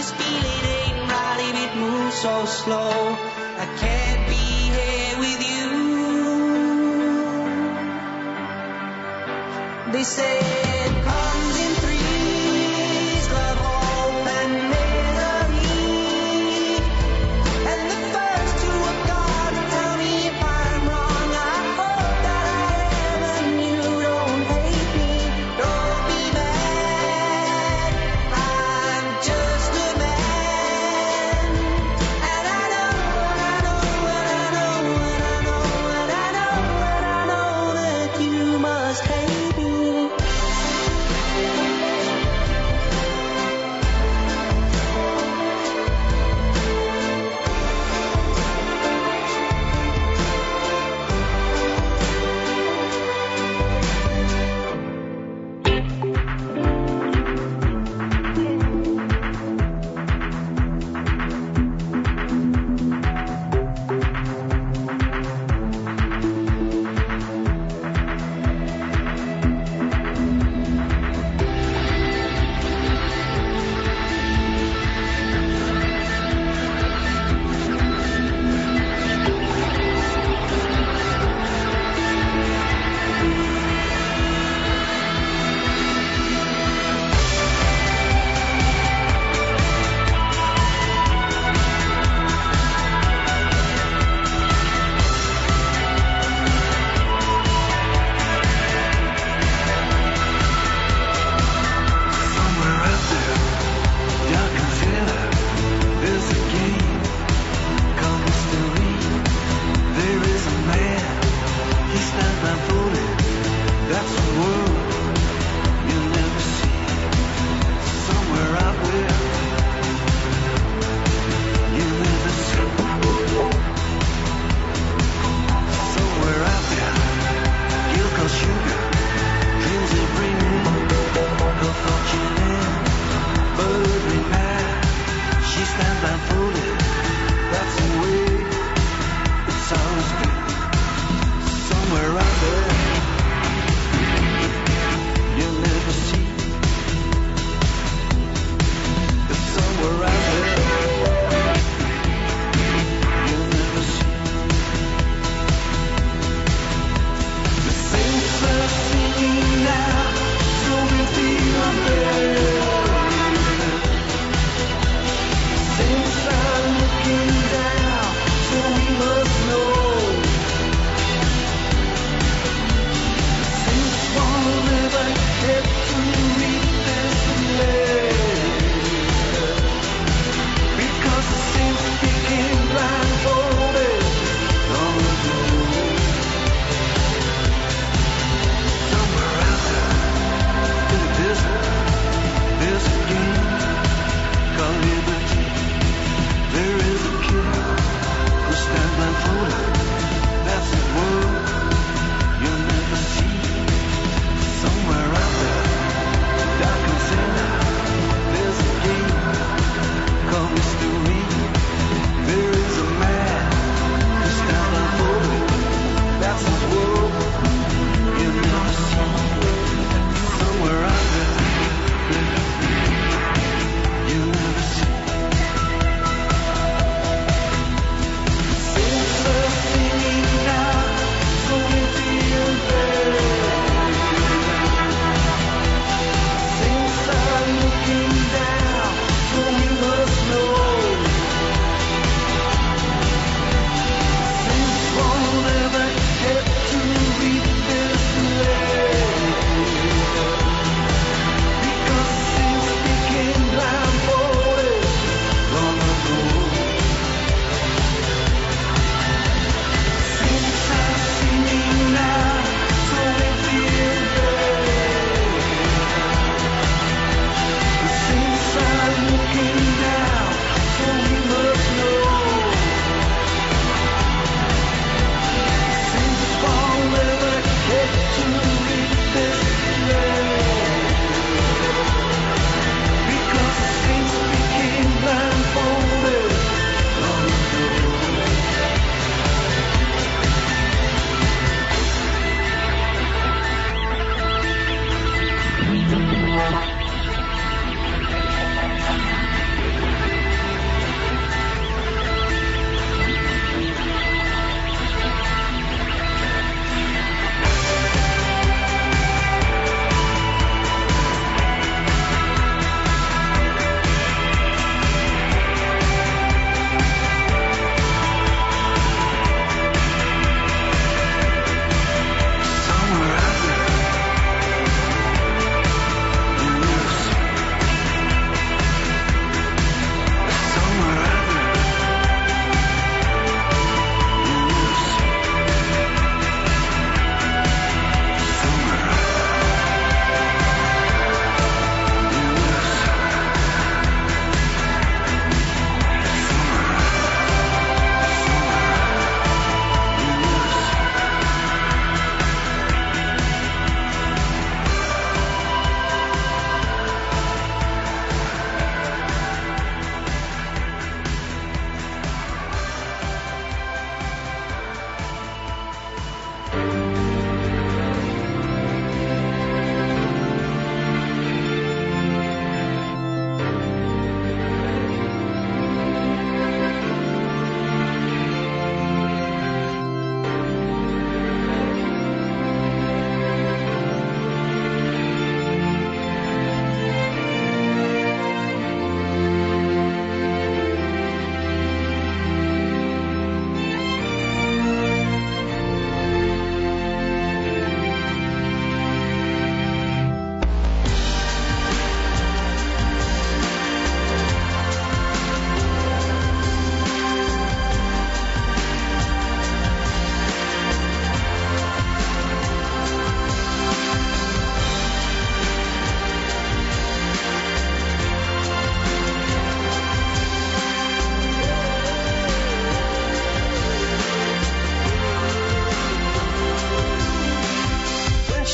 just feel it ain't right if it moves so slow. I can't be here with you. They say it comes in threes, love, hope, and misery. And the first two are gone. Tell me if I'm wrong. I hope that I am, and you don't hate me. Don't be mad. I'm just a man, and I know, and I know, and I know, and I know, and I know, and I know that you must hate me.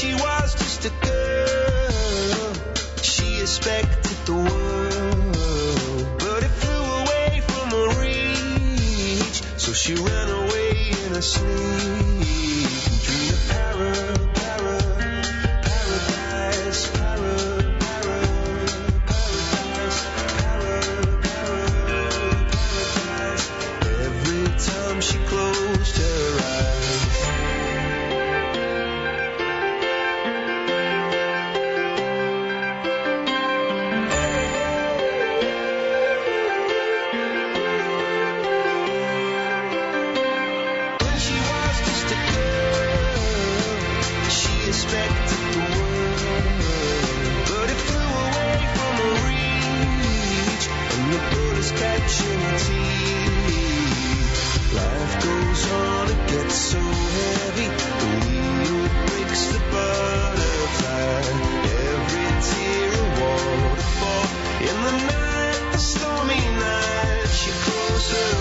she was just a girl, she expected the world, but it flew away from her reach. So she ran away in her sleep, dreamed of paradise. Every time she closed her eyes, when she was just a girl, she expected the world, but it flew away from her reach, and the bullets catching her teeth. Life goes on, it gets so heavy, the wheel breaks the butterfly. Every tear a waterfall. In the night, the stormy night, she closed her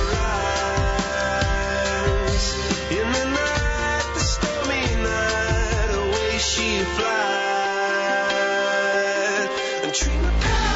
eyes. In the night, the stormy night, away she flies, and dream of paradise.